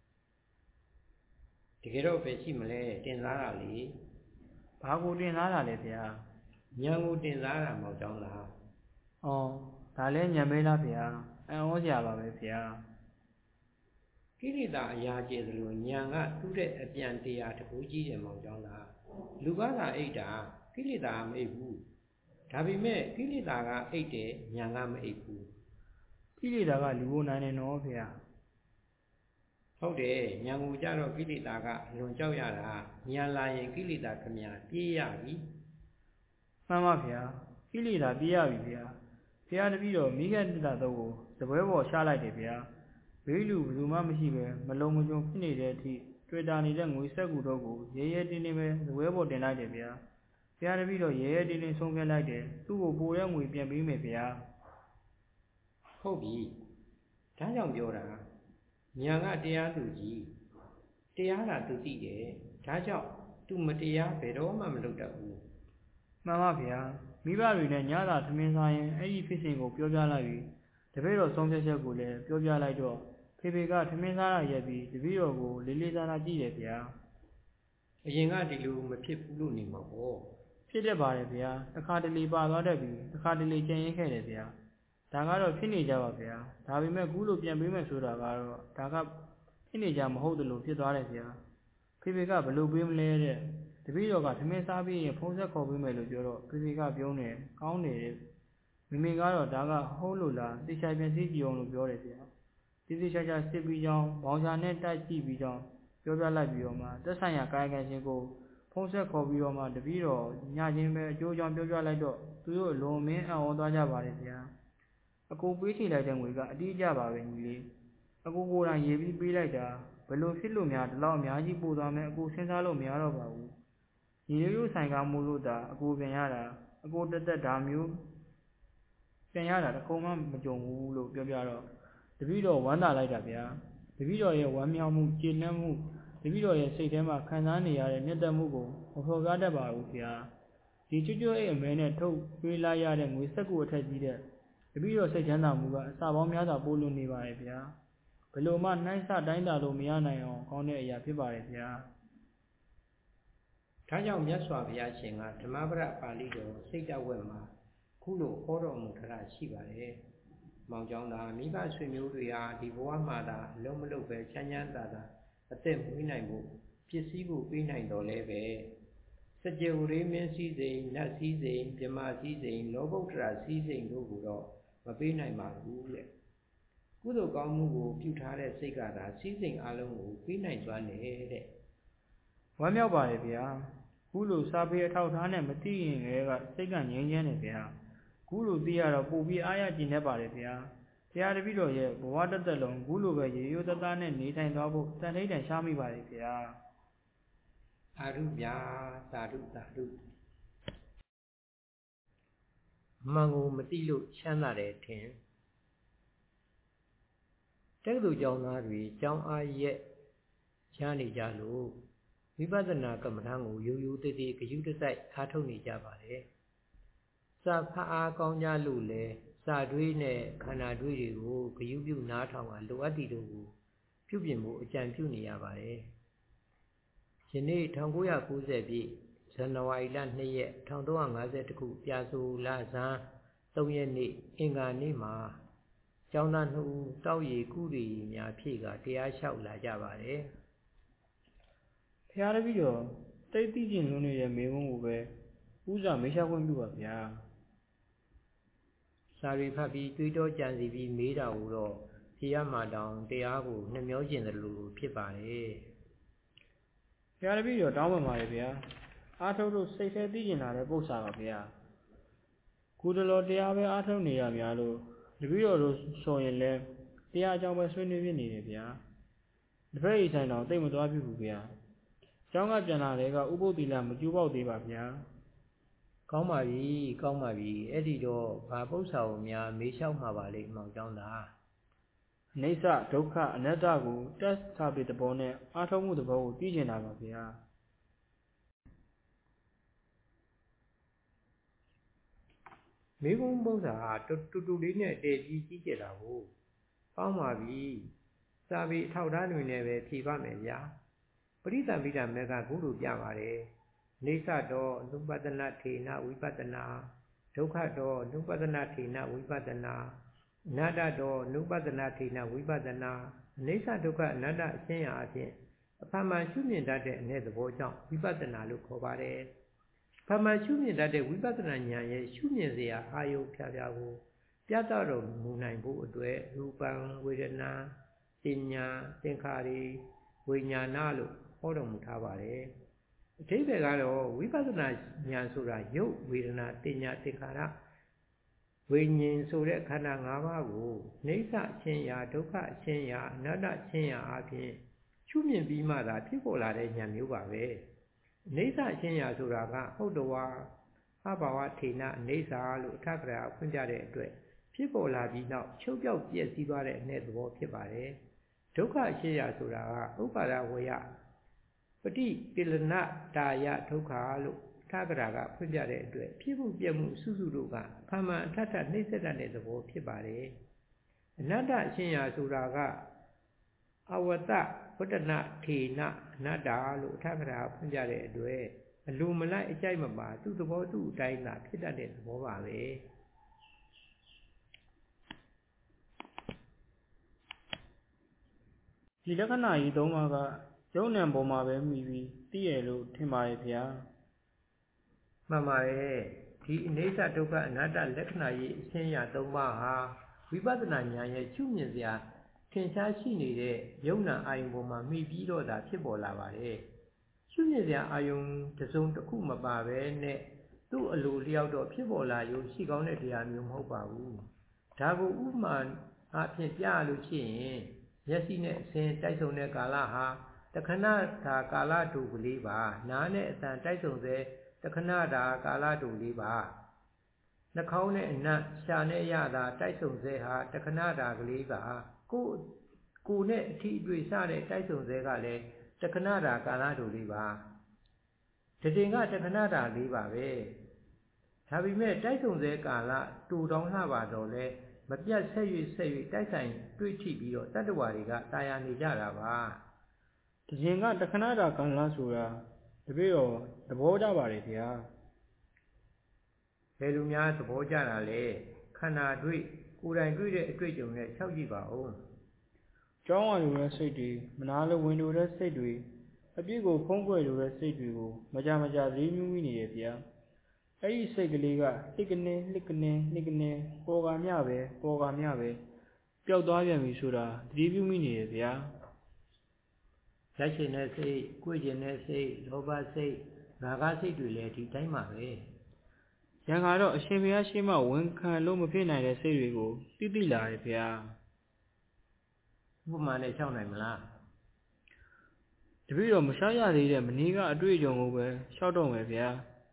တကယ်တော့ပဲရှိမလဲတင်စားတာလေဘာကိုတင်စားတာလဲဗျာညံကိုတင်စားတာမောင်ကျောင်းသားဩဒါလဲညံမေးလားဗျာအံ့ဩစရာပါပဲဗျာကိလေသာအရာကျဲသလိုညံကသူ့တဲ့အပြန်တရားတကူကြီးတယ်မောင်ကျောင်းသားလူကသာအိတ်တာကိလေသာမအိတ်ဘူးဒါပေမဲ့ကိလေသာကအိတ်တယ်ညံကမအိတ်ဘူးကိလေသာကလူကိုနိုင်တယ်နော်ဗျာဟုတ်တယ်ညံကိုကြတော့ကိလေသာကလွန်ကြောက်ရတာညံလာရင်ကိလေသာခမညာပြေးရပြီမှန်ပါဗျာကိလေသာပြေးရပြီဗျာဘုရားတပည့်တော်မိခင်တတတော့ကိုသပွဲပေါ်ရှားလိုက်တယ်ဗျာဘေးလူဘယ်သူမှမရှိပဲမလုံမကြုံဖြစ်နေတဲ့အထိတွေ့တာနေတဲ့ငွေဆက်ကူတော့ကိုရဲရဲတင်းတင်းပဲသပွဲပေါ်တင်လိုက်တယ်ဗျာဘုရားတပည့်တော်ရဲရဲတင်းတင်းဆုံးဖြတ်လိုက်တယ်သူ့ကိုပိုတဲ့ငွေပြန်ပေးမယ်ဗျာဟုတ်ပြီဒါကြောင့်ပြောတာညာကတရားသူကြီးတရားတာသူသိတယ်ဒါကြောင့်သူမတရားဘယ်တော့မှမလုပ်တတ်ဘူးမှန်ပါဗျာမိဘတွေနဲ့ညသာသမင်းစားရင်အဲ့ဒီဖြစ်စဉ်ကိုပြောပြလိုက်ပြီးတပည့်တော်ဆုံးဖြတ်ချက်ကိုလည်းပြောပြလိုက်တော့ဖေဖေကသမင်းစားရရက်ပြီးတပည့်တော်ကိုလေးလေးစားစားကြည့်တယ်ဗျာအရင်ကဒီလိုမဖြစ်ဘူးလို့နေမှာပေါ့ဖြစ်တတ်ပါတယ်ဗျာတစ်ခါတလေပါသွားတတ်ပြီးတစ်ခါတလေကြံရင်ခဲ့တယ်ဗျာဒါကတော့ဖြစ်နေကြပါဗျာဒါပေမဲ့ကူးလို့ပြန်ပေးမယ်ဆိုတာကတော့ဒါကဖြစ်နေကြမဟုတ်တယ်လို့ဖြစ်သွားတယ်ဗျာဖေဖေကဘယ်လိုပေးမလဲတဲ့တပည့်တော်ကသမင်းစားပြီးရင်ဖုံးဆက်ခေါ်ပေးမယ်လို့ပြောတော့ဖေဖေကပြုံးတယ်ကောင်းတယ်မိမိကတော့ဒါကဟုတ်လို့လားသိချာပြန်စီးကြည့်အောင်လို့ပြောတယ်ဗျာတိတိကျကျစစ်ပြီးကြောင်းဘောင်စာနဲ့တိုက်ကြည့်ပြီးကြောင်းပြောပြလိုက်ပြီးတော့မှသက်ဆိုင်ရာကာယကံရှင်ကိုဖုံးဆက်ခေါ်ပြီးတော့မှတပည့်တော်ညချင်းပဲအကျိုးကြောင့်ပြောပြလိုက်တော့သူတို့အလွန်မင်းအံ့ဩသွားကြပါတယ်ဗျာအကုန်ပေးချလိုက်တဲ့ငွေကအတိအကျပါပဲညီလေးအကိုကိုယ်တိုင်ရေးပြီးပေးလိုက်တာဘယ်လိုဖြစ်လို့များဒီလောက်အများကြီးပို့သွားမယ်အကိုစဉ်းစားလို့မရတော့ပါဘူးရေရိုးရိုးဆိုင်ကားမို့လို့သာအကိုပြန်ရတာအကိုတက်တက်ဒါမျိုးပြန်ရတာတခုံမှမကြုံဘူးလို့ပြောပြတော့တပည့်တော်ဝမ်းသာလိုက်တာဗျာတပည့်တော်ရဲ့ဝမ်းမြောက်မှုကျေနပ်မှုတပည့်တော်ရဲ့စိတ်ထဲမှာခံစားနေရတဲ့နှစ်သက်မှုကိုမဖော်ပြတတ်ပါဘူးဗျာဒီကျွတ်ကျွတ်အိတ်အမဲနဲ့ထုတ်ပေးလိုက်ရတဲ့ငွေစက်ကိုအထက်ကြီးတဲ့တပည့်တော်စိတ်ချမ်းသာမှုကအစာပေါင်းများစွာပို့လွန်နေပါရဲ့ဗျာဘယ်လိုမှနှိုင်းဆတိုင်းတာလို့မရနိုင်အောင်ကောင်းတဲ့အရာဖြစ်ပါရဲ့ဗျာဒါကြောင့်မြတ်စွာဘုရားရှင်ကဓမ္မပဒပါဠိတော်စိတ်တဝက်မှာခုလိုဟောတော်မူထားတာရှိပါတယ်။မောင်ကျောင်းသားမိဘဆွေမျိုးတွေဟာဒီဘဝမှာသာအလုံးမလုံးပဲချမ်းချမ်းသာသာအသက်မွေးနိုင်ဖို့ပစ္စည်းကိုပေးနိုင်တော်လဲပဲစကြဝဠာမင်းစည်းစိမ်နတ်စည်းစိမ်ပြမစည်းစိမ်လောဘုတ္တရာစည်းစိမ်တို့ကိုတော့မပေးနိုင်ပါဘူးတဲ့ကုသိုလ်ကောင်းမှုကိုပြုထားတဲ့စိတ်ကသာစည်းစိမ်အလုံးကိုပေးနိုင်စွမ်းနေတဲ့ဝမ်းမြောက်ပါရဲ့ဗျာခုလိုစာပေအထောက်ထားနဲ့မသိရင်လည်းကစိတ်ကငြိမ်းချမ်းတယ်ဗျာခုလိုသိရတော့ပို့ပြီးအားရကြည်နေပါတယ်ဗျာဘုရားတပည့်တော်ရဲ့ဘဝတစ်သက်လုံးခုလိုပဲရေရိုးသားသားနဲ့နေထိုင်သွားဖို့တန်ထိတ်တန်ရှားမိပါတယ်ဗျာသာဓုဗျာသာဓုသာဓုအမှန်ကိုမသိလို့ချမ်းသာတယ်ထင်တက္ကသိုလ်ကျောင်းသားတွေကျောင်းအားရက်ချမ်းနေကြလို့ဝိပဿနာကမ္မဋ္ဌာန်းကိုရိုးရိုးသေးသေးဂရုတစိုက်အားထုတ်နေကြပါတယ်။စာဖတ်အားကောင်းကြလို့လဲစာတွေးနဲ့ခန္ဓာတွေးတွေကိုဂရုပြုနားထောင်ကလိုအပ်သည်တို့ကိုပြုပြင်ဖို့အကြံပြုနေရပါတယ်။ယနေ့၁၉၉၀ပြည့်ဇန်နဝါရီလ၂ရက်၁၃၅၁ခုပြာဆိုလဆန်း၃ရက်နေ့အင်္ဂါနေ့မှာကျောင်းသားနှစ်ဦးတောက်ရည်ကုရီများဖြည့်ကတရားလျှောက်လာကြပါတယ်။ဘုရားတပည့်တော်တိတ်သိကျင်လုံးနေတဲ့မေဝန်းကိုပဲဥစွာမေးလျှောက်ခွင့်ပြုပါဗျာစာရီဖတ်ပြီးတွေးတောကြံစီပြီးမေးတာကိုတော့ဖြေရမှာတောင်တရားကိုနှမျောကျင်တယ်လို့ဖြစ်ပါတယ်ဘုရားတပည့်တော်တောင်းပန်ပါတယ်ဗျာအားထုတ်လို့စိတ်ထဲသိကျင်လာတဲ့ပု္ပ္ပာပါဗျာကုသလောတရားပဲအားထုတ်နေရများလို့တပည့်တော်တို့ဆိုရင်လည်းတရားအကြောင်းပဲဆွေးနွေးပြနေတယ်ဗျာတပည့်အိဆိုင်တော်တိတ်မသွားပြဘူးဗျာကျောင်းကပြန်လာတဲ့ကဥပုသ္တိလမကျူးပေါက်သေးပါဗျာကောင်းပါပြီကောင်းပါပြီအဲ့ဒီတော့ဘာပု္ပ္ပာကိုများမေးလျှောက်မှာပါလေမောင်ကျောင်းသားအနိစ္စဒုက္ခအနတ္တကိုတက်စာပေသဘောနဲ့အားထုတ်မှုသဘောကိုသိကျင်တာပါဗျာမေဘုံပု္ပ္ပာဟာတူတူလေးနဲ့တည်ပြီးကြီးကျယ်တာကိုကောင်းပါပြီစာပေအထောက်ထားတွေနဲ့ပဲဖြေပါမယ်ဗျာပရိသဗ္ဗိဒမေကကုလိုပြပါတယ်နေသတောအနုပဒနာထေနဝိပဿနာဒုက္ခတောအနုပဒနာထေနဝိပဿနာအနတ္တတောအနုပဒနာထေနဝိပဿနာအနေဆဒုက္ခအနတ္တအရှင်းရာအဖြစ်အဖမှန်ရှုမြင်တတ်တဲ့အ ਨੇ သဘောကြောင့်ဝိပဿနာလို့ခေါ်ပါတယ်။ဖမှန်ရှုမြင်တတ်တဲ့ဝိပဿနာဉာဏ်ရဲ့ရှုမြင်စရာအာယုဖြာဖြာကိုပြသတော်မူနိုင်ဖို့အတွက်ရူပံဝေဒနာပညာသင်္ခါရီဝိညာဏလို့ဟောတော်မူထားပါတယ်။အဓိပ္ပာယ်ကတော့ဝိပဿနာဉာဏ်ဆိုတာရုပ်ဝေဒနာတင်ညာသင်္ခါရဝိညာဉ်ဆိုတဲ့ခန္ဓာ၅ပါးကိုနေဆအချင်းရာဒုက္ခအချင်းရာအနတ္တအချင်းရာအပြင်ရှုမြင်ပြီးမှသာဖြစ်ပေါ်လာတဲ့ဉာဏ်မျိုးပါပဲ။နေဆအချင်းရာဆိုတာကဟုတ်တော်ဝါအဘာဝထေနနေဆာလို့အထက်ကရာဖွင့်ပြတဲ့အတွက်ဖြစ်ပေါ်လာပြီးနောက်ချုပ်ပြောက်ပြည့်စည်သွားတဲ့အ ਨੇ သဘောဖြစ်ပါတယ်။ဒုက္ခအချင်းရာဆိုတာကဥပါဒဝေယပฏิပိလနတာယဒုက္ခလို့ထာဂရာကဖွင့်ပြတဲ့အတွက်ဖြစ်မှုပြည့်မှုစုစုတို့ကဖာမန်အထထနှိမ့်ဆက်တဲ့သဘောဖြစ်ပါတယ်အနတ္တအချင်းရာဆိုတာကအဝတ္တဝတ္တနာထေနအနတ္တလို့ထာဂရာဖွင့်ပြတဲ့အတွက်အလိုမလိုက်အကြိုက်မပါသူ့သဘောသူ့အတိုင်းသာဖြစ်တတ်တဲ့သဘောပါပဲဒီလက္ခဏာကြီးသုံးပါးကယုံ nant ပေါ်မှာပဲမိပြီးသိရလို့ထင်ပါရဲ့ဗျာမှန်ပါရဲ့ဒီအနိစ္စဒုက္ခအနတ္တလက္ခဏာကြီးအရှင်းရသုံးပါးဟာဝိပဿနာဉာဏ်ရဲ့ရှုမြင်စရာထင်ရှားရှိနေတဲ့ယုံ nant အာယုံပေါ်မှာမိပြီးတော့သာဖြစ်ပေါ်လာပါတယ်ရှုမြင်စရာအာယုံတစ်စုံတစ်ခုမပါပဲနဲ့သူ့အလိုလျောက်တော့ဖြစ်ပေါ်လာရုံရှိကောင်းတဲ့တရားမျိုးမဟုတ်ပါဘူးဒါကိုဥပမာအဖြစ်ပြလို့ရှိရင်မျက်စိနဲ့အစင်တိုက်ဆုံတဲ့ကာလဟာတခဏတာကာလတူကလေးပါနားနဲ့အသံတိုက်ဆုံစေတခဏတာကာလတူလေးပါနှာခေါင်းနဲ့အနံ့ရှာနဲ့ရတာတိုက်ဆုံစေဟာတခဏတာကလေးပါကိုယ်ကိုယ်နဲ့အထီးအတွေ့စတဲ့တိုက်ဆုံစေကလည်းတခဏတာကာလတူလေးပါတည်ကတခဏတာလေးပါပဲဒါပေမဲ့တိုက်ဆုံစေကာလတူတောင်းလှပါတော့လဲမပြတ်ဆက်၍ဆက်၍တိုက်ဆိုင်တွေ့ထိပြီးတော့တတ္တဝါတွေကတာယာနေကြတာပါတရင်ကတခဏတာကာလဆိုတာတပည့်တော်သဘောကျပါတယ်ဗျာဘယ်လိုများသဘောကျတာလဲခန္ဓာတွေ့ကိုယ်တိုင်တွေ့တဲ့အတွေ့အကြုံနဲ့၆ကြည့်ပါဦးကြောင်းဝါလိုတဲ့စိတ်တွေမနာလိုဝင်လိုတဲ့စိတ်တွေအပြစ်ကိုဖုံးကွယ်လိုတဲ့စိတ်တွေကိုမကြမကြသတိမြူးမိနေတယ်ဗျာအဲ့ဒီစိတ်ကလေးကလှစ်ကနေလှစ်ကနေလှစ်ကနေပေါ်ကမြပဲပေါ်ကမြပဲပျောက်သွားပြန်ပြီဆိုတာသတိပြုမိနေတယ်ဗျာရိုက်ချင်တဲ့စိတ်၊ကိုယ်ချင်တဲ့စိတ်၊လောဘစိတ်၊ရာဂစိတ်တွေလည်းဒီတိုင်းပါပဲရံကတော့အရှင်ဘုရားရှိမှဝန်ခံလို့မဖြစ်နိုင်တဲ့စိတ်တွေကိုသိသိလာတယ်ဗျာဥပမာနဲ့ရှောက်နိုင်မလားတပည့်တော်မရှောက်ရသေးတဲ့မနီးကအတွေ့အကြုံကိုပဲရှောက်တော့မယ်ဗျာ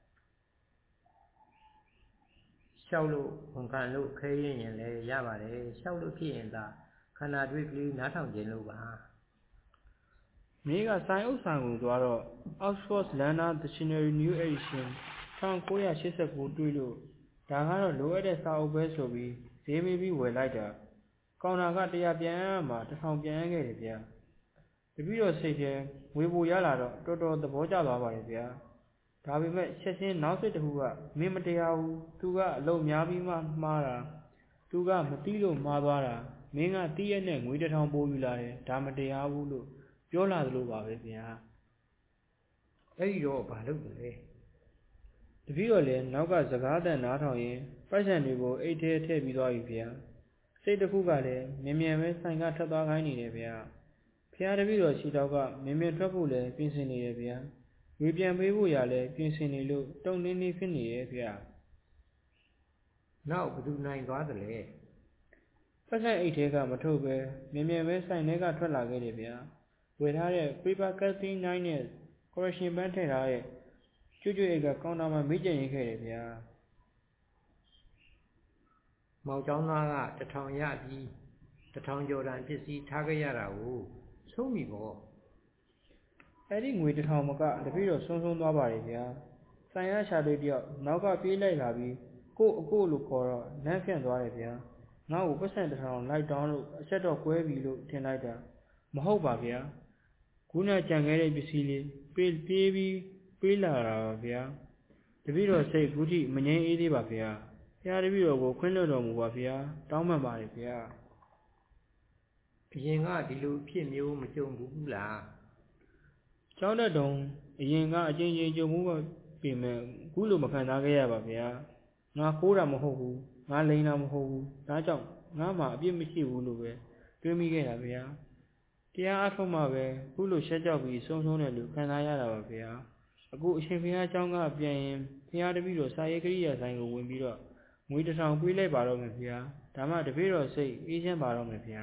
ရှောက်လို့ဝန်ခံလို့ခဲရင်ရင်လည်းရပါတယ်ရှောက်လို့ဖြစ်ရင်သာခန္ဓာတွေ့ကလေးနားထောင်ခြင်းလို့ပါမင်းကဆိုင်ဥစ္စာကိုသွားတော့ Oxford Learner Dictionary New Edition ၁၉၈၉တွေ့လို့ဒါကတော့လိုအပ်တဲ့စာအုပ်ပဲဆိုပြီးဈေးမေးပြီးဝယ်လိုက်တာကောင်တာကတရားပြန်ရမှာတစ်ထောင်ပြန်ရခဲ့တယ်ဗျာတပည့်တော်စိတ်ထဲငွေပိုရလာတော့တော်တော်သဘောကျသွားပါတယ်ဗျာဒါပေမဲ့ချက်ချင်းနောက်စိတ်တစ်ခုကမင်းမတရားဘူးသူကအလုံးများပြီးမှမှားတာသူကမသိလို့မှားသွားတာမင်းကတီးရက်နဲ့ငွေတစ်ထောင်ပိုးယူလာတယ်ဒါမတရားဘူးလို့ပြောလာသလိုပါပဲဗျာအဲ့ဒီတော့ဘာလုပ်လဲတပည့်တော်လည်းနောက်ကစကားတန်နားထောင်ရင်ပိုက်ဆံတွေကိုအိတ်ထဲထည့်ပြီးသွားပြီဗျာစိတ်တစ်ခုကလည်းမြင်မြန်ပဲဆိုင်ကထွက်သွားခိုင်းနေတယ်ဗျာဖျားတပည့်တော်ခြေတော်ကမြင်မြန်ထွက်ဖို့လည်းပြင်ဆင်နေတယ်ဗျာဝေပြန်ပေးဖို့ရလဲပြင်ဆင်နေလို့တုံနေနေဖြစ်နေရဲ့ဗျာနောက်ဘယ်သူနိုင်သွားသလဲပတ်ဆိုင်အိတ်ထဲကမထုတ်ပဲမြင်မြန်ပဲဆိုင်ထဲကထွက်လာခဲ့တယ်ဗျာဝယ်ထားတဲ့ paper cutting knife နဲ့ correction pen ထည့်ထားတဲ့ကျွတ်ကျွတ်အိတ်ကကောင်တာမှာမေးကြရင်ခဲ့တယ်ဗျာမောင်ကျောင်းသားကတထောင်ရပြီးတထောင်ကျော်တန်ပစ္စည်းထားခဲ့ရတာကိုဆုံးပြီပေါ့အဲ့ဒီငွေတစ်ထောင်မကတပည့်တော်ဆုံးဆုံးသွားပါတယ်ဗျာဆိုင်ရရှာလေးတယောက်နောက်ကပြေးလိုက်လာပြီးကို့အကို့လို့ခေါ်တော့လမ်းဖြန့်သွားတယ်ဗျာငါ့ကိုပတ်စံတစ်ထောင်လိုက်တောင်းလို့အချက်တော့ကွဲပြီလို့ထင်လိုက်တာမဟုတ်ပါဗျာခုနကြံခဲ့တဲ့ပစ္စည်းလေးပေးပြေးပြီးပေးလာတာပါဗျာတပည့်တော်စိတ်ခုထိမငြိမ်းအေးသေးပါဗျာဖျားတပည့်တော်ကိုခွင့်လွှတ်တော်မူပါဗျာတောင်းပန်ပါတယ်ဗျာအရင်ကဒီလိုဖြစ်မျိုးမကြုံဘူးလားကျောင်းတက်တုံးအရင်ကအချင်းချင်းကြုံမှုပြင်မဲ့အခုလိုမခံစားခဲ့ရပါဗျာငါခိုးတာမဟုတ်ဘူးငါလိန်တာမဟုတ်ဘူးဒါကြောင့်ငါမှအပြစ်မရှိဘူးလို့ပဲတွေးမိခဲ့တာဗျာတရားအထုတ်မှပဲခုလိုရှက်ကြောက်ပြီးဆုံးဆုံးတယ်လို့ခံစားရတာပါဗျာအခုအရှင်ဘုရားကျောင်းကပြန်ရင်ဘုရားတပည့်တော်စာရေးကရိယာဆိုင်ကိုဝင်ပြီးတော့ငွေတစ်ထောင်ပေးလိုက်ပါတော့မယ်ဗျာဒါမှတပည့်တော်စိတ်အေးချမ်းပါတော့မယ်ဗျာ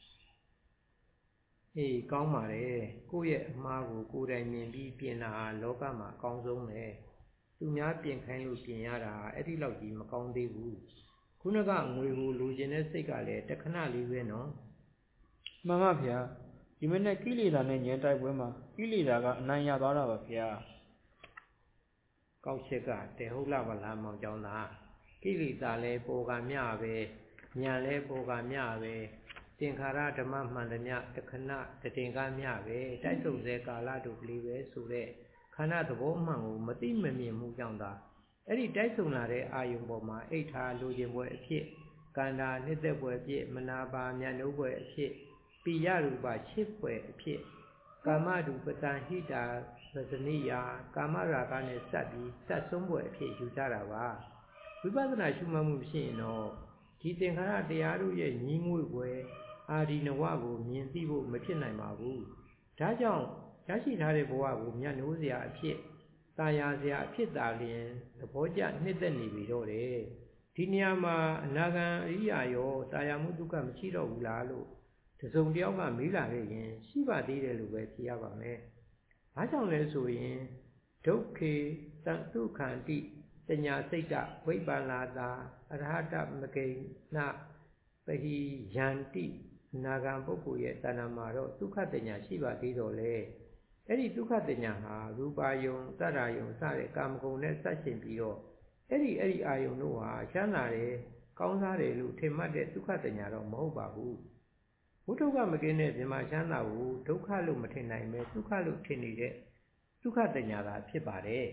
အေးကောင်းပါတယ်ကိုယ့်ရဲ့အမှားကိုကိုယ်တိုင်မြင်ပြီးပြင်တာလောကမှာအကောင်းဆုံးပဲသူများပြင်ခိုင်းလို့ပြင်ရတာအဲ့ဒီလောက်ကြီးမကောင်းသေးဘူးခုနကငွေကိုလိုချင်တဲ့စိတ်ကလည်းတခဏလေးပဲနော်မှန်ပါဗျာဒီမနေ့ကိလေသာနဲ့ဉာဏ်တိုက်ပွဲမှာကိလေသာကအနိုင်ရသွားတာပါဗျာကောက်ချက်ကတဲဟုတ်လားမလားမောင်ကျောင်းသားကိလေသာလည်းပေါ်ကမျှပဲဉာဏ်လည်းပေါ်ကမျှပဲသင်္ခါရဓမ္မမှန်သမျှတခဏတတင်ကားမျှပဲတိုက်ဆုံစေကာလတို့ကလေးပဲဆိုတဲ့ခန္ဓာသဘောမှန်ကိုမသိမမြင်မှုကြောင့်သာအဲ့ဒီတိုက်ဆုံလာတဲ့အာယုံပေါ်မှာအိဋ္ဌာလိုချင်ပွဲအဖြစ်ကန္တာနှစ်သက်ပွဲအဖြစ်မနာပါမြတ်နိုးပွဲအဖြစ်ပိယရူပရှစ်ပွဲအဖြစ်ကာမတုပတံဟိတာသဇနိယာကာမရာဂနဲ့စပ်ပြီးစပ်ဆုံးပွဲအဖြစ်ယူကြတာပါဝိပဿနာရှုမှတ်မှုဖြစ်ရင်တော့ဒီသင်္ခါရတရားတို့ရဲ့ညီးငွေ့ပွဲအာဒီနဝကိုမြင်သိဖို့မဖြစ်နိုင်ပါဘူးဒါကြောင့်ရရှိထားတဲ့ဘဝကိုမြတ်နိုးစရာအဖြစ်တာယာစရာအဖြစ်သာလျင်သဘောကျနှစ်သက်နေပြီတော့တယ်ဒီနေရာမှာအနာဂံအရိယာရောတာယာမှုဒုက္ခမရှိတော့ဘူးလားလို့တစုံတယောက်ကမေးလာတဲ့ရင်ရှိပါသေးတယ်လို့ပဲဖြေရပါမယ်။ဘာကြောင့်လဲဆိုရင်ဒုက္ခေသံသုခန္တိတညာစိတ်တဝိပ္ပလာတာအရဟတမကိနပဟိယန္တိနာဂံပုဂ္ဂိုလ်ရဲ့တဏ္ဍာမှာတော့ဒုက္ခတညာရှိပါသေးတော့လေအဲ့ဒီဒုက္ခတညာဟာရူပါယုံသတ္တယုံစတဲ့ကာမဂုဏ်နဲ့ဆက်ရှင်ပြီးတော့အဲ့ဒီအဲ့ဒီအာယုံတို့ဟာချမ်းသာတယ်ကောင်းစားတယ်လို့ထင်မှတ်တဲ့ဒုက္ခတညာတော့မဟုတ်ပါဘူးဘုဒ္ဓကမကင်းတဲ့မြမချမ်းသာကိုဒုက္ခလို့မထင်နိုင်ပဲဒုက္ခလို့ထင်နေတဲ့ဒုက္ခတညာသာဖြစ်ပါတယ်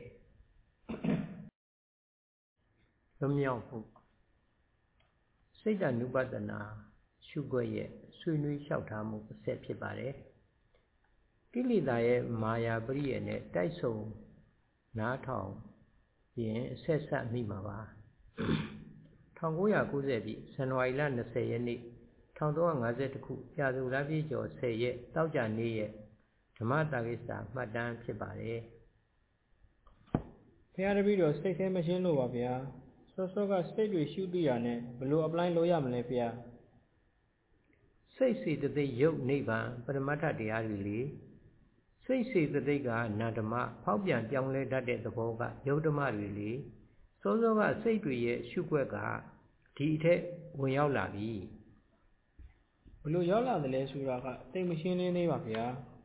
လွန်မြောက်မှုစိတ်ဓာနုပဒနာရှုွက်ရဲ့ဆွေးနွေးလျှောက်ထားမှုအဆက်ဖြစ်ပါတယ်ကိလေသာရဲ့မာယာပရိယေနဲ့တိုက်ဆုံနားထောင်ရင်အဆက်ဆက်မိမှာပါ၁၉၉၀ပြည့်ဇန်နဝါရီလ၂၀ရက်နေ့၁၃၅၁ခုပြာသူလပြည့်ကျော်၁၀ရက်တောက်ကြနေ့ရဲ့ဓမ္မတာကိစ္စမှတ်တမ်းဖြစ်ပါတယ်ဘုရားတပည့်တော်စိတ်แท้မရှင်းလို့ပါဗျာစောစောကစိတ်တွေရှုသိတာနဲ့ဘလို့ apply လုပ်ရမလဲဗျာစိတ်စေတသိက်ယုတ်နိဗ္ဗာန်ပရမတ္ထတရားတွေလေစိတ်စေတသိက်ကနန္ဓမဖောက်ပြန်ပြောင်းလဲတတ်တဲ့သဘောကယုတ်ဓမ္မတွေလေစောစောကစိတ်တွေရဲ့ရှုွက်ကဒီအထက်ဝင်ရောက်လာပြီဘလို့ရောက်လာတယ်လဲဆိုတာကသိမရှင်းလင်းသေးပါဗျာ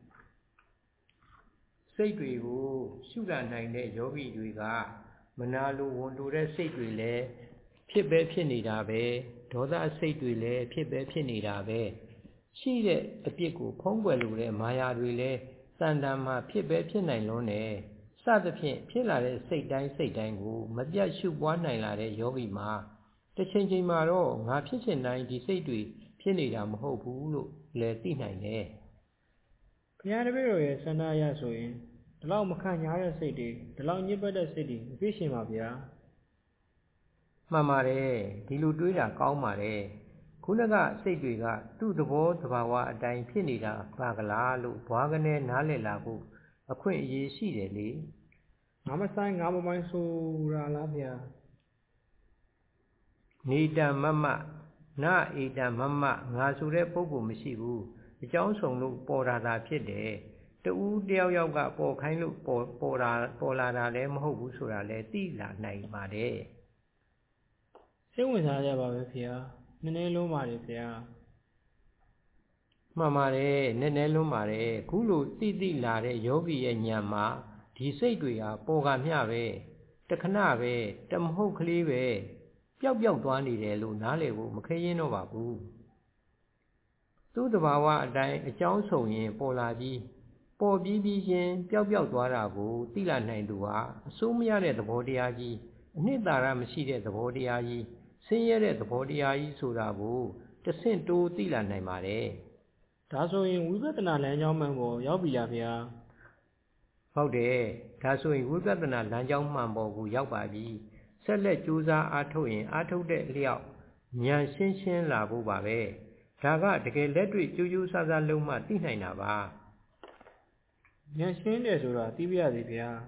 စိတ်တွေကိုရှုလာနိုင်တဲ့ယောဂီတွေကမနာလိုဝန်တိုတဲ့စိတ်တွေလည်းဖြစ်ပဲဖြစ်နေတာပဲဒေါသစိတ်တွေလည်းဖြစ်ပဲဖြစ်နေတာပဲရှိတဲ့အပြစ်ကိုဖုံးကွယ်လိုတဲ့မာယာတွေလည်းစံတန်မှာဖြစ်ပဲဖြစ်နိုင်လွန်းတယ်စသဖြင့်ဖြစ်လာတဲ့စိတ်တိုင်းစိတ်တိုင်းကိုမပြတ်ရှုပွားနိုင်လာတဲ့ယောဂီမှာတစ်ချိန်ချိန်မှာတော့ငါဖြစ်ချင်တိုင်းဒီစိတ်တွေဖြစ်နေတာမဟုတ်ဘူးလို့လည်းသိနိုင်တယ်ဘုရားတပည့်တော်ရဲ့စန္ဒာရဆိုရင်ဒီလောက်မခံညားတဲ့စိတ်တွေဒီလောက်ညစ်ပတ်တဲ့စိတ်တွေမဖြစ်ရှင်ပါဗျာမှန်ပါတယ်ဒီလိုတွေးတာကောင်းပါတယ်ခုနကစိတ်တွေကသူ့သဘောသဘာဝအတိုင်းဖြစ်နေတာပါကလားလို့ဘွားကနေနားလည်လာဖို့အခွင့်အရေးရှိတယ်လေငါမဆိုင်ငါမပိုင်ဆိုတာလားဗျာနေတံမမနာဧတံမမငါဆိုတဲ့ပုဂ္ဂိုလ်မရှိဘူးအကြောင်းဆုံးလို့ပေါ်တာသာဖြစ်တယ်တူတယောက်ယောက်ကပေါ်ခိုင်းလို့ပေါ်ပေါ်လာပေါ်လာတာလည်းမဟုတ်ဘူးဆိုတာလည်းသိလာနိုင်ပါတယ်စိတ်ဝင်စားကြပါပဲဖေဟာနည်းနည်းလုံးပါတယ်ဖေဟာမှန်ပါတယ်နည်းနည်းလုံးပါတယ်ခုလိုသိသိလာတဲ့ယောဂီရဲ့ဉာဏ်မှာဒီစိတ်တွေဟာပေါ်ကမျှပဲတခဏပဲတမဟုတ်ကလေးပဲပျောက်ပျောက်သွားနေတယ်လို့နားလည်ဖို့မခဲရင်တော့ပါဘူးသူ့တဘာဝအတိုင်းအကြောင်းဆုံးရင်ပေါ်လာပြီးပေါ်ပြီးပြီးချင်းပျောက်ပျောက်သွားတာကိုသိလာနိုင်သူဟာအစိုးမရတဲ့သဘောတရားကြီးအနှစ်သာရမရှိတဲ့သဘောတရားကြီးဆင်းရဲတဲ့သဘောတရားကြီးဆိုတာကိုတဆင့်တိုးသိလာနိုင်ပါတယ်ဒါဆိုရင်ဝိပဿနာလမ်းကြောင်းမှန်ပေါ်ရောက်ပြီလားဗျာဟုတ်တယ်ဒါဆိုရင်ဝိပဿနာလမ်းကြောင်းမှန်ပေါ်ကိုရောက်ပါပြီဆက်လက်ကြိုးစားအားထုတ်ရင်အားထုတ်တဲ့အလျောက်ဉာဏ်ရှင်းရှင်းလာဖို့ပါပဲဒါကတကယ်လက်တွေ့ကြိုးကြိုးစားစားလုံးမှသိနိုင်တာပါဉာဏ်ရှင်းတယ်ဆိုတာသိပြရစီဗျာ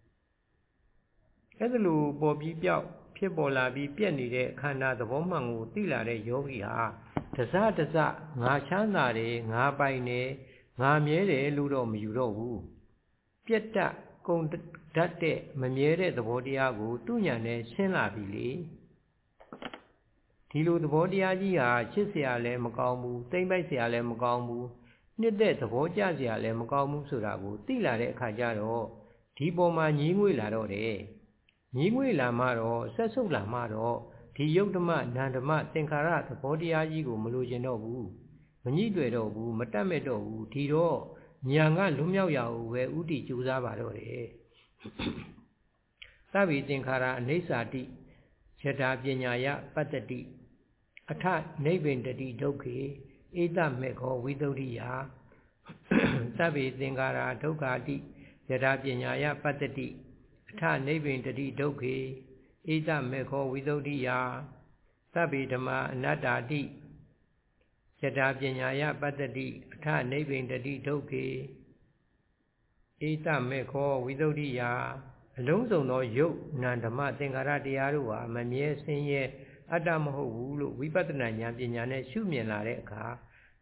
အဲ့ဒါလိုပေါ်ပြီးပြောက်ဖြစ်ပေါ်လာပြီးပြက်နေတဲ့ခန္ဓာသဘောမှန်ကိုသိလာတဲ့ယောဂီဟာတစတစငါချမ်းသာတယ်ငါပိုင်တယ်ငါမြဲတယ်လို့တော့မယူတော့ဘူးပြက်တတ်ကုန်တတ်တဲ့မမြဲတဲ့သဘောတရားကိုသူ့ဉာဏ်နဲ့ရှင်းလာပြီလေဒီလိုသဘောတရားကြီးဟာချစ်เสียလည်းမကောင်းဘူးသိမ့်ပိုက်เสียလည်းမကောင်းဘူးနှစ်သက်သဘောကျเสียလည်းမကောင်းဘူးဆိုတာကိုသိလာတဲ့အခါကျတော့ဒီပေါ်မှာညီးငွေ့လာတော့တယ်ညီးငွေ့လာမှတော့ဆက်ဆုပ်လာမှတော့ဒီယုတ်ဓမ္မနန္ဓမ္မသင်္ခါရသဘောတရားကြီးကိုမလိုချင်တော့ဘူးမညှိတွေ့တော့ဘူးမတတ်မဲ့တော့ဘူးဒီတော့ဉာဏ်ကလွတ်မြောက်ရအောင်ပဲဥတီကြိုးစားပါတော့တယ်သဗ္ဗေသင်္ခါရအနိစ္စတိယထာပညာယပတ္တတိအထနိဗ္ဗိန္တတိဒုက္ခေဧတမေခောဝိသုဒ္ဓိယသဗ္ဗေသင်္ခါရဒုက္ခတိယထာပညာယပတ္တတိအထနိဗ္ဗိန္တတိဒုက္ခေဧတမေခောဝိသုဒ္ဓိယသဗ္ဗေဓမ္မာအနတ္တာတိယထာပညာယပတ္တတိအထနိဗ္ဗိန္တတိဒုက္ခေဧတမေခောဝိသုဒ္ဓိယအလုံးစုံသောယုတ်နံဓမ္မသင်္ခါရတရားတို့ဟာမမြဲဆင်းရဲအတ္တမဟုတ်ဘူးလို့ဝိပဿနာဉာဏ်ပညာနဲ့ရှုမြင်လာတဲ့အခါ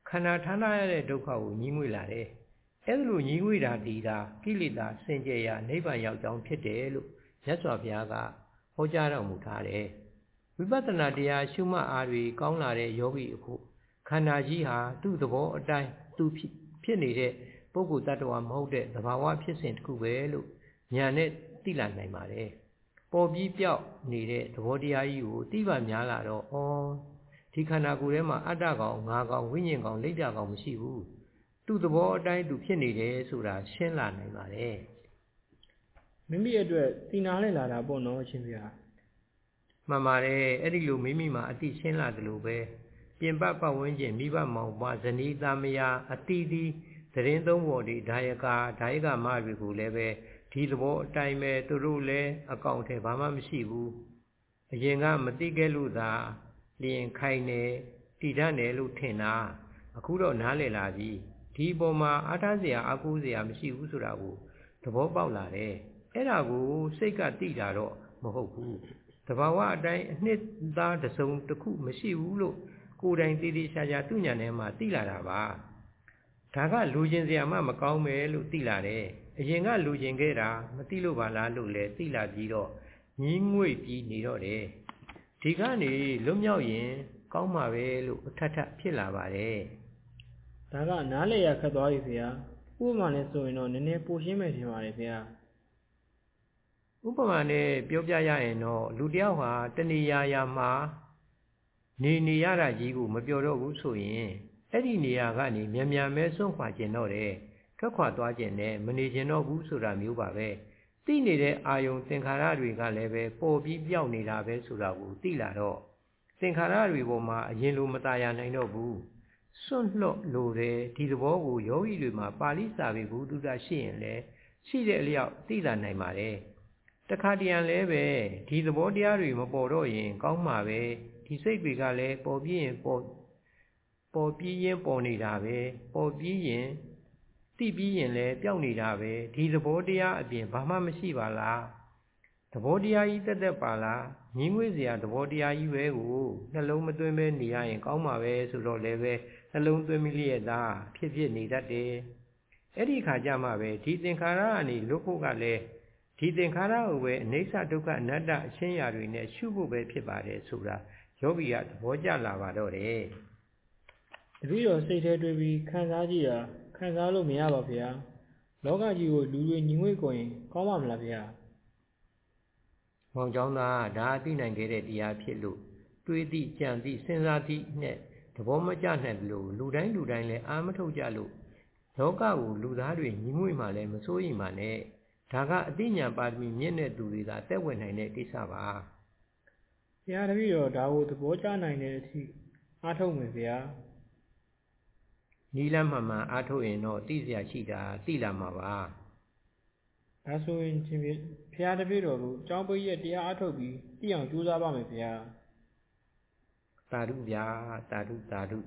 ခန္ဓာဌာနရတဲ့ဒုက္ခကိုညီးငွေ့လာတယ်အဲ့လိုညီးငွေ့တာဒီတာကိလေသာစင်ကြယ်ရာနိဗ္ဗာန်ရောက်ကြောင်းဖြစ်တယ်လို့မြတ်စွာဘုရားကဟောကြားတော်မူထားတယ်ဝိပဿနာတရားရှုမှတ်အားတွေကောင်းလာတဲ့ယောဂီအခုခန္ဓာကြီးဟာသူ့သဘောအတိုင်းသူဖြစ်နေတဲ့ပုဂ္ဂိုလ်တ attva မဟုတ်တဲ့သဘာဝဖြစ်စဉ်တစ်ခုပဲလို့ဉာဏ်နဲ့သိလာနိုင်ပါတယ်ပေါ်ပြီးပြောက်နေတဲ့သဘောတရားကြီးကိုသိပါများလာတော့ဩဒီခန္ဓာကိုယ်ထဲမှာအတ္တကောင်ငါကောင်ဝိညာဉ်ကောင်လိပ်ပြကောင်မရှိဘူးသူ့သဘောအတိုင်းသူဖြစ်နေတယ်ဆိုတာရှင်းလာနိုင်ပါတယ်မိမိအတွက်သိနာလဲလာတာပေါ့နော်အရှင်ဘုရားမှန်ပါတယ်အဲ့ဒီလိုမိမိမှာအတိရှင်းလာတယ်လို့ပဲပြင်ပပတ်ဝန်းကျင်မိဘမောင်ပွားဇနီးသားမယားအတီးတီးသတင်းသုံးပေါ်ဒီဒါယကာဒါယကမတွေကိုလည်းပဲဒီသဘောအတိုင်းပဲသူတို့လည်းအကောင့်ထဲဘာမှမရှိဘူးအရင်ကမသိခဲ့လို့သာလျင်ခိုင်နေတည်တတ်တယ်လို့ထင်တာအခုတော့နားလည်လာပြီဒီပုံမှာအားထားစရာအကူစရာမရှိဘူးဆိုတာကိုသဘောပေါက်လာတယ်အဲ့ဒါကိုစိတ်ကသိတာတော့မဟုတ်ဘူးတဘာဝအတိုင်းအနှစ်သားတစုံတစ်ခုမရှိဘူးလို့ကိုယ်တိုင်တည်တည်ရှာရှာသူ့ညာထဲမှာသိလာတာပါဒါကလူကျင်စရာမှမကောင်းပဲလို့သိလာတယ်အရင်ကလူကျင်ခဲ့တာမသိလို့ပါလားလို့လည်းသိလာပြီးတော့ညင်းငွေ့ပြီးနေတော့တယ်ဒီကနေလွတ်မြောက်ရင်ကောင်းမှာပဲလို့အထက်ထပ်ဖြစ်လာပါတယ်ဒါကနားလေရခတ်သွားပြီဖေဟာဥပမာနဲ့ဆိုရင်တော့နည်းနည်းပိုရှင်းမယ်ထင်ပါတယ်ဖေဟာဥပမာနဲ့ပြောပြရရင်တော့လူတယောက်ဟာတဏှာရာမှာနေနေရတာကြီးကိုမပြောတော့ဘူးဆိုရင်အဲ့ဒီနေရာကနေမြန်မြန်ပဲစွန့်ခွာကျင်တော့တယ်ထွက်ခွာသွားကျင်တယ်မနေကျင်တော့ဘူးဆိုတာမျိုးပါပဲသိနေတဲ့အာယုံသင်္ခါရတွေကလည်းပဲပေါ်ပြီးပြောက်နေတာပဲဆိုတာကိုသိလာတော့သင်္ခါရတွေပေါ်မှာအရင်လိုမตายရနိုင်တော့ဘူးစွန့်လွတ်လိုတယ်ဒီသဘောကိုယောဂီတွေမှာပါဠိစာပေဘုဒ္ဓတာရှိရင်လည်းရှိတဲ့အလျောက်သိလာနိုင်ပါတယ်တခါတရံလည်းပဲဒီသဘောတရားတွေမပေါ်တော့ရင်ကောင်းမှာပဲဒီစိတ်တွေကလည်းပေါ်ပြီးရင်ပေါ်ပေါ်ပြီးရင်ပေါ်နေတာပဲပေါ်ပြီးရင်သိပြီးရင်လည်းပျောက်နေတာပဲဒီသဘောတရားအပြင်ဘာမှမရှိပါလားသဘောတရားကြီးတက်တက်ပါလားငင်းငွေ့စရာသဘောတရားကြီးပဲကိုနှလုံးမသွင်းပဲနေရရင်ကောင်းမှာပဲဆိုတော့လည်းပဲနှလုံးသွင်းမိလျက်သားဖြစ်ဖြစ်နေတတ်တယ်အဲ့ဒီခါကျမှပဲဒီသင်္ခါရကနေလွတ်ဖို့ကလည်းဒီသင်္ခါရကိုပဲအနိစ္စဒုက္ခအနတ္တအရှင်းရာတွေနဲ့ရှုဖို့ပဲဖြစ်ပါတယ်ဆိုတာယောဂီကသဘောကျလာပါတော့တယ်တပည့်တော်စိတ်ထဲတွေးပြီးခံစားကြည့်တာခံစားလို့မရပါဗျာလောကကြီးကိုလူတွေညီငွေ့ကုန်ရင်ကောင်းပါမလားဗျာမောင်ကျောင်းသားဒါအသိနိုင်ခဲ့တဲ့တရားဖြစ်လို့တွေးသည့်ကြံသည့်စဉ်းစားသည့်နဲ့သဘောမကျနိုင်လို့လူတိုင်းလူတိုင်းလည်းအာမထုတ်ကြလို့လောကကိုလူသားတွေညီငွေ့မှလည်းမစိုးရိမ်ပါနဲ့ဒါကအသိဉာဏ်ပါရမီမြင့်တဲ့သူတွေကတက်ဝင်နိုင်တဲ့ကိစ္စပါဘုရားတပည့်တော်ဒါကိုသဘောကျနိုင်တဲ့အထိအားထုတ်မယ်ဗျာနီလမှန်မှန်အားထုတ်ရင်တော့သိစရာရှိတာသိလာမှာပါဒါဆိုရင်ရှင်ဘုရားတပည့်တော်ကိုကျောင်းပိရဲ့တရားအားထုတ်ပြီးသိအောင်ကြိုးစားပါမယ်ဗျာသာဓုဗျာသာဓုသာဓု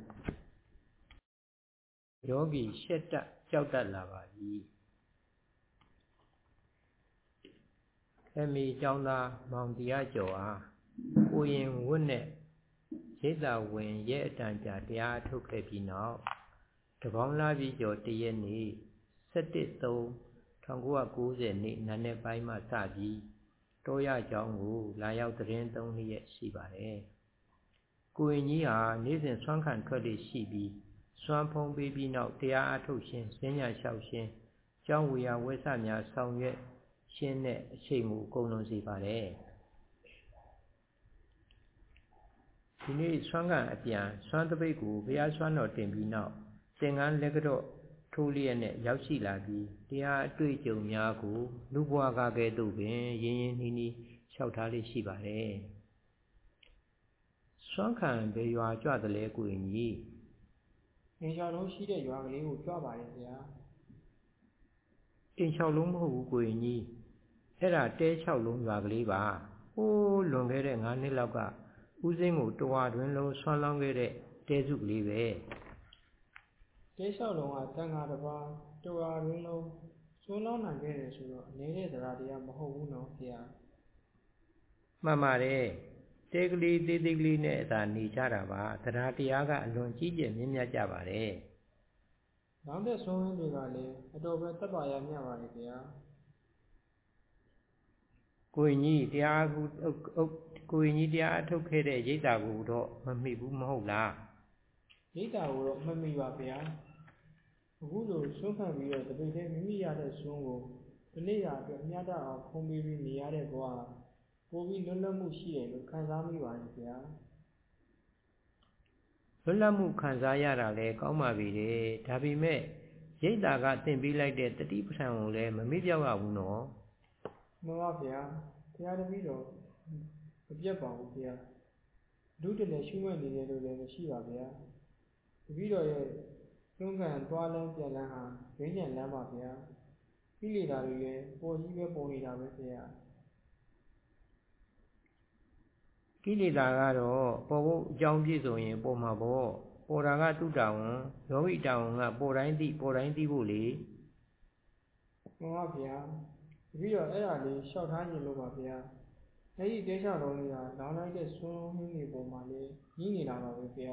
ယောဂီရှက်တက်ကြောက်တတ်လာပါပြီအမေကျောင်းသားမောင်တရားကျော်အားကိုရင်ဝတ်နဲ့ရိတ်သာဝင်ရဲ့အတန်ကြာတရားထုတ်ခဲ့ပြီးနောက်တပေါင်းလာပြီးကျော်တရက်နေ့စက်တစ်သုံး၁၉၉၀နေ့နံနက်ပိုင်းမှစပြီးတောရကျောင်းကိုလာရောက်သတင်းသုံးရက်ရှိပါတယ်ကိုရင်ကြီးဟာနေ့စဉ်ဆွမ်းခံထွက်လေရှိပြီးစွမ်းဖုံးပေးပြီးနောက်တရားအထုတ်ရှင်စဉ္ညာလျှောက်ရှင်ကျောင်းဝေယဝိဆများဆောင်ရွက်ရှင်းတဲ့အချိန်ကိုကုန်လွန်စေပါတယ်ဒီနေ့ဆွမ်းခံအပြန်ဆွမ်းတပိတ်ကိုဘုရားဆွမ်းတော်တင်ပြီးနောက်သင်္ကန်းလက်ကတော့ထိုးလျက်နဲ့ရောက်ရှိလာပြီးတရားအတွေ့အကြုံများကိုလူဘဝကကဲ့သို့ပင်ရင်းရင်းနှီးနှီးလျှောက်ထားလေးရှိပါတယ်ဆွမ်းခံဘယ်ရွာကြွတယ်လဲကိုရင်ကြီးအင်ချောင်းလုံးရှိတဲ့ရွာကလေးကိုကြွပါတယ်ဗျာအင်ချောင်းလုံးမဟုတ်ဘူးကိုရင်ကြီးအဲ့ဒါတဲချောက်လုံးရွာကလေးပါဟိုးလွန်ခဲ့တဲ့ငါးနှစ်လောက်ကဦးစင်းကိုတဝါတွင်လုံးဆွမ်းလောင်းခဲ့တဲ့တဲစုကလေးပဲတဲလျှောက်လုံးကတန်ခါတစ်ပါးတဝါတွင်လုံးဆွမ်းလောင်းနိုင်ခဲ့တယ်ဆိုတော့အနေနဲ့သရာတရားမဟုတ်ဘူးနော်ဗျာမှန်ပါတယ်တဲကလေးသေးသေးကလေးနဲ့အသာနေကြတာပါတရားတရားကအလွန်ကြီးကျယ်မြင့်မြတ်ကြပါတယ်နောက်တဲ့ဆုံးရင်းတွေကလည်းအတော်ပဲသက်ပါရမြတ်ပါတယ်ဗျာကိုရင်ကြီးတရားကူကိုရင်ကြီးတရားအထုတ်ခဲ့တဲ့ရိတ်တာကိုတော့မမိဘူးမဟုတ်လားရိတ်တာကိုတော့မမိပါဗျာအခုလိုဆွမ်းခံပြီးတော့တပိတ်သေးမိမိရတဲ့ဆွမ်းကိုဒီနေ့ရာအတွက်မြတ်တအောင်ဖုံးပြီးပြီးနေရတဲ့ဘဝပိုပြီးလွတ်လပ်မှုရှိတယ်လို့ခံစားမိပါတယ်ဗျာလွတ်လပ်မှုခံစားရတာလည်းကောင်းပါပြီလေဒါပေမဲ့ရိတ်တာကသင်ပေးလိုက်တဲ့တတိပဋ္ဌာန်ကိုလည်းမမေ့ပြောက်ရဘူးနော်မှန်ပါဗျာတရားတပည့်တော်မပြတ်ပါဘူးဗျာဒုတလည်းရှုမှတ်နေတယ်လို့လည်းမရှိပါဗျာတပည့်တော်ရဲ့တွန်းကန်သွားလန်းပြန်လန်းဟာရင်းညံလန်းပါဗျာကိလေသာတွေလည်းပေါ်ကြီးပဲပေါ်နေတာပဲဗျာကိလေသာကတော့ပေါ်ဖို့အကြောင်းပြည့်စုံရင်ပေါ်မှာပေါ့ပေါ်တာကသူ့တောင်ယောဂီတောင်ကပေါ်တိုင်းသိပေါ်တိုင်းသိဖို့လေမှန်ပါဗျာတပည့်တော်အဲ့ဒါလေးလျှောက်ထားခြင်းလို့ပါဗျာအဲ့ဒီတဲလျှောက်လုံးကြီးကလောင်းလိုက်တဲ့ဆွန်းလုံးတွေပေါ်မှာလေညှိနေတာပါပဲဗျာ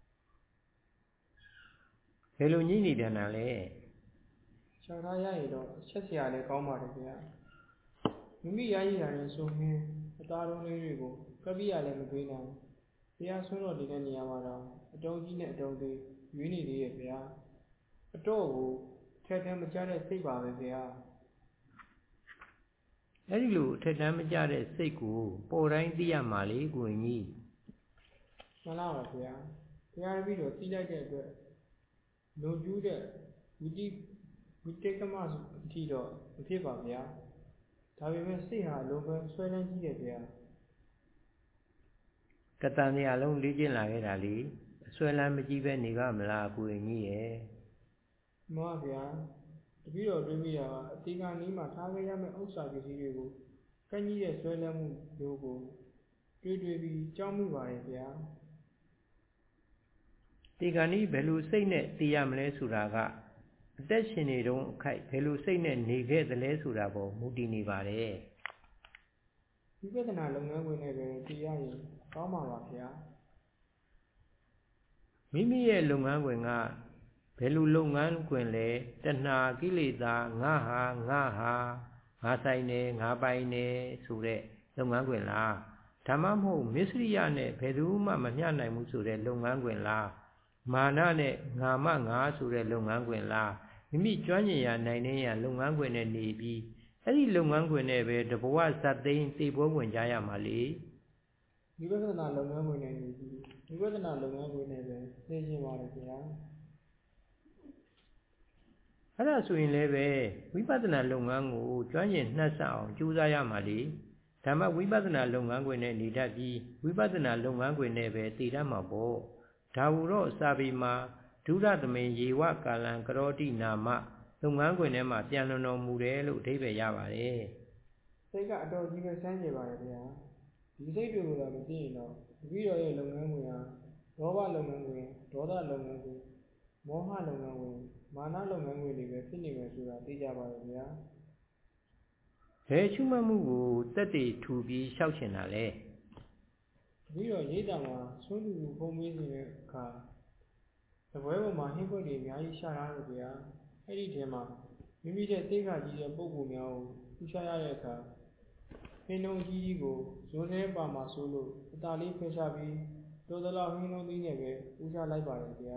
ဘယ်လိုညှိနေတယ်နာလဲလျှောက်ထားရရင်တော့ချက်စရာလည်းကောင်းပါတယ်ဗျာမိမိရည်ရရင်ဆိုရင်အသားလုံးလေးတွေကိုကပ်ပြရလည်းမတွေးနိုင်တရားဆွန်းတော်ဒီတဲ့နေရာမှာတော့အတုံးကြီးနဲ့အတုံးသေးရွေးနေသေးရဲ့ဗျာအတော့ကိုထဲထဲမကြတဲ့စိတ်ပါပဲဗျာအဲ့ဒီလိုထက်တမ်းမကြတဲ့စိတ်ကိုပေါ်တိုင်းသိရမှာလေကိုရင်ကြီးမှန်လားပါဗျာတရားပြီးတော့သိလိုက်တဲ့အတွက်လုံကျူးတဲ့ဝိတိဝိတေကမဆိုအထီတော့မဖြစ်ပါဗျာဒါပေမဲ့စိတ်ဟာလုံးပဲဆွဲလန်းကြီးတယ်ဗျာကတန်နေရာလုံးလေးကျင်လာခဲ့တာလေအဆွဲလန်းမကြီးပဲနေကမလားကိုရင်ကြီးရဲ့မှန်ပါဗျာတပည့်တော်တွေးမိတာကအတိကနီးမှာထားခဲ့ရမယ့်ဥစ္စာပစ္စည်းတွေကိုကန့်ကြီးတဲ့ဆွဲလန်းမှုမျိုးကိုတွေးတွေးပြီးကြောက်မိပါတယ်ဗျာဒီကနေ့ဘယ်လိုစိတ်နဲ့သိရမလဲဆိုတာကအသက်ရှင်နေတုန်းအခိုက်ဘယ်လိုစိတ်နဲ့နေခဲ့သလဲဆိုတာပေါ်မူတည်နေပါတယ်ဝိပဿနာလုပ်ငန်းဝင်နဲ့ပဲသိရရင်ကောင်းပါပါဗျာမိမိရဲ့လုပ်ငန်းဝင်ကဘယ်လိုလုပ်ငန်းခွင်လဲတဏှာကိလေသာငါဟာငါဟာငါဆိုင်နေငါပိုင်နေဆိုတဲ့လုပ်ငန်းခွင်လားဒါမှမဟုတ်မစ္စရိယနဲ့ဘယ်သူမှမမျှနိုင်ဘူးဆိုတဲ့လုပ်ငန်းခွင်လားမာနနဲ့ငါမငါဆိုတဲ့လုပ်ငန်းခွင်လားမိမိကျွမ်းကျင်ရာနိုင်နေရလုပ်ငန်းခွင်နဲ့နေပြီးအဲ့ဒီလုပ်ငန်းခွင်နဲ့ပဲတဘဝဇတ်သိမ်းသိပွဲဝင်ကြရမှာလေဝိပဿနာလုပ်ငန်းဝင်နဲ့နေပြီးဝိပဿနာလုပ်ငန်းဝင်နဲ့ပဲသိရှင်းပါလေဗျာအဲ့ဒါဆိုရင်လည်းပဲဝိပဿနာလုပ်ငန်းကိုကျွမ်းကျင်နှက်ဆက်အောင်ကြိုးစားရမှာလေဓမ္မဝိပဿနာလုပ်ငန်းခွင်နဲ့နေတတ်ပြီးဝိပဿနာလုပ်ငန်းခွင်နဲ့ပဲသိတတ်မှာပေါ့ဒါဟုတော့စာပေမှာဒုရသမေယေဝကာလံကရောတိနာမလုပ်ငန်းခွင်ထဲမှာပြန်လွန်တော်မူတယ်လို့အဓိပ္ပာယ်ရပါတယ်စိတ်ကအတော်ကြီးပဲစမ်းကြပါရဲ့ဗျာဒီစိတ်တွေကိုတော့မသိရင်တော့တပည့်တော်ရဲ့လုပ်ငန်းခွင်ဟာလောဘလုပ်ငန်းခွင်ဒေါသလုပ်ငန်းခွင်မောဟလုပ်ငန်းခွင်မာနလုပ်ငန်းခွင်တွေပဲဖြစ်နေမယ်ဆိုတာသိကြပါရဲ့ဗျာဘယ်ချွမှတ်မှုကိုတက်တည်ထူပြီးရှောက်ချင်တာလဲပြီးတော့ရိတ်တာမှာဆွန်းလူလူပုံမေးနေတဲ့အခါသပွဲပေါ်မှာဟင်းခွက်တွေအများကြီးရှာထားတယ်ဗျာအဲ့ဒီထဲမှာမိမိတဲ့သိက္ခာကြီးတဲ့ပုံကူများကိုထူရှာရတဲ့အခါဟင်းလုံးကြီးကြီးကိုဇွန်းထဲပါမှာဆိုလို့အသာလေးဖယ်ရှားပြီးတော်တော်လောက်ဟင်းလုံးသေးနဲ့ပဲထူရှာလိုက်ပါတယ်ဗျာ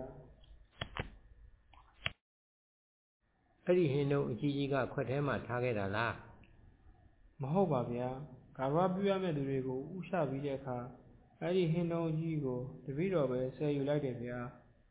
အဲ့ဒီဟင်းလုံးအကြီးကြီးကခွက်ထဲမှာထားခဲ့တာလားမဟုတ်ပါဗျာဂါဘပြရမယ့်သူတွေကိုဥရှာပြီးတဲ့အခါအဲ့ဒီဟင်းလုံးကြီးကိုတပည့်တော်ပဲဆယ်ယူလိုက်တယ်ဗျာ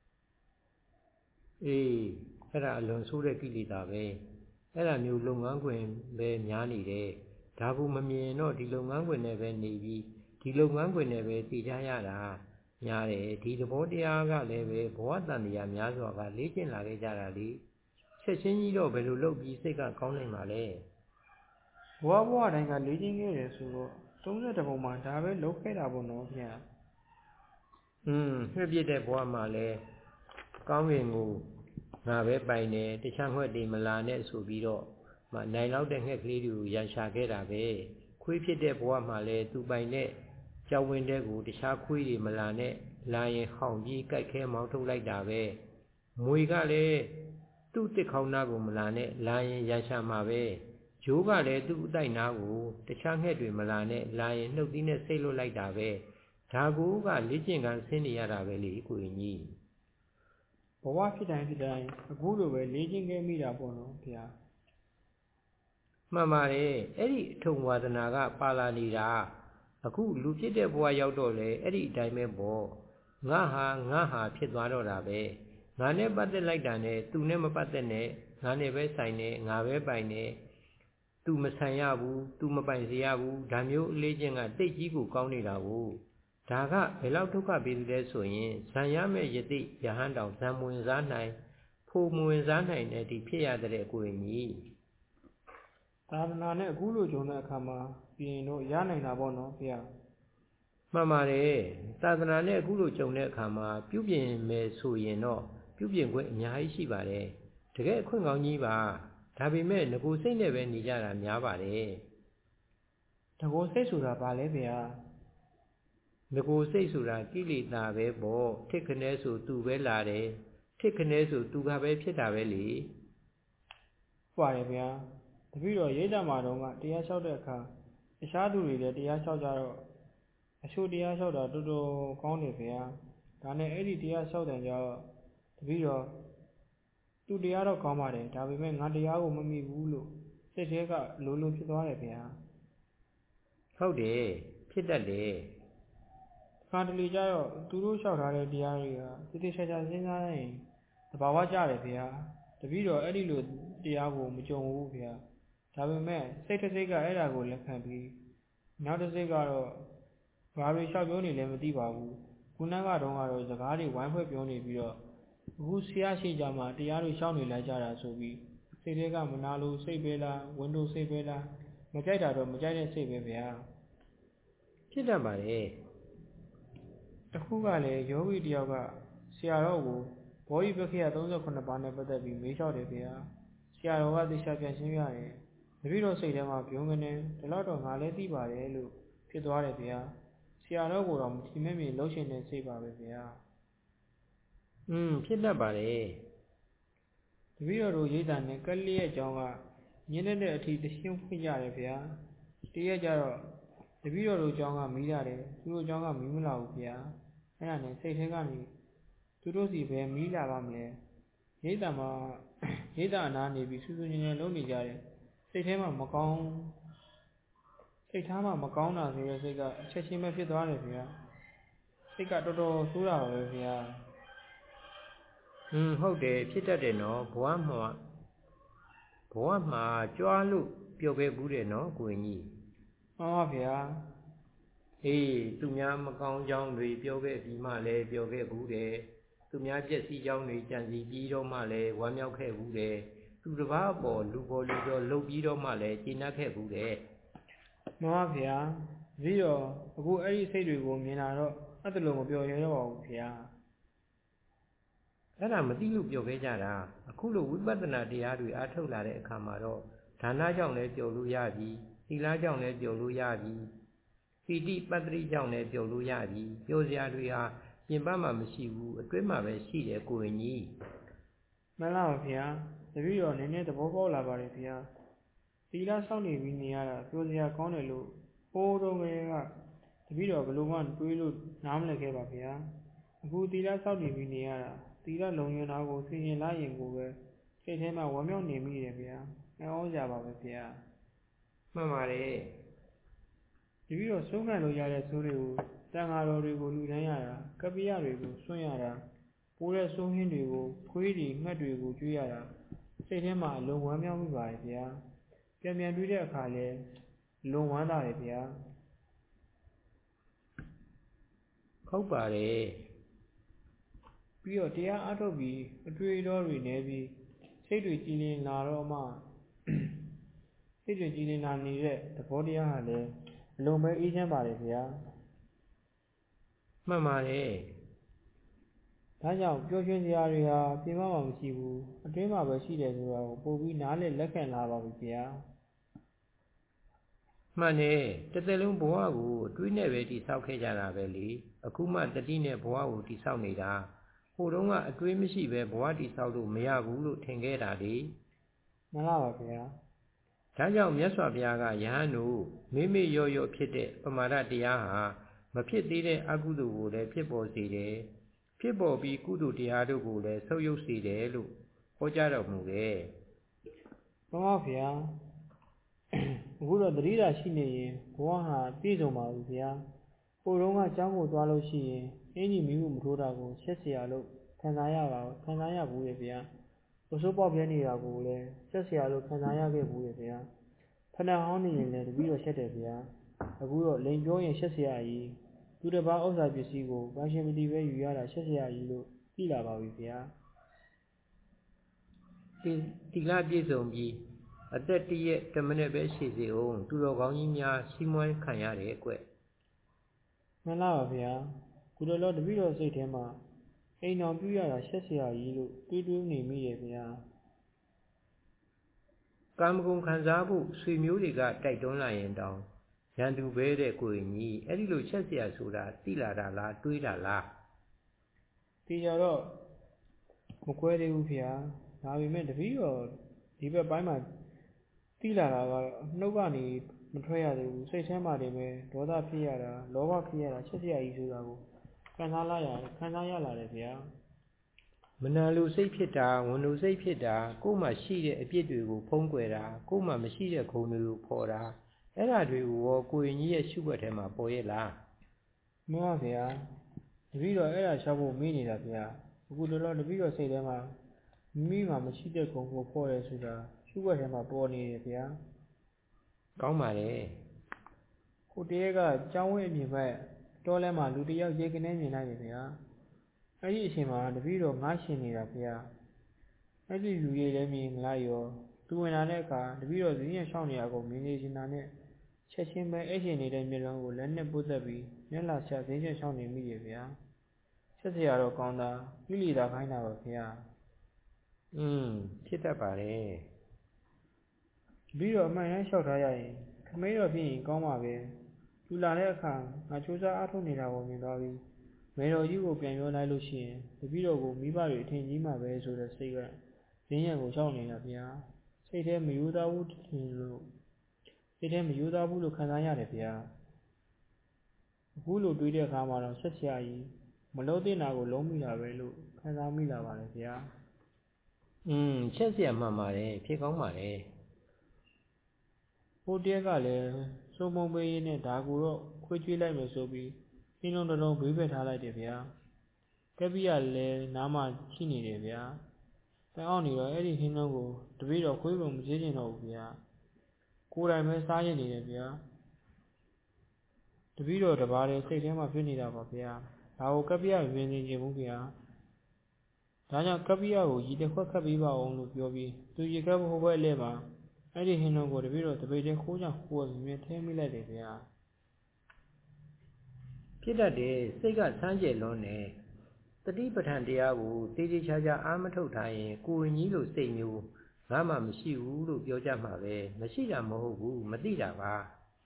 အေးအဲ့ဒါအလွန်ဆိုးတဲ့ကိလေသာပဲအဲ့ဒါမျိုးလုပ်ငန်းခွင်ပဲများနေတယ်ဒါကူမမြင်တော့ဒီလုပ်ငန်းခွင်နဲ့ပဲနေပြီးဒီလုပ်ငန်းခွင်နဲ့ပဲသိကြရတာများတယ်ဒီသဘောတရားကလည်းပဲဘဝတန်တရားများစွာကလေ့ကျင့်လာခဲ့ကြတာလေချက်ချင်းကြီးတော့ဘယ်လိုလုပ်ပြီးစိတ်ကကောင်းနိုင်မှာလဲဘဝဘဝတိုင်းကလေ့ကျင့်ခဲ့တယ်ဆိုတော့သုံး၁ပုံမှာဒါပဲလုပ်ခဲ့တာပေါ့နော်ဗျာอืมဖြည့်ပြတဲ့ဘဝမှာလဲကောင်းကင်ကိုငါပဲပိုင်တယ်တခြားငှက်တွေမလာနဲ့ဆိုပြီးတော့မနိုင်တော့တဲ့ငှက်ကလေးတွေကိုရန်ရှာခဲ့တာပဲခွေးဖြစ်တဲ့ဘဝမှာလဲသူပိုင်တဲ့ကြောက်ဝင်တဲ့ကိုတခြားခွေးတွေမလာနဲ့လာရင်ဟောင်ကြီးကြိုက်ခဲမောင်းထုတ်လိုက်တာပဲမွေကလည်းသူ့တစ်ခေါင်းသားကိုမလာနဲ့လာရင်ရရှာမှာပဲဂျိုးကလည်းသူ့အတိုက်နာကိုတခြားငှက်တွေမလာနဲ့လာရင်နှုတ်သီးနဲ့ဆိတ်လွတ်လိုက်တာပဲဒါကိုကလေ့ကျင့်ခန်းဆင်းနေရတာပဲလေကိုရင်ကြီးဘဝဖြစ်တိုင်းဖြစ်တိုင်းအခုလိုပဲလေ့ကျင့်ခဲ့မိတာပေါ့နော်ဗျာမှန်ပါတယ်အဲ့ဒီအထုံဝါဒနာကပါလာနေတာအခုလူဖြစ်တဲ့ဘဝရောက်တော့လေအဲ့ဒီအတိုင်းပဲပေါ့ငါဟာငါဟာဖြစ်သွားတော့တာပဲငါနဲ့ပတ်သက်လိုက်တာနဲ့သူနဲ့မပတ်သက်နဲ့ငါနဲ့ပဲဆိုင်နေငါပဲပိုင်နေသူမဆိုင်ရဘူးသူမပိုင်စေရဘူးဒါမျိုးအလေးချင်းကတိတ်ကြီးကိုကောင်းနေတာကိုဒါကဘယ်လောက်ဒုက္ခပေးလဲဆိုရင်ဇံရမဲ့ယတိယဟန်တောင်ဇံမဝင်စားနိုင်ဖို့မဝင်စားနိုင်တဲ့ဒီဖြစ်ရတဲ့ကိုရင်ကြီးသာသနာနဲ့အခုလိုကြုံတဲ့အခါမှာပြင်တော့ရနိုင်တာပေါ့နော်ဗျာမှန်ပါတယ်သာသနာနဲ့အခုလိုကြုံတဲ့အခါမှာပြုပြင်မယ်ဆိုရင်တော့ပြုပြင်ခွင့်အများကြီးရှိပါတယ်တကယ်အခွင့်ကောင်းကြီးပါဒါပေမဲ့ငကိုစိတ်နဲ့ပဲနေကြတာများပါတယ်ငကိုစိတ်ဆိုတာဘာလဲဗျာငကိုစိတ်ဆိုတာကိလေသာပဲပေါ့ထစ်ခနဲဆိုသူပဲလာတယ်ထစ်ခနဲဆိုသူကပဲဖြစ်တာပဲလေဟုတ်ပါတယ်ဗျာတပည့်တော်ရိတ်တမှာတော့ကတရားလျှောက်တဲ့အခါတခြားသူတွေလည်းတရားလျှောက်ကြတော့အချို့တရားလျှောက်တာတော်တော်ကောင်းတယ်ဗျာဒါနဲ့အဲ့ဒီတရားလျှောက်တယ်ကြတော့တပည့်တော်သူတရားတော့ကောင်းပါတယ်ဒါပေမဲ့ငါတရားကိုမမိဘူးလို့စိတ်ထဲကလိုလိုဖြစ်သွားတယ်ဗျာဟုတ်တယ်ဖြစ်တတ်တယ်ခါတလေကြတော့သူတို့လျှောက်ထားတဲ့တရားတွေကတိတိကျကျစဉ်းစားရင်သဘာဝကျတယ်ဗျာတပည့်တော်အဲ့ဒီလိုတရားကိုမကြုံဘူးဗျာဒါပေမဲ့စိတ်တစ်စိတ်ကအဲ့ဒါကိုလက်ခံပြီးနောက်တစ်စိတ်ကတော့ဘာတွေလျှောက်ပြောနေလဲမသိပါဘူးခုနကတော့ကတော့စကားတွေဝိုင်းဖွဲ့ပြောနေပြီးတော့အခုဆရာရှိကြမှာတရားတွေရှောင်းနေလိုက်ကြတာဆိုပြီးစိတ်တွေကမနာလို့စိတ်ပဲလားဝန်တို့စိတ်ပဲလားမကြိုက်တာတော့မကြိုက်တဲ့စိတ်ပဲဗျာဖြစ်တတ်ပါလေတခုကလည်းယောဂီတယောက်ကဆရာတော်ကိုဘောဓိပက္ခိယသုံးဆယ်ခုနှစ်ပါးနဲ့ပတ်သက်ပြီးမေးလျှောက်တယ်ဗျာဆရာတော်ကသိချပြန်ရှင်းပြတယ်တပည့်တော်စိတ်ထဲမှာပြုံးကနေဒီလောက်တော့ငါလည်းသိပါတယ်လို့ဖြစ်သွားတယ်ဗျာဆရာတော်ကိုတော့မထီမဲ့မြင်လှုပ်ရှင်တဲ့စိတ်ပါပဲဗျာอืมဖြစ်တတ်ပါလေတပည့်တော်တို့ရိတ်တံနဲ့ကလေးရဲ့အကြောင်းကညင်းတဲ့အထိတရှင်းဖွင့်ကြတယ်ဗျာတရက်ကြတော့တပည့်တော်တို့အကြောင်းကမီးရတယ်သူတို့အကြောင်းကမီးမလာဘူးဗျာအဲ့ဒါနဲ့စိတ်ထဲကနေသူတို့စီပဲမီးလာပါမလဲရိတ်တံမှာရိတ်တံအနာနေပြီးစူးစူးညံညံလုံးနေကြတယ်စိတ်ထဲမှာမကောင်းစိတ်ထားမှာမကောင်းတာဆိုတဲ့စိတ်ကအချက်ချင်းပဲဖြစ်သွားတယ်ဗျာစိတ်ကတော်တော်ဆိုးတာပါပဲဗျာอืมဟုတ်တယ်ဖြစ်တတ်တယ်နော်ဘဝမှာဘဝမှာကြွားလို့ပြောခဲ့ဘူးတယ်နော်ကိုရင်ကြီးမှန်ပါဗျာအေးသူများမကောင်းကြောင်းတွေပြောခဲ့ပြီးမှလည်းပြောခဲ့ဘူးတယ်သူများပြည့်စည်ကြောင်းတွေကြံစီပြီးတော့မှလည်းဝမ်းမြောက်ခဲ့ဘူးတယ်သူတစ်ပါးပေါ်လူပေါ်လူတော်လှုပ်ပြီးတော့မှလည်းကျေနပ်ခဲ့ဘူးတယ်မှန်ပါဗျာပြီးတော့အခုအဲ့ဒီစိတ်တွေကိုမြင်လာတော့အဲ့ဒါလို့မပြောရတော့ပါဘူးဗျာအဲ့ဒါမသိလို့ပြောခဲ့ကြတာအခုလိုဝိပဿနာတရားတွေအားထုတ်လာတဲ့အခါမှာတော့ဒါနကြောင့်လည်းပြောလို့ရပြီသီလကြောင့်လည်းပြောလို့ရပြီပီတိပတ္တိကြောင့်လည်းပြောလို့ရပြီပြောစရာတွေဟာပြင်ပမှာမရှိဘူးအတွင်းမှာပဲရှိတယ်ကိုရင်ကြီးမှန်လားဗျာတပည့်တော်နည်းနည်းသဘောပေါက်လာပါတယ်ဗျာသီလစောင့်နေပြီးနေရတာပြောစရာကောင်းတယ်လို့ဟိုးတော့ကလေးကတပည့်တော်ဘယ်လိုမှတွေးလို့နားမလည်ခဲ့ပါဗျာအခုသီလစောင့်နေပြီးနေရတာသီလလုံရင်တာကိုသိရင်လားရင်ကိုပဲစိတ်ထဲမှာဝမ်းမြောက်နေမိတယ်ဗျာနှောင်းကြပါပဲဗျာမှန်ပါတယ်တပည့်တော်ဆုံးခံလို့ရတဲ့ဆိုးတွေကိုတန်ဃာတော်တွေကိုလူတန်းရတာကပ္ပိယတွေကိုဆွန့်ရတာပိုးတဲ့ဆိုးဟင်းတွေကိုခွေးတွေငှက်တွေကိုကျွေးရတာစိတ်ထဲမှာအလုံးဝမ်းမြောက်မိပါတယ်ဗျာပြန်ပြန်တွေ့တဲ့အခါလဲလုံဝမ်းသာတယ်ဗျာဟုတ်ပါတယ်ပြီးတော့တရားအားထုတ်ပြီးအတွေ့အကြုံတွေနေပြီးစိတ်တွေကြည်လင်လာတော့မှစိတ်တွေကြည်လင်လာနေတဲ့သဘောတရားဟာလည်းအလုံးပဲအေးချမ်းပါတယ်ဗျာမှန်ပါတယ်ဒါကြောင့်ပျော်ရွှင်စရာတွေဟာပြင်ပမှာမရှိဘူးအတွင်းမှာပဲရှိတယ်ဆိုတာကိုပို့ပြီးနားလည်လက်ခံလာပါပြီဗျာမမှန်တယ်တစ်သက်လုံးဘဝကိုတွေးနဲ့ပဲတိဆောက်ခဲ့ကြတာပဲလေအခုမှတတိနဲ့ဘဝကိုတိဆောက်နေတာဟိုတုန်းကအတွေးမရှိပဲဘဝတိဆောက်လို့မရဘူးလို့ထင်ခဲ့တာလေမှန်ပါပါဗျာဒါကြောင့်မြတ်စွာဘုရားကယဟန်တို့မိမိရော့ရော့ဖြစ်တဲ့ပမာဒတရားဟာမဖြစ်သေးတဲ့အကုသိုလ်ကိုလည်းဖြစ်ပေါ်စေတယ်ဖြစ်ပေါ်ပြီးကုသိုလ်တရားတို့ကိုလည်းဆုပ်ယုပ်စေတယ်လို့ဟောကြားတော်မူတယ်မှန်ပါဗျာအခုတော့တတိတာရှိနေရင်ဘဝဟာပြည့်စုံပါဘူးဗျာဟိုတုန်းကကျောင်းကိုသွားလို့ရှိရင်အင်းကြီးမိမှုမထိုးတာကိုဆက်เสียလို့ခံစားရပါခံစားရဘူးလေဗျာဘုစိုးပေါက်ပြနေတာကိုလည်းဆက်เสียလို့ခံစားရခဲ့ဘူးလေဗျာဖဏဟောင်းနေရင်လည်းတပည့်တော်ဆက်တယ်ဗျာအခုတော့လိန်ပြောရင်ဆက်เสียကြီးသူတစ်ပါးဥစ္စာပစ္စည်းကိုဘာရှင်မတိပဲယူရတာဆက်เสียကြီးလို့သိလာပါပြီဗျာဒီတိလပြည့်စုံပြီးအသက်တရက်တမိနစ်ပဲရှိစေအောင်သူတော်ကောင်းကြီးများရှိမွမ်းခံရတယ်အကွမှန်လားပါဗျာကုလိုလောတပည့်တော်စိတ်ထဲမှာအိမ်တော်ပြုရတာရှက်เสียကြီးလို့တွေးတွေးနေမိရဲ့ဗျာကာမဂုဏ်ခံစားဖို့ဆွေမျိုးတွေကတိုက်တွန်းလာရင်တောင်ရန်သူပဲတဲ့ကိုယ်ကြီးအဲ့ဒီလိုရှက်เสียဆိုတာသိလာတာလားတွေးတာလားသိကြတော့မကွဲသေးဘူးဗျာဒါပေမဲ့တပည့်တော်ဒီဘက်ပိုင်းမှာသိလာတာကတော့နှုတ်ကနေမထွက်ရသေးဘူးစိတ်ထဲမှာနေပဲဒေါသဖြစ်ရတာလောဘဖြစ်ရတာချက်စရာကြီးဆိုတာကိုခံစားလာရတယ်ခံစားရလာတယ်ဗျာမနာလိုစိတ်ဖြစ်တာဝန်လိုစိတ်ဖြစ်တာကိုယ်မှရှိတဲ့အပြစ်တွေကိုဖုံးကွယ်တာကိုယ်မှမရှိတဲ့ခုံတွေကိုဖော်တာအဲ့ဒါတွေကိုရောကိုယ်ကြီးရဲ့ရှုွက်ထဲမှာပေါ်ရဲ့လားမှန်ပါဗျာတပည့်တော်အဲ့ဒါရှောက်ဖို့မေးနေတာဗျာအခုတော့တပည့်တော်စိတ်ထဲမှာမိမှမရှိတဲ့ခုံကိုဖော်ရဲဆိုတာရှုွက်ထဲမှာပေါ်နေတယ်ဗျာကောင်းပါလေဟိုတည်းကကျောင်းဝင်းအပြင်ဘက်တောလဲမှာလူတယောက်ရေကနေမြင်လိုက်တယ်ဗျာအဲ့ဒီအချိန်မှာတပည့်တော်ငားရှင်နေတာဗျာအဲ့ဒီလူတွေလည်းမြင်လိုက်ရောသူဝင်လာတဲ့အခါတပည့်တော်ဇင်းရရှောင်းနေရကိုမြင်နေချင်တာနဲ့ချက်ချင်းပဲအဲ့ရှင်နေတဲ့မျက်လုံးကိုလက်နဲ့ပုတ်သက်ပြီးမျက်လာချဇင်းရရှောင်းနေမိတယ်ဗျာဆက်စရာတော့ကောင်းတာကိလေသာခိုင်းတာပါဗျာอืมဖြစ်တတ်ပါတယ်ပြီးတော့အမှန်တမ်းလျှောက်ထားရရင်ခမေးတော်ဖြစ်ရင်ကောင်းပါပဲလူလာတဲ့အခါငါစူးစမ်းအားထုတ်နေတာကိုမြင်သွားပြီးမေတော်ကြီးကိုပြန်ပြောလိုက်လို့ရှိရင်တပည့်တော်ကိုမိဘတွေအထင်ကြီးမှပဲဆိုတဲ့စိတ်ကရင်းရံကိုရှောက်နေတာဗျာစိတ်ထဲမယူသားဘူးထင်လို့စိတ်ထဲမယူသားဘူးလို့ခံစားရတယ်ဗျာအခုလိုတွေးတဲ့အခါမှာတော့ဆက်ဆရာကြီးမလို့တဲ့နာကိုလုံးမိတာပဲလို့ခံစားမိလာပါတယ်ဗျာอืมချက်เสียမှန်ပါတယ်ဖြစ်ကောင်းပါတယ်ဟိုတည်းကလည်းစိုးမုံပေးရင်းနဲ့ဒါကိုတော့ခွေးကျွေးလိုက်မယ်ဆိုပြီးအင်းလုံးတစ်လုံးဘေးဘက်ထားလိုက်တယ်ဗျာကက်ပီကလည်းနားမှရှိနေတယ်ဗျာတန်အောင်နေတော့အဲ့ဒီဟင်းလုံးကိုတပည့်တော်ခွေးပုံမကြည့်ကျင်တော့ဘူးဗျာကိုယ်တိုင်ပဲစားရနေတယ်ဗျာတပည့်တော်တပါးတည်းစိတ်ထဲမှာဖြစ်နေတာပါဗျာဒါကိုကက်ပီကမြင်နေခြင်းဘူးဗျာဒါကြောင့်ကပ္ပိယကိုရည်တစ်ခွက်ခတ်ပေးပါအောင်လို့ပြောပြီးသူရေကပ်ဖို့ဘက်လဲပါအဲ့ဒီဟင်းလုံးကိုတပည့်တော်တပိတ်တည်းခိုးချခိုးရမြင်ထဲမိလိုက်တယ်ဗျာဖြစ်တတ်တယ်စိတ်ကဆန်းကျယ်လွန်းတယ်တတိပဋ္ဌာန်တရားကိုတေးသေးချာချာအားမထုတ်ထားရင်ကိုယ်ကြီးလိုစိတ်မျိုးငါမှမရှိဘူးလို့ပြောကြမှာပဲမရှိတာမဟုတ်ဘူးမသိတာပါ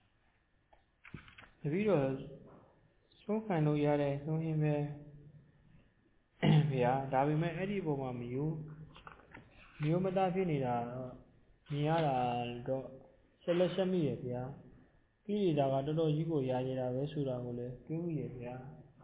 တပည့်တော်စိုးခံလို့ရတဲ့သုံးဟင်းပဲဗျာဒါပေမဲ့အဲ့ဒီပုံမှာမယူမျိုးမသားဖြစ်နေတာတော့မြင်ရတာတော့ဆက်လက်ဆက်မိရဗျာကိလေသာကတော်တော်ကြီးကိုရာရတာပဲဆိုတာကိုလည်းတွေးမိရဗျာ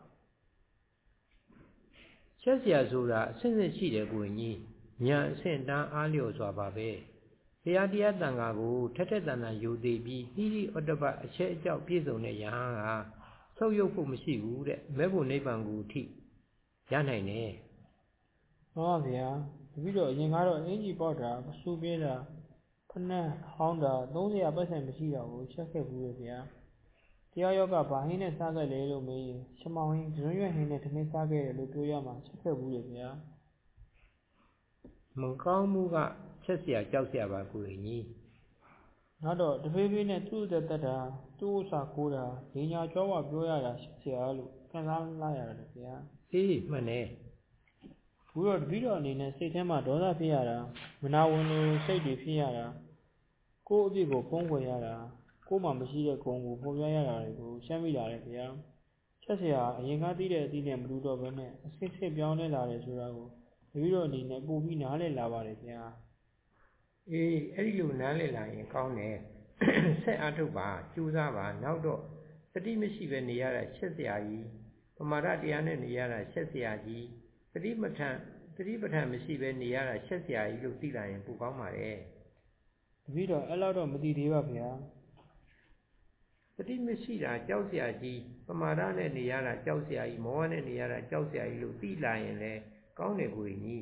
ချက်เสียဆိုတာအဆင့်ဆင့်ရှိတယ်ကိုကြီးညာအဆင့်တန်းအားလျော်စွာပါပဲတရားတရားတန်ခါကိုထက်ထက်တန်တန်ယူသေးပြီးဟိရိဩတ္တပအချက်အကြောက်ပြည့်စုံတဲ့ယဟန်ကဆုပ်ယုပ်ဖို့မရှိဘူးတဲ့မဲ့ဖို့နိဗ္ဗာန်ကိုအထိရနိုင်တယ်ဟောဗျာတပည့်တော်အရင်ကတော့အင်ကြီးပေါက်တာစူပြေးတာဖနှက်ဟောင်းတာသုံးစရာပတ်စံမရှိတော့ဘူးချက်ခဲ့ဘူးလေဗျာတရားယောကဘာဟင်းနဲ့စားခဲ့လေလို့မေးရင်ရှမောင်းဟင်းဒရွံ့ရွက်ဟင်းနဲ့သမင်းစားခဲ့တယ်လို့ပြောရမှာချက်ခဲ့ဘူးလေဗျာမကောင်းမှုကချက်เสียကြောက်เสียပါကိုကြီးနောက်တော့တဖေးဖေးနဲ့သူ့အသက်တက်တာသူ့ဥစ္စာကိုးတာဒီညာကြောဝပြောရတာချက်เสียလို့ခံစားလာရတယ်ဗျာအေးမှန်တယ်ဘူးတော့တပည့်တော်အနေနဲ့စိတ်ထဲမှာဒေါသဖြစ်ရတာမနာဝင်လို့စိတ်တွေဖြစ်ရတာကိုယ့်အပြစ်ကိုဖုံးကွယ်ရတာကိုယ်မှမရှိတဲ့ဂုဏ်ကိုပေါ်ပြရတာတွေကိုရှင်းမိလာတယ်ဗျာချက်စရာအရင်ကသိတဲ့အသည့်နဲ့မတူတော့ဘဲနဲ့အစစ်စစ်ပြောင်းလဲလာတယ်ဆိုတာကိုတပည့်တော်အနေနဲ့ပို့ပြီးနားလည်လာပါတယ်ဗျာအေးအဲ့ဒီလိုနားလည်လာရင်ကောင်းတယ်ဆက်အားထုတ်ပါကြိုးစားပါနောက်တော့တတိမရှိပဲနေရတာချက်စရာကြီးပမာဒတရားနဲ့နေရတာချက်စရာကြီးတတိပဋ္ဌာန်တတိပဋ္ဌာန်မရှိပဲနေရတာချက်စရာကြီးလို့သိလာရင်ပိုကောင်းပါတယ်တပည့်တော်အဲ့လောက်တော့မသိသေးပါဗျာတတိမရှိတာကြောက်စရာကြီးပမာဒနဲ့နေရတာကြောက်စရာကြီးမောဟနဲ့နေရတာကြောက်စရာကြီးလို့သိလာရင်လည်းကောင်းတယ်ကိုကြီး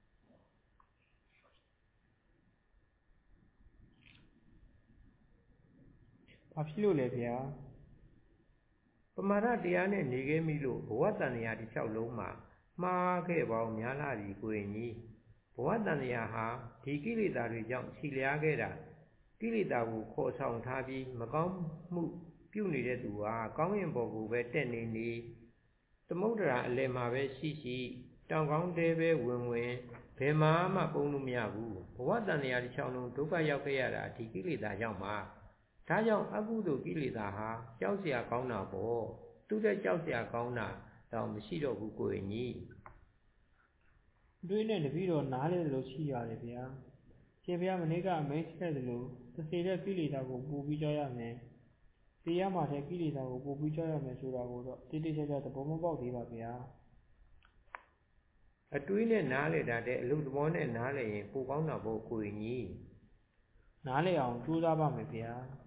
ဘာဖြစ်လို့လဲဗျာပမာဒတရားနဲ့နေခဲ့မိလို့ဘဝတန်ရာတစ်လျှောက်လုံးမှာမှားခဲ့ပေါင်းများလာပြီကိုကြီးဘဝတန်ရာဟာဒီကိလေသာတွေကြောင့်ခြိလျားခဲ့တာကိလေသာကိုခေါ်ဆောင်ထားပြီးမကောင်းမှုပြုနေတဲ့သူဟာကောင်းရင်ပေါ်ကိုပဲတက်နေနေသမုဒ္ဒရာအလယ်မှာပဲရှိရှိတောင်ကောင်းတဲပဲဝင်ဝင်ဘယ်မှမပုံလို့မရဘူးဘဝတန်ရာတစ်လျှောက်လုံးဒုက္ခရောက်ခဲ့ရတာဒီကိလေသာကြောင့်ပါဒါကြောင့်အကုသိုလ်ကိလေသာဟာကြောက်เสียကောင်းတာပေါ့သူတဲ့ကြောက်เสียကောင်းတာတော့မရှိတော့ဘူးကိုရင်ကြီးတွေးနဲ့တပည့်တော်နားလေလို့ရှိရတယ်ဗျာရှင်ဗျာမနေ့ကအမိန့်ဆက်တယ်လို့သစေတဲ့ကိလေသာကိုပူပြီးကြောက်ရမယ်တရားမှာတဲ့ကိလေသာကိုပူပြီးကြောက်ရမယ်ဆိုတာကိုတော့တိတိကျကျသဘောမပေါက်သေးပါဗျာအတွေးနဲ့နားလေတာတဲ့အလုပ်သဘောနဲ့နားလေရင်ပိုကောင်းတာပေါ့ကိုရင်ကြီးနားလေအောင်ကြိုးစားပါမယ်ဗျာ